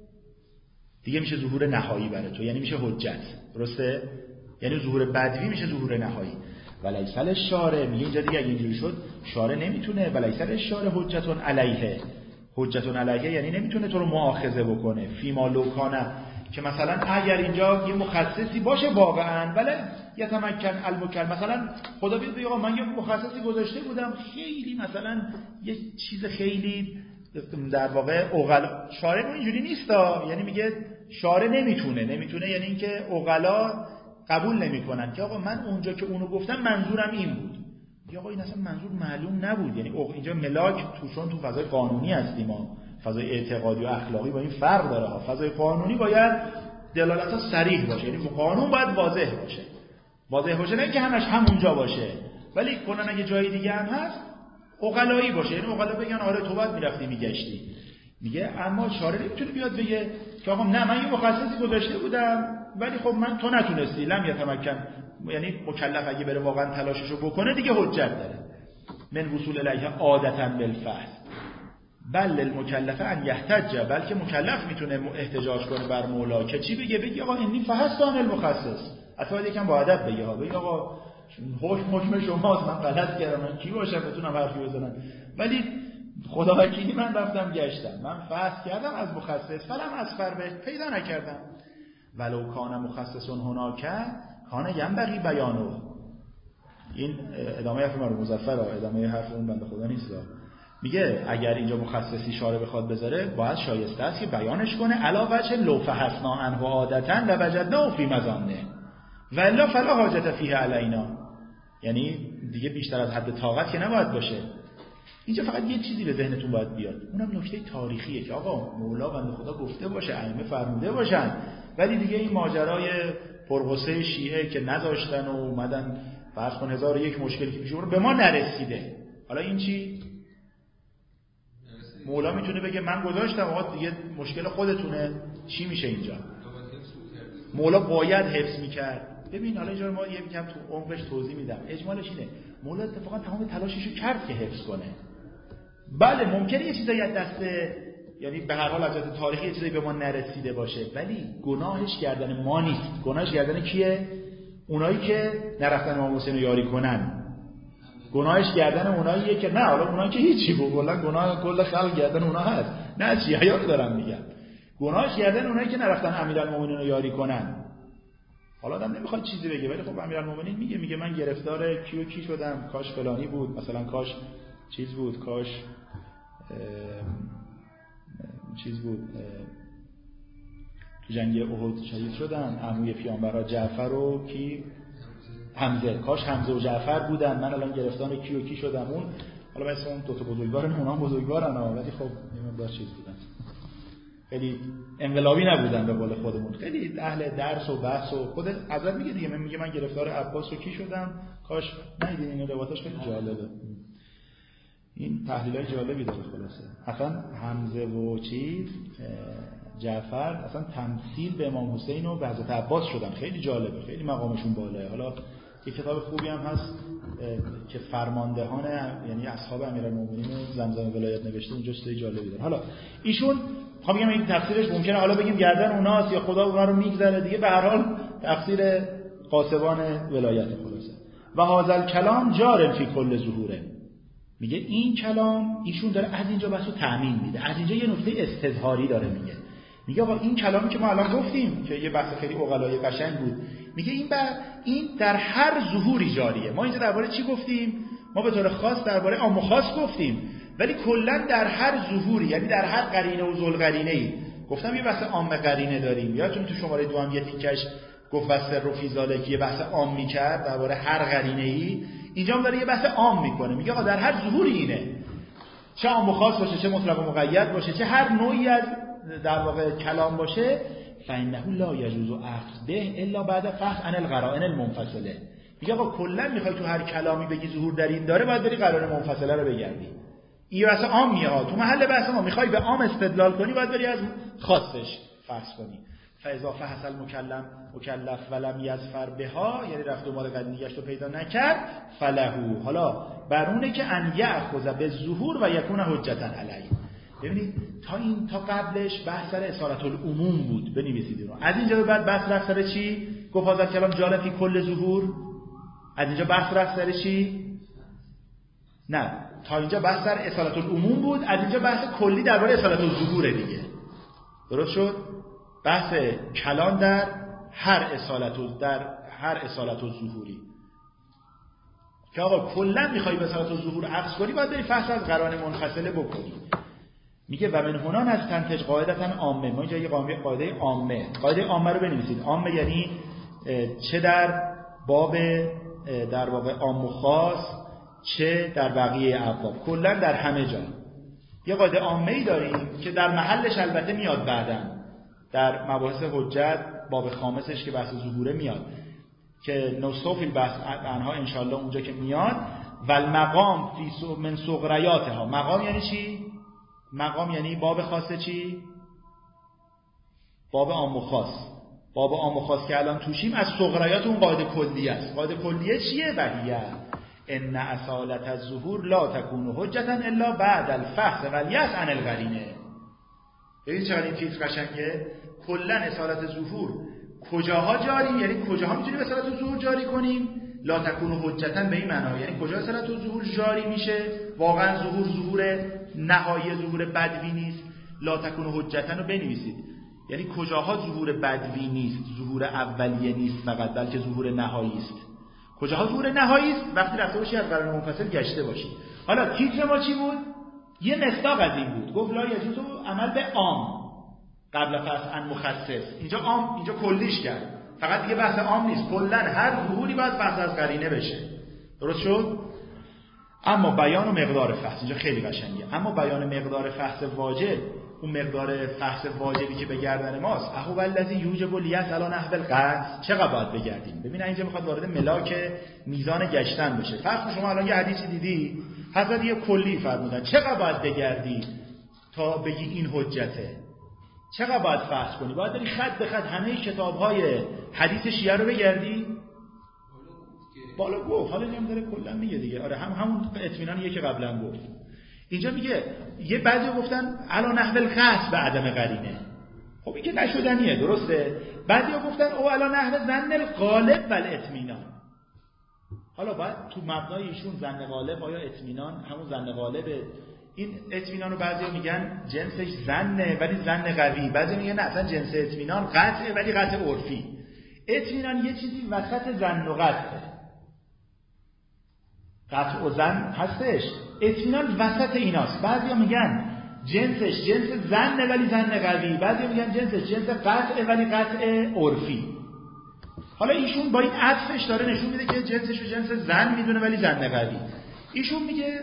دیگه میشه ظهور نهایی برای تو، یعنی میشه حجت، درسته؟ یعنی ظهور بدوی میشه ظهور نهایی. ولیس الشارع، میگه اینجا دیگه اگه اینجوری شد شارع نمیتونه، ولیس الشارع حجتون علیه. حجتون علیه یعنی نمیتونه تو رو مؤاخذه بکنه فیما لوکانه، که مثلا اگر اینجا یه مخصصی باشه واقعا ولی یتمکن المکل، مثلا خدا بیاد بگه من یه مخصصی گذاشته بودم خیلی مثلا یه چیز خیلی در واقع عقلا، شارع اینجوری نیستا، یعنی میگه شارع نمیتونه نمیتونه یعنی اینکه عقلا قبول نمیکنن که آقا من اونجا که اونو گفتم منظورم این بود. یا آقا این اصلا منظور معلوم نبود. یعنی اینجا ملاک توشون تو فضای قانونی هستیم، ما فضای اعتقادی و اخلاقی با این فرق داره ها. فضای قانونی باید دلالت‌ها صریح باشه، یعنی قانون باید واضح باشه. واضح باشه نه که همش همونجا باشه، ولی کلا اگه جای دیگه هم هست عقلایی باشه، یعنی عقلا بگن آره تو باید میرفتی میگشتی. میگه اما شارع نمیتونه بیاد بگه که آقا نه من یه مخصصی گذاشته بودم ولی خب من تو نتونستی، لم یتمکن، یعنی مکلف اگه بره واقعا تلاششو بکنه دیگه حجت داره. من وصول الیه عادتا بالفحص بل المکلف ان یحتج، بلکه مکلف میتونه احتجاج کنه بر مولا که چی بگه؟ بگه آقا انی فحصت عن المخصص. اصلا یکم با ادب بگه ها، بگه آقا حکم حکم شماست، من غلط کردم، من کی باشم بتونم حرفی بزنم، ولی خدا وکیلی من رفتم گشتم، من فحص کردم از مخصص فلم از فربه پیدا نکردم. ولو کان مخصصون هناک کان ینبغی بیانو. این ادامه حرف مرحوم مظفر، ادامه حرف اون بنده خدا نیست. میگه اگر اینجا مخصصی شارع بخواد بذاره باید شایسته است که بیانش کنه علا وجه لو فحصنا عنه عادتا لوجدناه فی مظانه والا فلا حاجت فیه علینا. یعنی دیگه بیشتر از حد طاقت که نباید باشه. اینجا فقط یه چیزی به ذهنتون باید بیاد، اونم نکته تاریخیه که آقا مولا بنده خدا گفته باشه، ائمه فرموده باشن، ولی دیگه این ماجرای پرغصه شیعه که نذاشتن و اومدن فرض کن هزار و یک مشکلی که پیش به ما نرسیده. حالا این چی؟ مولا میتونه بگه من گذاشتم آقا دیگه مشکل خودتونه. چی میشه اینجا؟ مولا باید حفظ میکرد. ببین حالا اینجا ما یه کم تو عمقش توضیح میدم. اجمالش اینه مولا اتفاقا تمام تلاششو کرد که حفظ کنه. بله ممکنه یه چیزایی از دست، یعنی به هر حال از جهت تاریخی یه چیزایی به ما نرسیده باشه، ولی گناهش گردن ما نیست. گناهش گردن کیه؟ اونایی که نرفتن امام حسین رو یاری کنن. گناهش گردن اوناییه که نه، حالا اونایی که هیچی بود، کلا گناه کل خلق گردن اونها هست. نه چی حیات دارم میگم. گناهش گردن اونایی که نرفتن امیرالمومنین رو یاری کنن. حالا آدم نمیخواد چیزی بگه، ولی خب امیرالمومنین میگه میگه من گرفتار کی و کی شدم، کاش فلانی بود، مثلا کاش چیز بود، کاش چیز بود، تو جنگ احد شهید شدن عموی پیامبر جعفر و کی حمزه، کاش حمزه و جعفر بودن، من الان گرفتار کی و کی شدم. اون حالا مثلا اون دو تا بزرگوارن، اونها بزرگوارن ولی خب یه مقدار چیز بودن، خیلی انقلابی نبودن به قول خودمون، خیلی اهل درس و بحث و خود حضرت میگه دیگه، من میگه من گرفتار عباس و کی شدم، کاش ندیدین این روایتاش خیلی جالبه. این تحلیلای جالبی داره خلاصه. اصلا حمزه و چیز جعفر اصلا تمثیل به امام حسین و به حضرت عباس شدن، خیلی جالبه، خیلی مقامشون بالاه. حالا یه کتاب خوبی هم هست که فرماندهان یعنی اصحاب امیرالمومنین زمزم ولایت نوشته، اونجا چیزای جالبی داره. حالا ایشون میخوام بگم این تفسیرش ممکنه حالا بگیم گردن اوناست یا خدا اونها رو میگذره دیگه، به هر حال تفسیر قاسبان ولایت خلاصه. و هذا کلام جار فی کل ظهوره، میگه این کلام ایشون داره از اینجا بحثو تأمین میده، از اینجا یه نکته استظهاری داره میگه، میگه آقا این کلامی که ما الان گفتیم که یه بحث خیلی عقلایی قشنگ بود، میگه این بر این در هر ظهوری جاریه. ما اینجا درباره چی گفتیم؟ ما به طور خاص درباره عام و خاص گفتیم، ولی کلا در هر ظهوری، یعنی در هر قرینه و ذوالقرینه‌ای. گفتم یه بحث عام قرینه داریم، یادتون تو شماره دو هم یه تیکش گفت واسه رفی ذالک یه بحث عام میکرد درباره هر قرینه‌ای، اینجا هم داره یه بحث عام میکنه، میگه آقا در هر ظهوری اینه، چه عام و خاص باشه، چه مطلق و مقید باشه، چه هر نوعی از در واقع کلام باشه، فإنه لا يجوز اخذ به الا بعد فحص عن القرائن المنفصله. میگه آقا کلا میخوای تو هر کلامی بگی ظهور در این داره، باید بری قرائن منفصله رو بگردی. این واسه عام میاد، تو محل بحث ما میخوای به عام استدلال کنی، باید بری از خاصش فحص کنی. فاذا فحص المکلم مکلف ولم یظفر بها، یعنی رفت دنبال قدیمیش رو پیدا نکرد، فلهو، حالا برونه که ان یاخذ به ظهور و یکون حجتا علیه. ببینید تا این تا قبلش بحث سر اصالت العموم بود، بنویسید اینو. از اینجا به بعد بحث رفت سر چی؟ گفت هذا کلام جار فی کل ظهور. از اینجا بحث رفت سر چی؟ نه، تا اینجا بحث سر اصالت العموم بود، از اینجا بحث کلی درباره اصالت الظهور دیگه. درست شد؟ بحث کلام در هر اصالت در هر اصالت الظهوری، که آقا کلا میخوای به اصالت الظهور عکس کنی، باید بری فحص از قرائن منفصله بکنی. میگه و من هنا از تنتج قاعدتا عامه. ما اینجا یه قاعده عامه، قاعده عامه رو بنویسید. عامه یعنی چه در باب در واقع عام و خاص، چه در بقیه ابواب، کلا در همه جا یه قاعده عامه‌ای داریم که در محلش البته میاد بعداً در مباحث حجت باب خامسش که بحث ظهوره میاد، که نوستوفیل بحث عنها انشالله اونجا که میاد. و المقام فی من صغریاتها. مقام یعنی چی؟ مقام یعنی باب خاصه چی؟ باب عام و خاص. باب عام و خاص که الان توشیم از صغریات اون قاعده کلیه است. قاعده کلیه چیه؟ بهیه ان اصالت الظهور لا تكون حجتا الا بعد الفحص والیأس عن القرینه. ببین چقدر این چیز قشنگه. کلا اصالت ظهور کجاها جاری، یعنی کجاها میتونیم اصالت ظهور جاری کنیم؟ لا تكون حجتا به این معنا، یعنی کجا اصالت ظهور جاری میشه؟ واقعا ظهور ظهور نهایی، ظهور بدوی نیست. لا تكون حجتا رو بنویسید، یعنی کجاها ظهور بدوی نیست، ظهور اولیه نیست فقط، بلکه ظهور نهایی است. کجاها ظهور نهایی است؟ وقتی رفته باشی از قرائن منفصل گشته باشی. حالا تیتر ما چی بود؟ یه مصداق از این بود، گفت لا یجوز عمل به عام قبل فحص عن مخصص. اینجا عام، اینجا کلیش کرد، فقط دیگه بحث عام نیست، کلا هر ظهوری باید فحص از قرینه بشه. درست شد؟ اما بیان و مقدار فحص اینجا خیلی قشنگه. اما بیان مقدار فحص واجب، اون مقدار فحص واجبی که به گردن ماست، اهو الذی یوجب الیأس علی نحو القصد، چقدر باید بگردیم؟ ببین اینجا میخواد وارد ملاک میزان گشتن بشه. فرض شما الان یه حدیثی دیدی، حضرت یه کلی فرمودن چقدر باید بگردی تا بگی این حجته؟ چقدر باید فحص کنی؟ باید بری خط به خط همه کتاب‌های حدیث شیعه رو بگردی؟ بالا گفت، حالا نمی‌داره کلا میگه دیگه. آره هم همون اطمینانیه که قبلا گفت. اینجا میگه یه بعضی گفتن علی نحو القصد به عدم قرینه. خب این که نشدنیه، درسته؟ بعضی گفتن او علی نحو ظن الغالب و الاطمینان. حالا باید تو مبنای ایشون ظن غالب آیا اطمینان همون ظن غالب این اطمینان رو بعضیا میگن جنسش ظنه ولی ظن قوی، بعضیا میگن نه اصلا جنس اطمینان قطعه ولی قطع عرفی. اطمینان یه چیزی وسط ظن و قطعه، قطع و ظن هستش، اطمینان وسط ایناست. بعضیا میگن جنسش جنس ظنه ولی ظن قوی، بعضیا میگن جنسش جنس قطعه ولی قطع عرفی. حالا ایشون با این عطفش داره نشون میده که جنسش رو جنس ظن میدونه ولی ظن قوی. ایشون میگه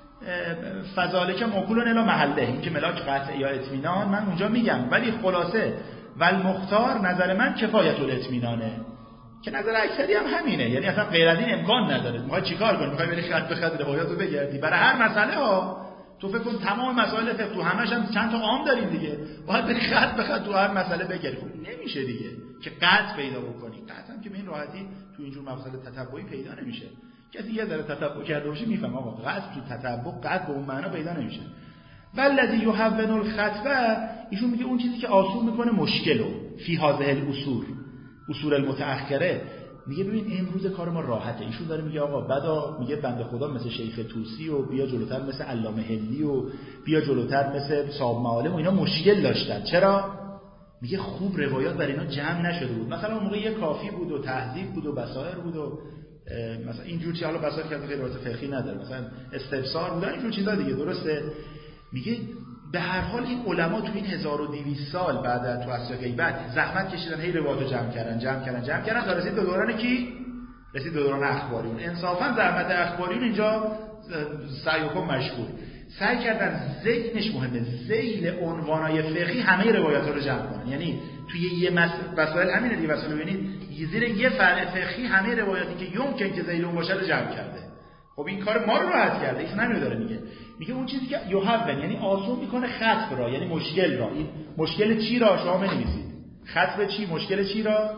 فذالک موکولون الی محله، این که ملاک قطع یا اطمینان من اونجا میگم، ولی خلاصه والمختار نظر من کفایت الاطمینانه، که نظر اکثری هم همینه. یعنی اصلا غیر از این امکان نداره. میخوای چیکار کنی؟ میخوای بری خط به خط روایات رو بگردی برای هر مسئله ها؟ تو فکر کن تمام مسائل فقه تو همش هم چند تا عام داریم دیگه، باید بری خط به خط تو هر مسئله بگردی. خب نمیشه دیگه که قطع پیدا بکنی. قطع هم که به این راحتی تو اینجور مباحث تتبعی پیدا نمیشه. کسی یه ذره تتبع کرده باشه میفهمه آقا قطع تو تتبع قطع به اون معنا پیدا نمیشه. والذی یهون الخطبه، ایشون میگه اون چیزی که آسون میکنه مشکلو فی هذه الاصول، اصول المتأخره. میگه ببین امروز کار ما راحته. ایشون داره میگه آقا بعدا میگه بنده خدا مثل شیخ طوسی و بیا جلوتر مثل علامه هلی و بیا جلوتر مثل صاحب معالم و اینا مشکل داشتن. چرا؟ میگه خوب روایات برای اینا جمع نشده بود. مثلا اون موقع یه کافی بود و تهذیب بود و بصائر بود و مثلا اینجور چیزا، حالا بصائر که غیر روایت فقهی نداره، مثلا استفسار بود اینجور چیزا دیگه. درسته؟ میگه به هر حال این علما تو این هزار و دویست سال بعد از تو عصر غیبت زحمت کشیدن، هی روایاتو جمع کردن جمع کردن جمع کردن تا رسید به دوران کی؟ رسید به دوران اخباریون. انصافا زحمت اخباریون اینجا سعیکم مشکور. سعی کردن ذیلش مهمه، ذیل عنوانای فقهی همه روایاتو رو جمع کنن. یعنی توی یه مسائل همینه دیگه، مسائل ببینید زیر یه فرع فقهی همه روایاتی که یمکن که ذیل اون باشه رو جمع کرده. خب این کار ما رو راحت کرده. ایشون همین داره میگه. میگه اون چیزی که یهون یعنی آسون میکنه خطب را، یعنی مشکل را. این مشکل چی را شما بنویسید؟ خطب چی؟ مشکل چی را؟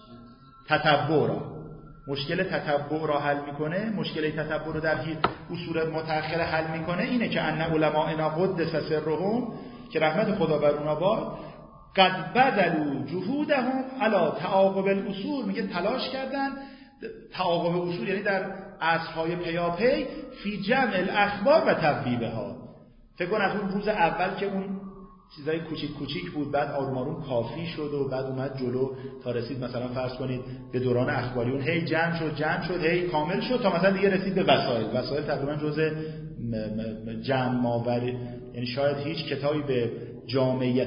تتبع را. مشکل تتبع را حل میکنه. مشکل تتبع رو در اصول متأخره حل میکنه. اینه که ان علماءنا قدس سرهم، که رحمت خدا بر اونا باد، قد بذلوا جهودهم علی تعاقب الاصول، میگه تلاش کردن تعاقب اصول، یعنی در عصرهای پیاپی فی جمع الاخبار و تبویبها. فکر کن از اون روز اول که اون چیزای کوچیک کوچیک بود، بعد آروم آروم کافی شد و بعد اومد جلو تا رسید مثلا فرض کنید به دوران اخباریون، هی جمع شد جمع شد هی کامل شد تا مثلا دیگه رسید به وسایل. وسایل تقریبا جزء جمع آوری، یعنی شاید هیچ کتابی به جامعیت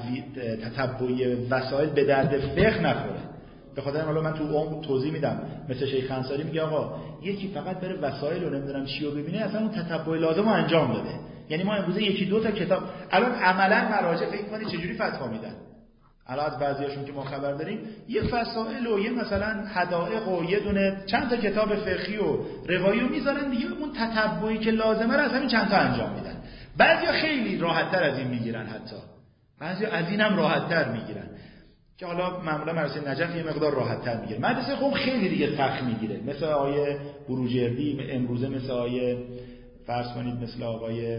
تتبعی وسایل به درد فقه نخوره. به خاطر حالا من تو اون توضیح میدم، مثل شیخ انصاری میگه آقا یکی فقط بره وسایل رو نمیدونم چی رو ببینه، اصلا اون تتبع لازم رو انجام داده. یعنی ما امروز یکی دو تا کتاب الان عملا مراجع فکر کنید چجوری فتوا میدن. الان از بعضیاشون که ما خبر داریم یه فسائل و یه مثلا حدائق و یه دونه چند تا کتاب فقهی و روایی رو میذارن دیگه، اون تتبعی که لازمه رو از همین چند تا انجام میدن. بعضیا خیلی راحت‌تر از این میگیرن، حتی بعضیا از اینم راحت‌تر میگیرن که حالا معمولا مدرسه نجف یه مقدار راحت‌تر میگیره. مدرسه خب خیلی دیگه سخت میگیره، مثل آقای بروجردی امروزه، مثل آقای فرض کنید مثل آقای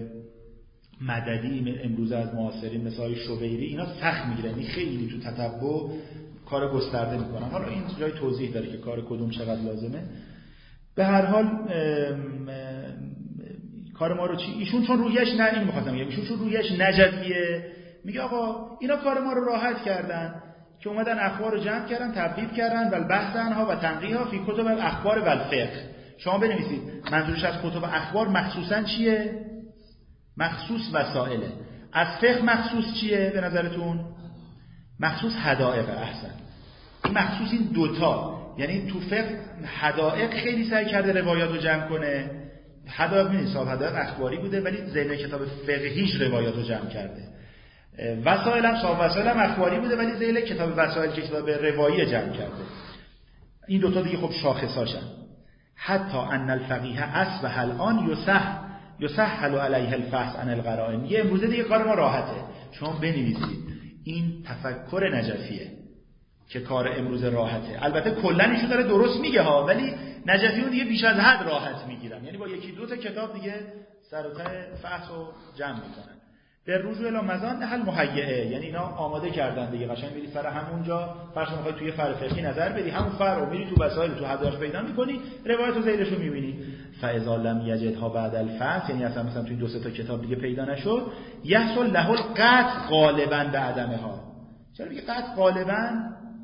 مددی امروزه از معاصرین، مثل آقای شبیری، اینا سخت میگیرن. این خیلی تو تتبع کار گسترده میکنن. حالا این جای توضیح داره که کار کدوم چقدر لازمه. به هر حال ام ام کار ما رو چی؟ ایشون چون رویش نه این می‌خواستم بگم، ایشون چون رویش نجفیه میگه آقا اینا کار ما رو راحت کردن که اومدن اخبار رو جمع کردن، تبدیل کردن و البحث عنها و تنقیحها فی کتب الاخبار و الفقه. شما بنویسید منظورش از کتب اخبار مخصوصا چیه؟ مخصوص وسائله. از فقه مخصوص چیه به نظرتون؟ مخصوص حدائق. احسن. این مخصوص این دوتا، یعنی تو فقه حدائق خیلی سعی کرده روایات رو جمع کنه. حدائق نیست، حدائق اخباری بوده ولی ذیل کتاب فقهیش روایات رو جمع کرده. وسائل هم صاحب وسائل هم اخباری بوده ولی ذیل کتاب وسائل که کتاب روایی جمع کرده. این دوتا دیگه خب شاخصاشن. حتی ان الفقیه اصبح الان یصح یسهل علیه الفحص عن القرائن. یه امروزه دیگه کار ما راحته. شما بنویسید این تفکر نجفیه که کار امروز راحته. البته کلا ایشون داره درست میگه ها، ولی نجفیون دیگه بیش از حد راحت میگیرن. یعنی با یکی دو تا کتاب دیگه سر و ته فحص رو جمع میکنن. در رجوع الی مزان حل مهیئه، یعنی اینا آماده کردن دیگه. قشنگ میری سر همونجا، فرض می‌خوای توی فرع فقهی نظر بدی، همون فرع رو میری تو وسایل تو حدائق پیدا می‌کنی، روایت و ذیلش رو می‌بینی. فاذا لم یجدها بعد الفتح، یعنی اصلا مثلا توی دو سه تا کتاب دیگه پیدا نشد، یحصل له القطع غالبا به عدمها. چرا میگه قطع غالبا؟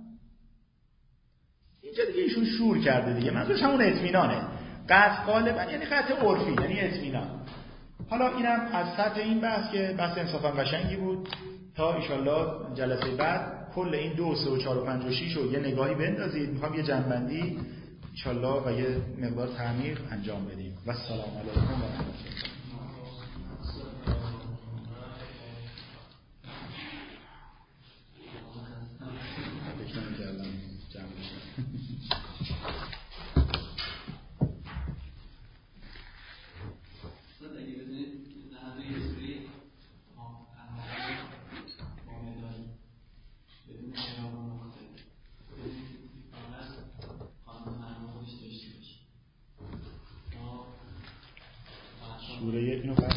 اینجا دیگه ایشون شور کرده دیگه، منظورش همون اطمینانه. قطع غالبا یعنی قطع عرفی، یعنی اطمینان. حالا اینم از سطح این بحث که بحث انصافا قشنگی بود، تا ایشالله جلسه بعد کل این دو سه و چهار و پنج و شش رو یه نگاهی بندازید. میخوام یه جنبندی ایشالله و یه مقدار تعمیق انجام بدیم. و السلام علیکم و رحمت الله. سوره اینو